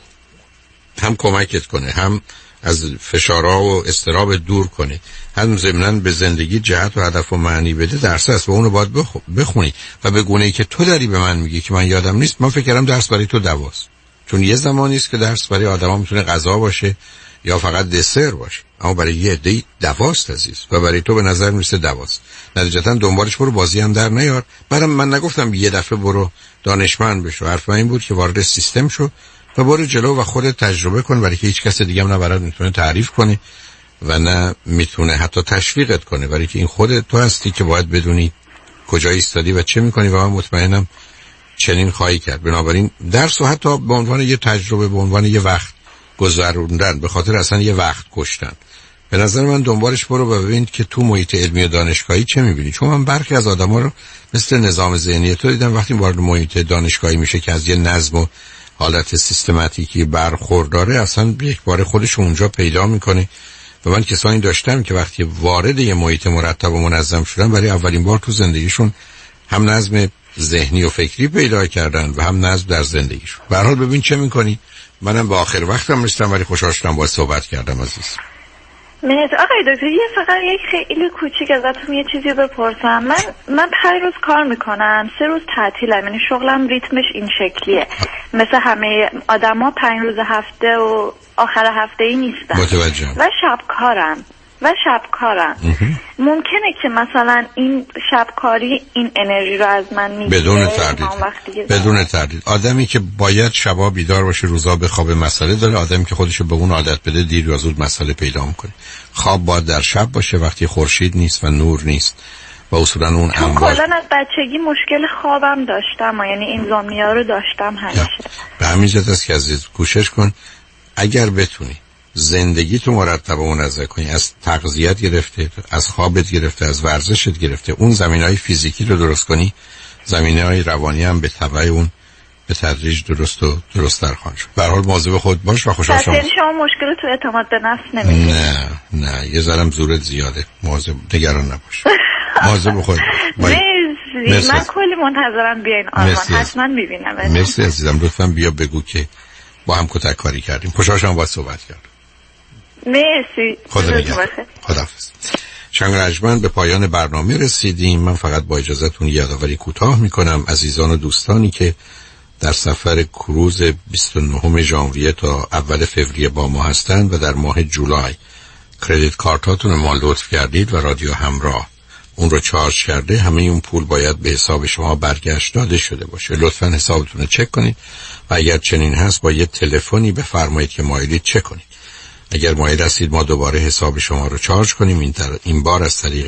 هم کمکت کنه، هم از فشارها و اضطراب دور کنه، هم ضمناً به زندگی جهت و هدف و معنی بده، درس است و اونو باید بخونی. و به گونه‌ای که تو داری به من میگی که من یادم نیست، من فکر کردم درس برای تو دواست، چون یه زمانی است که درس برای آدما میتونه غذا باشه یا فقط دسر باشه، اما برای یه عده دواست عزیز و برای تو به نظر میرسه دواست. نتیجتا دنبالش برو، بازی هم در نیار. بعدم من نگفتم یه دفعه برو دانشمند بشو، حرف من این بود که وارد سیستم شو و برو جلو و خودت تجربه کن، برای که هیچ کس دیگه هم نه برات میتونه تعریف کنه و نه میتونه حتی تشویقت کنه، برای که این خودت تو هستی که باید بدونی کجا ایستادی و چه میکنی و من مطمئنم چنین خواهی کرد. بنابراین درس و حتی به عنوان یه تجربه، به عنوان یه وقت گذروندن، به خاطر اصلا یه وقت کشتن، به نظر من دنبالش برو و ببین که تو محیط علمی و دانشگاهی چه میبینی. چون من برخی از آدما رو مثل نظام ذهنی تو دیدم وقتی وارد محیط دانشگاهی میشه که از یه نظم و حالت سیستماتیکی برخورداره، اصلا یک بار خودش اونجا پیدا میکنه. و من کسانی داشتم که وقتی وارد یه محیط مرتب و منظم شدن، برای اولین بار تو زندگیشون هم نظم ذهنی و فکری پیدا کردن و هم نظم در زندگیشون. به هر حال ببین چه میکنی. منم به آخر وقتم رسیدم ولی خوشحال شدم باهات صحبت کردم عزیز. مرسی آقای دکتر. یه فقط یک خیلی کوچیک ازتون یه چیزی بپرسم. من من پنج روز کار میکنم، سه روز تعطیلم، یعنی شغلم ریتمش این شکلیه مثل همه آدما، پنج روز هفته و آخر هفته ای نیستم متوجهم. و شب کارم و شب کارم ممکنه که مثلا این شب کاری این انرژی رو از من میگیره؟ بدون تردید بدون تردید آدمی که باید شبا بیدار باشه روزا بخوابه مسئله داره، آدمی که خودشو به اون عادت بده دیر یا زود مسئله پیدا میکنه. خواب باید در شب باشه وقتی خورشید نیست و نور نیست و اصولا اون امواج. کلا از بچگی مشکل خوابم داشتم و یعنی اینزومنیا رو داشتم همیشه. به همین جهت است که عزیز کوشش کن اگر بتونی زندگی تو مرتب و منظم کنی، از تغذیت گرفته، از خوابت گرفته، از ورزشت گرفته، اون زمینه‌های فیزیکی رو درست کنی، زمینه‌های روانی هم به تبع اون به تدریج درست و درست‌تر خواهد شد. به هر حال مواظب خود باش و خوشحال شما. شما مشکل تو اعتماد به نفس نمیگیری؟ نه نه یه ذرم زورت زیاده. مواظب نگران نباش. مواظب خود باش. مرسی. من کلی منتظرم بیاین آلمان، حتما می‌بینم. مرسی عزیزم. لطفاً بیا بگو که با هم کتک کاری کردیم. خوشحال شدم با صحبت کردم. مرسی. خدا نگهدار. خداحافظ. شنگ رجمن به پایان برنامه رسیدیم. من فقط با اجازهتون یادآوری کوتاه میکنم عزیزان و دوستانی که در سفر کروز بیست و نهم ژانویه تا اول فوریه با ما هستند و در ماه جولای کردیت کارتاتون ما لطف کردید و رادیو همراه اون رو چارج کرده، همه اون پول باید به حساب شما برگشت داده شده باشه. لطفاً حسابتون رو چک کنید و اگر چنین هست با یه تلفنی بفرمایید که مایلید چک کنید. اگر مایل هستید ما دوباره حساب شما رو چارج کنیم، این, تر... این بار از طریق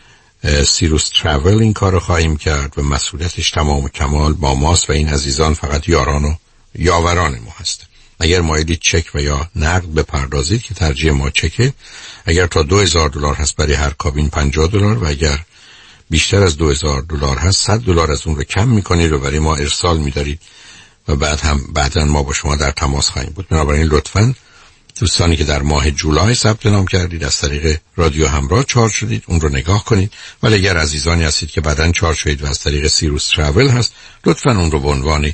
سیروس ترافل این کار رو خواهیم کرد و مسئولیتش تمام و کمال با ماست و این عزیزان فقط یاران و یاوران ما هستن. اگر مایلید چک و یا نقد بپردازید که ترجیح ما چکه. اگر تا دو هزار دلار هست برای هر کابین پنجاه دلار و اگر بیشتر از دو هزار دلار هست صد دلار از اون رو کم میکنید و برای ما ارسال میدارید و بعد هم بعداً ما با شما در تماس خواهیم بود. بنابراین لطفاً دوستانی که در ماه جولای ثبت نام کردید از طریق رادیو همراه چارج شدید اون رو نگاه کنید، ولی اگر عزیزانی هستید که بعداً چارج شدید و از طریق سیروس ترافل هست لطفاً اون رو به عنوان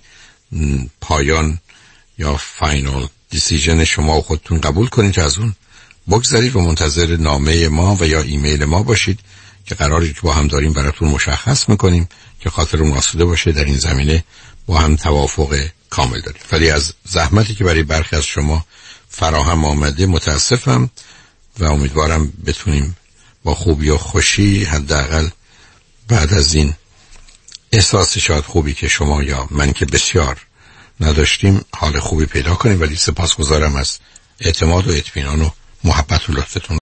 پایان یا فاینال دیسیژن شما و خودتون قبول کنید که از اون بگذارید و منتظر نامه ما و یا ایمیل ما باشید که قراری که با هم داریم براتون مشخص میکنیم که خاطرون آسوده باشه. در این زمینه با هم توافق کامل داریم، ولی از زحمتی که برای برخی از شما فراهم آمده متاسفم و امیدوارم بتونیم با خوبی و خوشی حداقل بعد از این احساس شاید خوبی که شما یا من که بسیار نداشتیم حال خوبی پیدا کنیم. ولی سپاسگزارم از اعتماد و اطمینان و محبت و لطفتون.